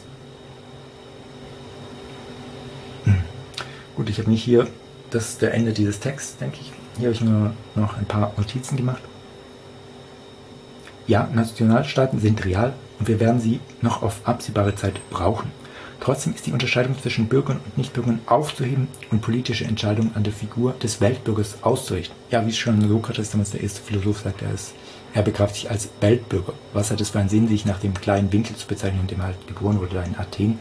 Gut, ich habe nicht hier, das ist der Ende dieses Texts, denke ich. Hier habe ich nur noch ein paar Notizen gemacht. Ja, Nationalstaaten sind real und wir werden sie noch auf absehbare Zeit brauchen. Trotzdem ist die Unterscheidung zwischen Bürgern und Nichtbürgern aufzuheben und politische Entscheidungen an der Figur des Weltbürgers auszurichten. Ja, wie schon Sokrates, damals der erste Philosoph, sagt, er begreift sich als Weltbürger. Was hat es für einen Sinn, sich nach dem kleinen Winkel zu bezeichnen, in dem er halt geboren wurde, in Athen?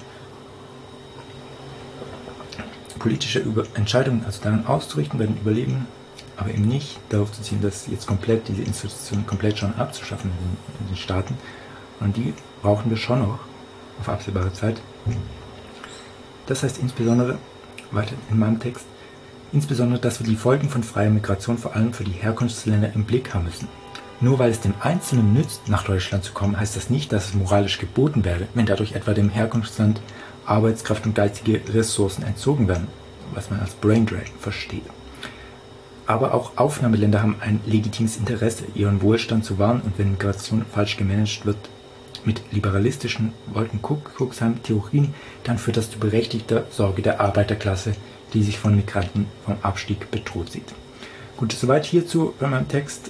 Politische Entscheidungen also daran auszurichten, werden überleben, aber eben nicht darauf zu ziehen, dass jetzt komplett diese Institutionen komplett schon abzuschaffen in den Staaten. Und die brauchen wir schon noch auf absehbare Zeit. Das heißt insbesondere, weiter in meinem Text, insbesondere, dass wir die Folgen von freier Migration vor allem für die Herkunftsländer im Blick haben müssen. Nur weil es dem Einzelnen nützt, nach Deutschland zu kommen, heißt das nicht, dass es moralisch geboten wäre, wenn dadurch etwa dem Herkunftsland Arbeitskraft und geistige Ressourcen entzogen werden, was man als Braindrain versteht. Aber auch Aufnahmeländer haben ein legitimes Interesse, ihren Wohlstand zu wahren, und wenn Migration falsch gemanagt wird, mit liberalistischen Wolkenkuckucksheim-Theorien, dann führt das zu berechtigter Sorge der Arbeiterklasse, die sich von Migranten vom Abstieg bedroht sieht. Gut, soweit hierzu bei meinem Text.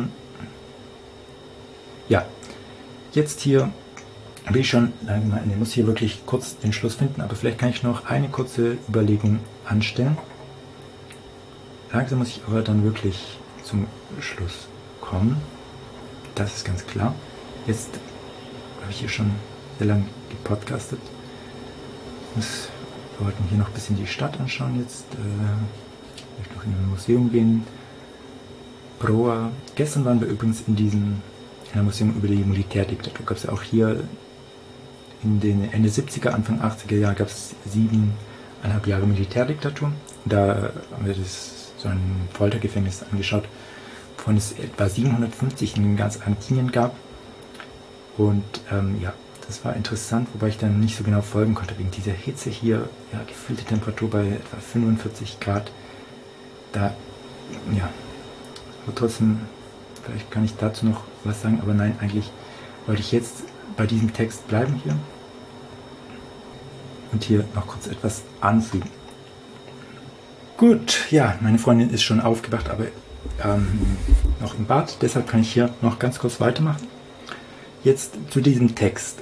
Ja, jetzt hier will ich schon, ich muss hier wirklich kurz den Schluss finden, aber vielleicht kann ich noch eine kurze Überlegung anstellen. Langsam muss ich aber dann wirklich zum Schluss kommen. Das ist ganz klar. Jetzt habe ich hier schon sehr lange gepodcastet. Wir wollten hier noch ein bisschen die Stadt anschauen jetzt. Ich möchte noch in ein Museum gehen. Proa. Gestern waren wir übrigens in einem Museum über die Militärdiktatur. Gab es ja auch hier in den Ende 70er, Anfang 80er Jahre gab es 7,5 Jahre Militärdiktatur. Da haben wir so ein Foltergefängnis angeschaut, wovon es etwa 750 in ganz Argentinien gab. Und ja, das war interessant, wobei ich dann nicht so genau folgen konnte, wegen dieser Hitze hier, ja, gefühlte Temperatur bei etwa 45 Grad. Da, ja, aber trotzdem, vielleicht kann ich dazu noch was sagen, aber nein, eigentlich wollte ich jetzt bei diesem Text bleiben hier und hier noch kurz etwas anfügen. Gut, ja, meine Freundin ist schon aufgewacht, aber noch im Bad, deshalb kann ich hier noch ganz kurz weitermachen. Jetzt zu diesem Text.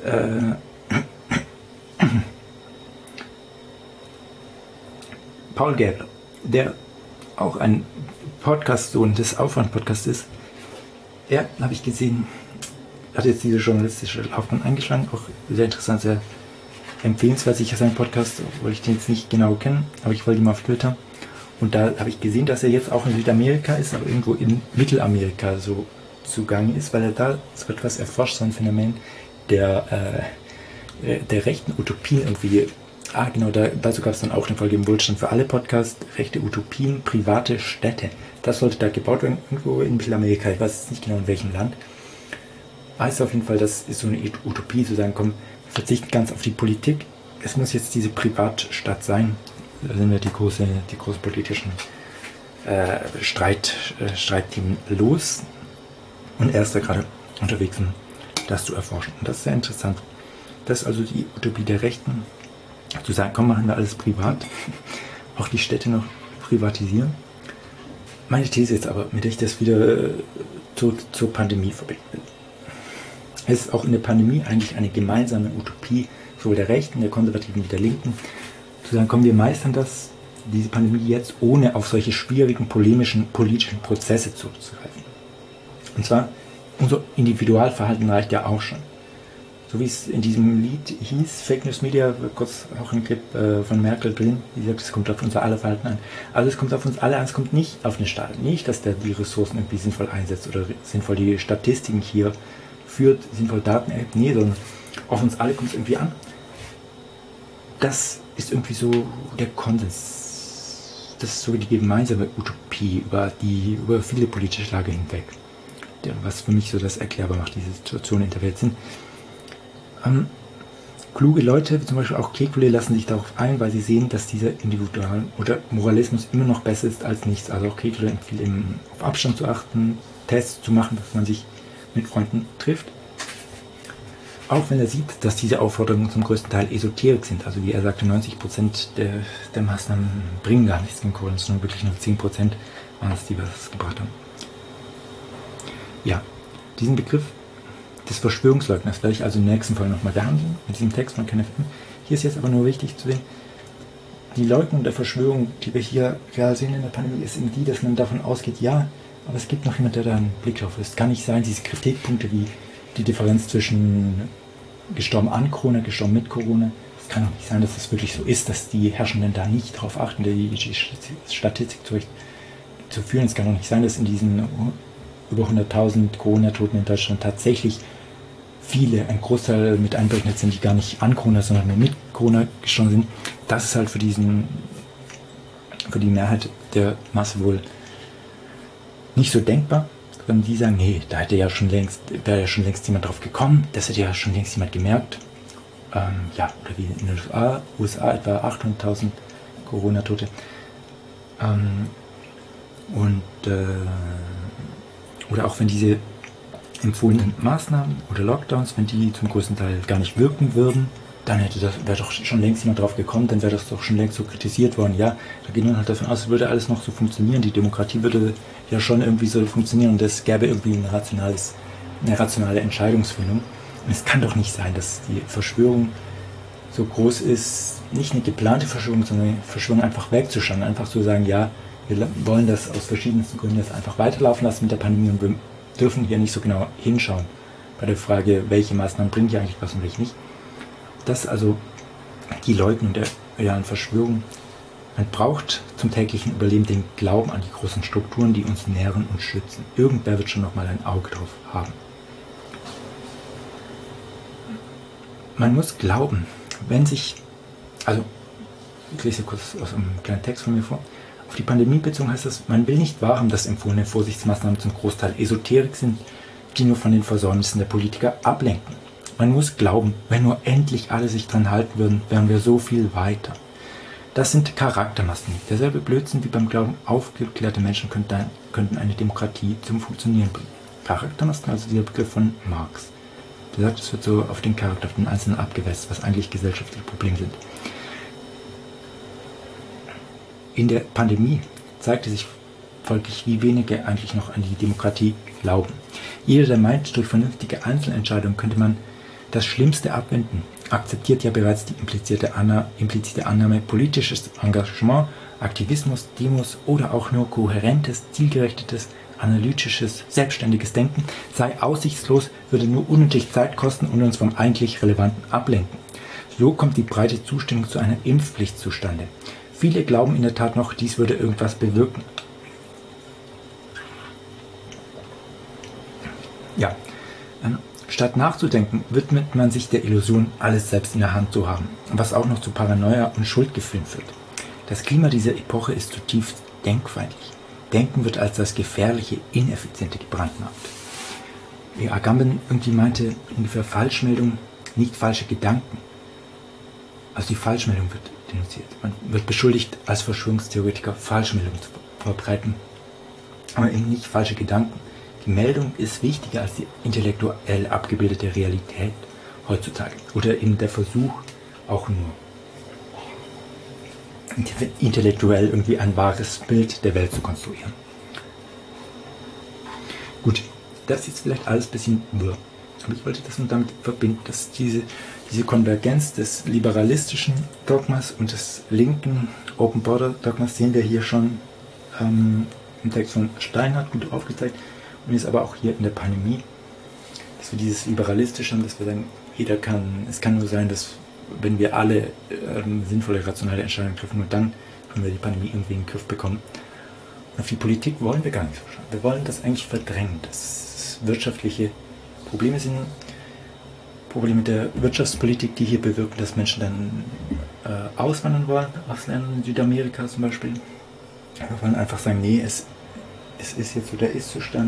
Paul Gäbler, der auch ein Podcast-Sohn des Aufwand-Podcasts ist, er, habe ich gesehen, hat jetzt diese journalistische Laufbahn eingeschlagen, auch sehr interessant, sehr empfehlenswert, sicher sein Podcast, obwohl ich den jetzt nicht genau kenne, aber ich folge ihm auf Twitter. Und da habe ich gesehen, dass er jetzt auch in Südamerika ist, aber irgendwo in Mittelamerika so zugange ist, weil er da so etwas erforscht, so ein Phänomen der rechten Utopien irgendwie. Genau, dazu gab es dann auch eine Folge im Wohlstand für alle Podcast, rechte Utopien, private Städte. Das sollte da gebaut werden, irgendwo in Mittelamerika, ich weiß nicht genau in welchem Land. Heißt auf jeden Fall, das ist so eine Utopie, zu sagen, komm, verzichten ganz auf die Politik, es muss jetzt diese Privatstadt sein. Da sind wir die großen politischen Streitthemen los. Und er ist da gerade unterwegs, um das zu erforschen. Und das ist sehr interessant. Das ist also die Utopie der Rechten, zu sagen, komm, machen wir alles privat, auch die Städte noch privatisieren. Meine These jetzt aber, mit der ich das wieder zur Pandemie verbinden will. Es ist auch in der Pandemie eigentlich eine gemeinsame Utopie, sowohl der Rechten, der Konservativen wie der Linken, zu sagen, komm, wir meistern diese Pandemie jetzt, ohne auf solche schwierigen, polemischen, politischen Prozesse zurückzugreifen. Und zwar, unser Individualverhalten reicht ja auch schon. So wie es in diesem Lied hieß, Fake News Media, kurz auch ein Clip von Merkel drin, die sagt, es kommt auf uns alle Verhalten an. Also es kommt auf uns alle an, es kommt nicht auf den Staat. Nicht, dass der die Ressourcen irgendwie sinnvoll einsetzt oder sinnvoll die Statistiken hier führt, sinnvoll Daten erhebt. Nee, sondern auf uns alle kommt es irgendwie an. Das ist irgendwie so der Konsens. Das ist so die gemeinsame Utopie über viele politische Lager hinweg. Was für mich so das erklärbar macht, diese Situationen in der Welt sind. Kluge Leute, wie zum Beispiel auch Kekulé, lassen sich darauf ein, weil sie sehen, dass dieser Individual- oder Moralismus immer noch besser ist als nichts. Also auch Kekulé empfiehlt eben, auf Abstand zu achten, Tests zu machen, dass man sich mit Freunden trifft. Auch wenn er sieht, dass diese Aufforderungen zum größten Teil Esoterik sind. Also wie er sagte, 90% der Maßnahmen bringen gar nichts gegen Corona, sondern wirklich nur 10% waren es, die was gebracht haben. Ja, diesen Begriff des Verschwörungsleugners werde ich also in der nächsten Folge nochmal behandeln, mit diesem Text von Kenneth. Hier ist jetzt aber nur wichtig zu sehen, die Leugnung der Verschwörung, die wir hier real sehen in der Pandemie, ist eben die, dass man davon ausgeht, ja, aber es gibt noch jemand, der da einen Blick drauf ist. Es kann nicht sein, diese Kritikpunkte wie die Differenz zwischen gestorben an Corona, gestorben mit Corona, es kann doch nicht sein, dass es wirklich so ist, dass die Herrschenden da nicht drauf achten, die Statistik zu führen. Es kann doch nicht sein, dass in diesen über 100.000 Corona-Toten in Deutschland tatsächlich viele, ein Großteil mit einberechnet sind, die gar nicht an Corona, sondern nur mit Corona gestorben sind. Das ist halt für die Mehrheit der Masse wohl nicht so denkbar, sondern die sagen, nee, da wäre ja schon längst jemand drauf gekommen, das hätte ja schon längst jemand gemerkt. Ja, oder wie in den USA etwa 800.000 Corona-Tote. Oder auch wenn diese empfohlenen Maßnahmen oder Lockdowns, wenn die zum größten Teil gar nicht wirken würden, dann wäre doch schon längst jemand drauf gekommen, dann wäre das doch schon längst so kritisiert worden. Ja, da geht man halt davon aus, es würde alles noch so funktionieren, die Demokratie würde ja schon irgendwie so funktionieren und es gäbe irgendwie eine rationale Entscheidungsfindung. Und es kann doch nicht sein, dass die Verschwörung so groß ist, nicht eine geplante Verschwörung, sondern eine Verschwörung einfach wegzuschauen, einfach zu sagen, ja, wir wollen das aus verschiedensten Gründen jetzt einfach weiterlaufen lassen mit der Pandemie und wir dürfen hier nicht so genau hinschauen bei der Frage, welche Maßnahmen bringen hier eigentlich was und welche nicht. Das also die Leugnung der realen Verschwörung. Man braucht zum täglichen Überleben den Glauben an die großen Strukturen, die uns nähren und schützen. Irgendwer wird schon nochmal ein Auge drauf haben. Man muss glauben, wenn sich, also ich lese hier kurz aus einem kleinen Text von mir vor, auf die Pandemie bezogen heißt es, man will nicht wahrhaben, dass empfohlene Vorsichtsmaßnahmen zum Großteil Esoterik sind, die nur von den Versäumnissen der Politiker ablenken. Man muss glauben, wenn nur endlich alle sich dran halten würden, wären wir so viel weiter. Das sind Charaktermasken. Derselbe Blödsinn wie beim Glauben, aufgeklärte Menschen könnten eine Demokratie zum Funktionieren bringen. Charaktermasken, also dieser Begriff von Marx. Der sagt, es wird so auf den Charakter, auf den Einzelnen abgewälzt, was eigentlich gesellschaftliche Probleme sind. In der Pandemie zeigte sich folglich, wie wenige eigentlich noch an die Demokratie glauben. Jeder, der meint, durch vernünftige Einzelentscheidungen könnte man das Schlimmste abwenden, akzeptiert ja bereits die implizite Annahme, politisches Engagement, Aktivismus, Demos oder auch nur kohärentes, zielgerichtetes, analytisches, selbstständiges Denken sei aussichtslos, würde nur unnötig Zeit kosten und uns vom eigentlich Relevanten ablenken. So kommt die breite Zustimmung zu einer Impfpflicht zustande. Viele glauben in der Tat noch, dies würde irgendwas bewirken. Ja, statt nachzudenken, widmet man sich der Illusion, alles selbst in der Hand zu haben, was auch noch zu Paranoia und Schuldgefühlen führt. Das Klima dieser Epoche ist zutiefst denkfeindlich. Denken wird als das Gefährliche, Ineffiziente gebrandmarkt. Wie Agamben irgendwie meinte, ungefähr Falschmeldung, nicht falsche Gedanken. Also die Falschmeldung wird denunziert. Man wird beschuldigt, als Verschwörungstheoretiker Falschmeldungen zu verbreiten, aber eben nicht falsche Gedanken. Die Meldung ist wichtiger als die intellektuell abgebildete Realität heutzutage. Oder eben der Versuch, auch nur intellektuell irgendwie ein wahres Bild der Welt zu konstruieren. Gut, das ist vielleicht alles ein bisschen wirr. Aber ich wollte das nur damit verbinden, dass diese Konvergenz des liberalistischen Dogmas und des linken Open Border Dogmas sehen wir hier schon im Text von Steinhardt gut aufgezeigt und ist aber auch hier in der Pandemie, dass wir dieses Liberalistische haben, dass wir sagen, es kann nur sein, dass wenn wir alle sinnvolle, rationale Entscheidungen treffen, nur dann können wir die Pandemie irgendwie in den Griff bekommen. Und auf die Politik wollen wir gar nicht so schauen. Wir wollen das eigentlich verdrängen, dass wirtschaftliche Probleme sind, Probleme der Wirtschaftspolitik, die hier bewirken, dass Menschen dann auswandern wollen, aus Ländern in Südamerika zum Beispiel. Wir wollen einfach sagen, nee, es ist jetzt so der Ist-Zustand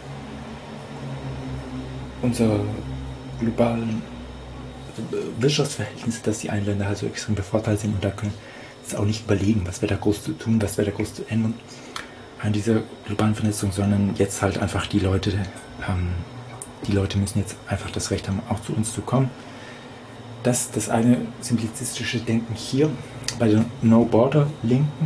unserer globalen Wirtschaftsverhältnisse, dass die einen Länder halt so extrem bevorteilt sind und da können es auch nicht überlegen, was wir da groß zu tun, was wir da groß zu ändern an dieser globalen Vernetzung, sondern jetzt halt einfach die Leute müssen jetzt einfach das Recht haben, auch zu uns zu kommen. Das eine simplizistische Denken hier bei der No-Border-Linken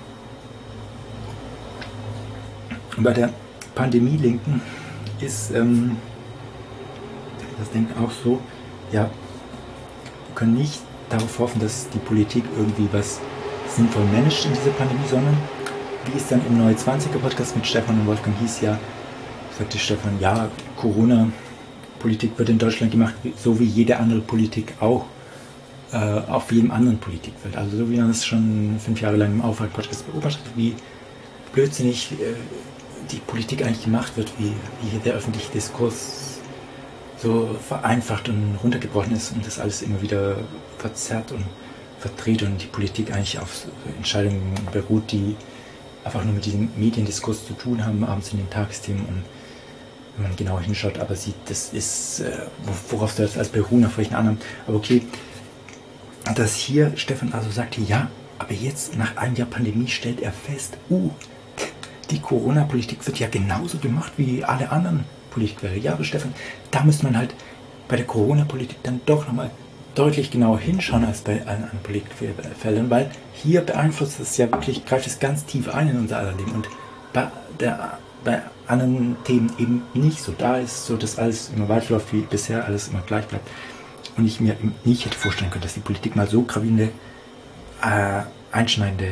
und bei der Pandemie-Linken ist das Denken auch so, ja, wir können nicht darauf hoffen, dass die Politik irgendwie was sinnvoll managt in dieser Pandemie, sondern wie es dann im Neue 20er Podcast mit Stefan und Wolfgang hieß, ja, sagte Stefan, ja, Corona-Politik wird in Deutschland gemacht, so wie jede andere Politik auch auf jedem anderen Politikfeld. Also so wie man es schon 5 Jahre lang im Aufwachen-Podcast beobachtet, wie blödsinnig die Politik eigentlich gemacht wird, wie hier der öffentliche Diskurs so vereinfacht und runtergebrochen ist und das alles immer wieder verzerrt und verdreht und die Politik eigentlich auf Entscheidungen beruht, die einfach nur mit diesem Mediendiskurs zu tun haben, abends in den Tagesthemen und wenn man genau hinschaut, aber sieht, das ist, worauf soll das als beruhen, auf welchen anderen, aber okay, dass hier Stefan also sagte, ja, aber jetzt nach einem Jahr Pandemie stellt er fest, die Corona-Politik wird ja genauso gemacht wie alle anderen Politikfelder. Ja, aber Stefan, da müsste man halt bei der Corona-Politik dann doch nochmal deutlich genauer hinschauen als bei allen anderen Politikfeldern, weil hier beeinflusst es ja wirklich, greift es ganz tief ein in unser aller Leben und bei anderen Themen eben nicht so. Da ist so, dass alles immer weiterläuft wie bisher, alles immer gleich bleibt. Und ich mir nicht hätte vorstellen können, dass die Politik mal so gravierende, einschneidende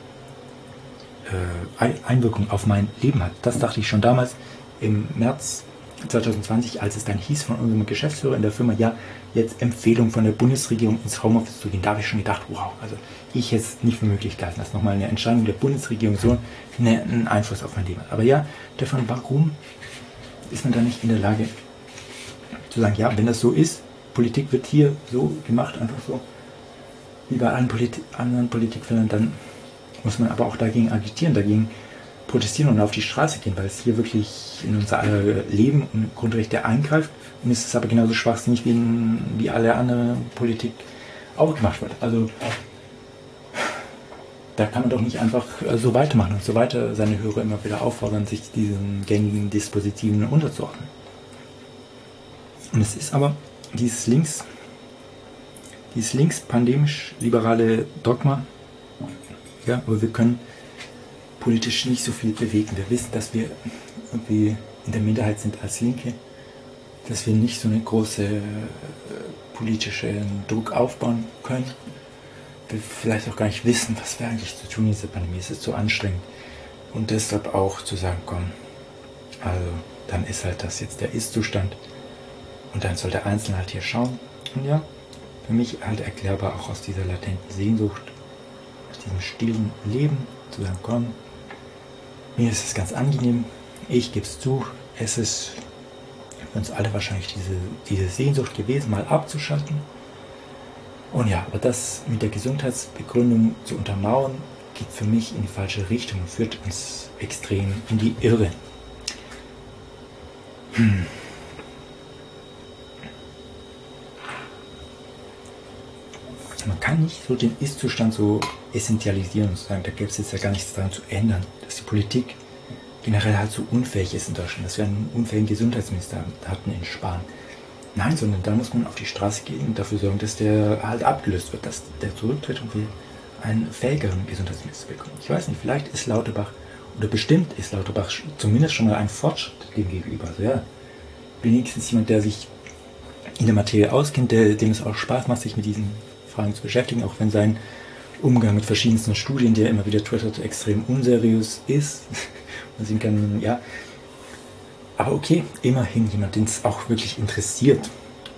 Einwirkung auf mein Leben hat. Das dachte ich schon damals im März 2020, als es dann hieß von unserem Geschäftsführer in der Firma, ja, jetzt Empfehlung von der Bundesregierung ins Homeoffice zu gehen. Da habe ich schon gedacht, wow, also ich hätte es nicht für möglich gehalten, dass nochmal eine Entscheidung der Bundesregierung so einen Einfluss auf mein Leben hat. Aber ja, Stefan, warum ist man da nicht in der Lage zu sagen, ja, wenn das so ist, Politik wird hier so gemacht, einfach so, wie bei allen anderen Politikfeldern, dann muss man aber auch dagegen agitieren, dagegen protestieren und auf die Straße gehen, weil es hier wirklich in unser aller Leben und Grundrechte eingreift und es ist aber genauso schwachsinnig wie alle andere Politik auch gemacht wird. Also da kann man doch nicht einfach so weitermachen und so weiter seine Hörer immer wieder auffordern, sich diesen gängigen Dispositiven unterzuordnen. Und es ist aber dieses links-pandemisch-liberale Dogma, ja, aber wir können politisch nicht so viel bewegen. Wir wissen, dass wir irgendwie in der Minderheit sind als Linke, dass wir nicht so eine große politische Druck aufbauen können. Wir vielleicht auch gar nicht wissen, was wir eigentlich zu tun in dieser Pandemie. Es ist so anstrengend. Und deshalb auch zu sagen, komm, also dann ist halt das jetzt der Ist-Zustand und dann soll der Einzelne halt hier schauen. Und ja, für mich halt erklärbar auch aus dieser latenten Sehnsucht, aus diesem stillen Leben, zu sagen, komm, mir ist es ganz angenehm, ich gebe es zu, es ist für uns alle wahrscheinlich diese Sehnsucht gewesen, mal abzuschalten. Und ja, aber das mit der Gesundheitsbegründung zu untermauern, geht für mich in die falsche Richtung und führt uns extrem in die Irre. Man kann nicht so den Ist-Zustand so essentialisieren und sagen, da gäbe es jetzt ja gar nichts daran zu ändern, dass die Politik generell halt so unfähig ist in Deutschland, dass wir einen unfähigen Gesundheitsminister hatten in Spanien. Nein, sondern da muss man auf die Straße gehen und dafür sorgen, dass der halt abgelöst wird, dass der zurücktritt und wir einen fähigeren Gesundheitsminister bekommen. Ich weiß nicht, vielleicht ist Lauterbach, oder bestimmt ist Lauterbach zumindest schon mal ein Fortschritt dem gegenüber. Also ja, wenigstens jemand, der sich in der Materie auskennt, dem es auch Spaß macht, sich mit diesen Fragen zu beschäftigen, auch wenn sein Umgang mit verschiedensten Studien, der immer wieder twittert, extrem unseriös ist. Man sehen kann, ja, aber okay, immerhin jemand, den es auch wirklich interessiert,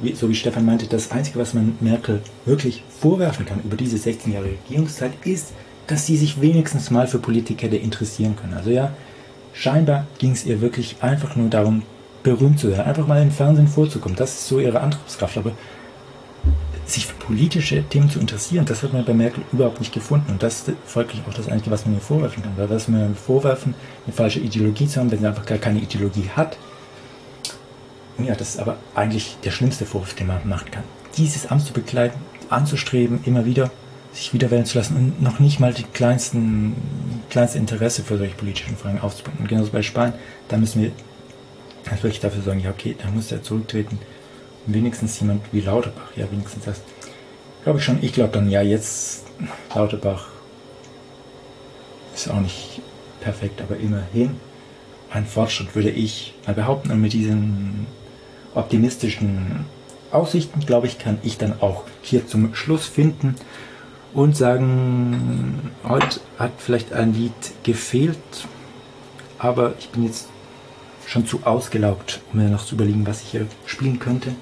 so wie Stefan meinte, das Einzige, was man Merkel wirklich vorwerfen kann über diese 16 Jahre Regierungszeit, ist, dass sie sich wenigstens mal für Politik hätte interessieren können. Also ja, scheinbar ging es ihr wirklich einfach nur darum, berühmt zu sein, einfach mal im Fernsehen vorzukommen. Das ist so ihre Antriebskraft. Aber sich für politische Themen zu interessieren, das hat man bei Merkel überhaupt nicht gefunden. Und das ist folglich auch das Einzige, was man ihr vorwerfen kann. Weil was man ihr vorwerfen, eine falsche Ideologie zu haben, wenn sie einfach gar keine Ideologie hat. Ja, das ist aber eigentlich der schlimmste Vorwurf, den man machen kann. Dieses Amt zu bekleiden, anzustreben, immer wieder sich wiederwählen zu lassen und noch nicht mal die kleinste Interesse für solche politischen Fragen aufzubringen. Und genauso bei Spahn, da müssen wir wirklich dafür sagen, ja okay, da muss er zurücktreten. Und wenigstens jemand wie Lauterbach, ja wenigstens das, glaube ich schon. Ich glaube dann, ja jetzt, Lauterbach ist auch nicht perfekt, aber immerhin ein Fortschritt, würde ich mal behaupten. Und mit diesen optimistischen Aussichten, glaube ich, kann ich dann auch hier zum Schluss finden und sagen, heute hat vielleicht ein Lied gefehlt, aber ich bin jetzt schon zu ausgelaugt, um mir noch zu überlegen, was ich hier spielen könnte.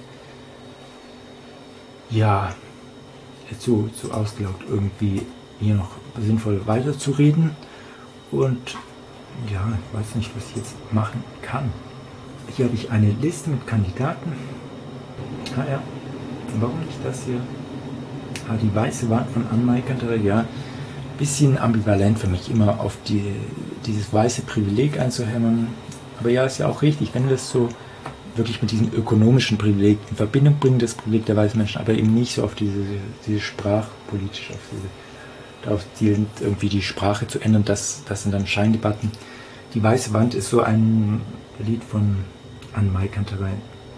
Ja, zu ausgelaugt, irgendwie hier noch sinnvoll weiterzureden. Und ja, ich weiß nicht, was ich jetzt machen kann. Hier habe ich eine Liste mit Kandidaten. Ah ja, warum nicht das hier? Ah, die weiße Wand von Anne-Mai Kanterei, ja, bisschen ambivalent für mich, immer auf dieses weiße Privileg einzuhämmern. Aber ja, ist ja auch richtig, wenn wir es so wirklich mit diesem ökonomischen Privileg in Verbindung bringen, das Privileg der weißen Menschen, aber eben nicht so auf diese sprachpolitisch, darauf zielend, irgendwie die Sprache zu ändern, das sind dann Scheindebatten. Die weiße Wand ist so ein Lied von Anne-Mai Kanterei.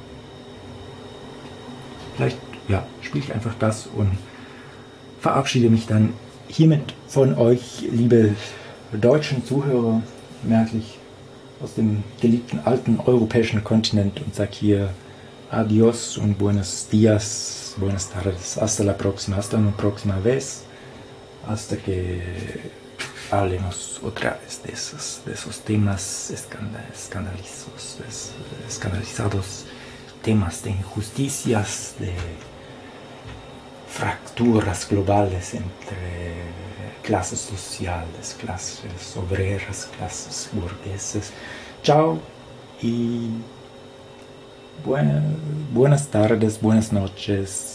Vielleicht, ja, spiele ich einfach das und verabschiede mich dann hiermit von euch, liebe deutschen Zuhörer, merklich aus dem geliebten alten europäischen Kontinent, und sage hier Adios und Buenos Dias, Buenas tardes, hasta la próxima vez, hasta que hablemos otra vez de esos temas escandalizados, temas de injusticias, de fracturas globales entre clases sociales, clases obreras, clases burguesas. Chao y buenas tardes, buenas noches.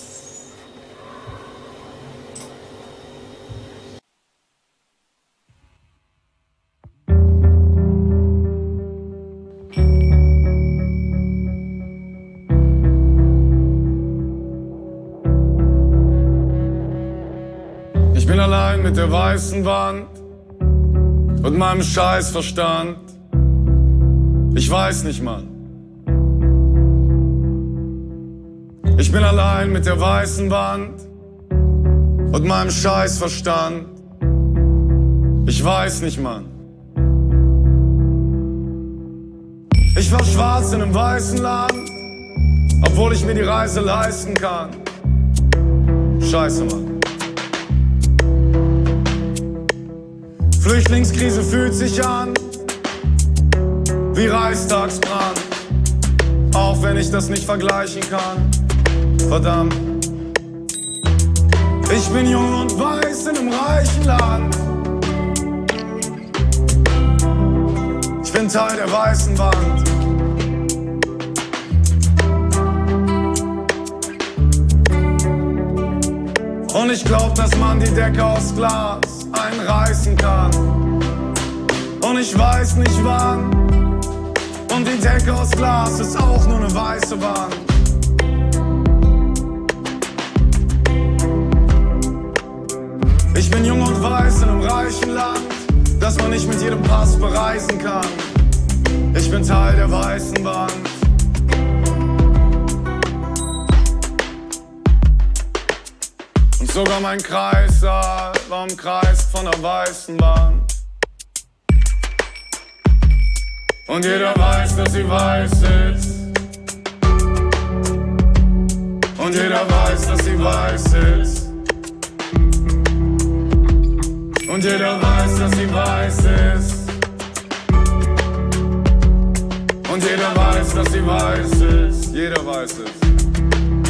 Ich bin allein mit der weißen Wand und meinem Scheißverstand. Ich weiß nicht, Mann. Ich bin allein mit der weißen Wand und meinem Scheißverstand. Ich weiß nicht, Mann. Ich war schwarz in einem weißen Land, obwohl ich mir die Reise leisten kann. Scheiße, Mann. Flüchtlingskrise fühlt sich an wie Reichstagsbrand, auch wenn ich das nicht vergleichen kann. Verdammt. Ich bin jung und weiß in einem reichen Land. Ich bin Teil der weißen Wand. Und ich glaub, dass man die Decke aus Glas einreißen kann. Und ich weiß nicht wann. Und die Decke aus Glas ist auch nur eine weiße Wand. Ich bin jung und weiß in einem reichen Land, das man nicht mit jedem Pass bereisen kann. Ich bin Teil der weißen Wand. Und sogar mein Kreissaal war umkreist von der weißen Wand. Und jeder weiß, dass sie weiß ist. Und jeder weiß, dass sie weiß ist. Und jeder weiß, dass sie weiß ist. Und jeder weiß, dass sie weiß ist. Jeder weiß es.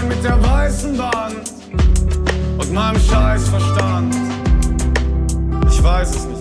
sein mit der weißen Wand und meinem Scheißverstand. Ich weiß es nicht.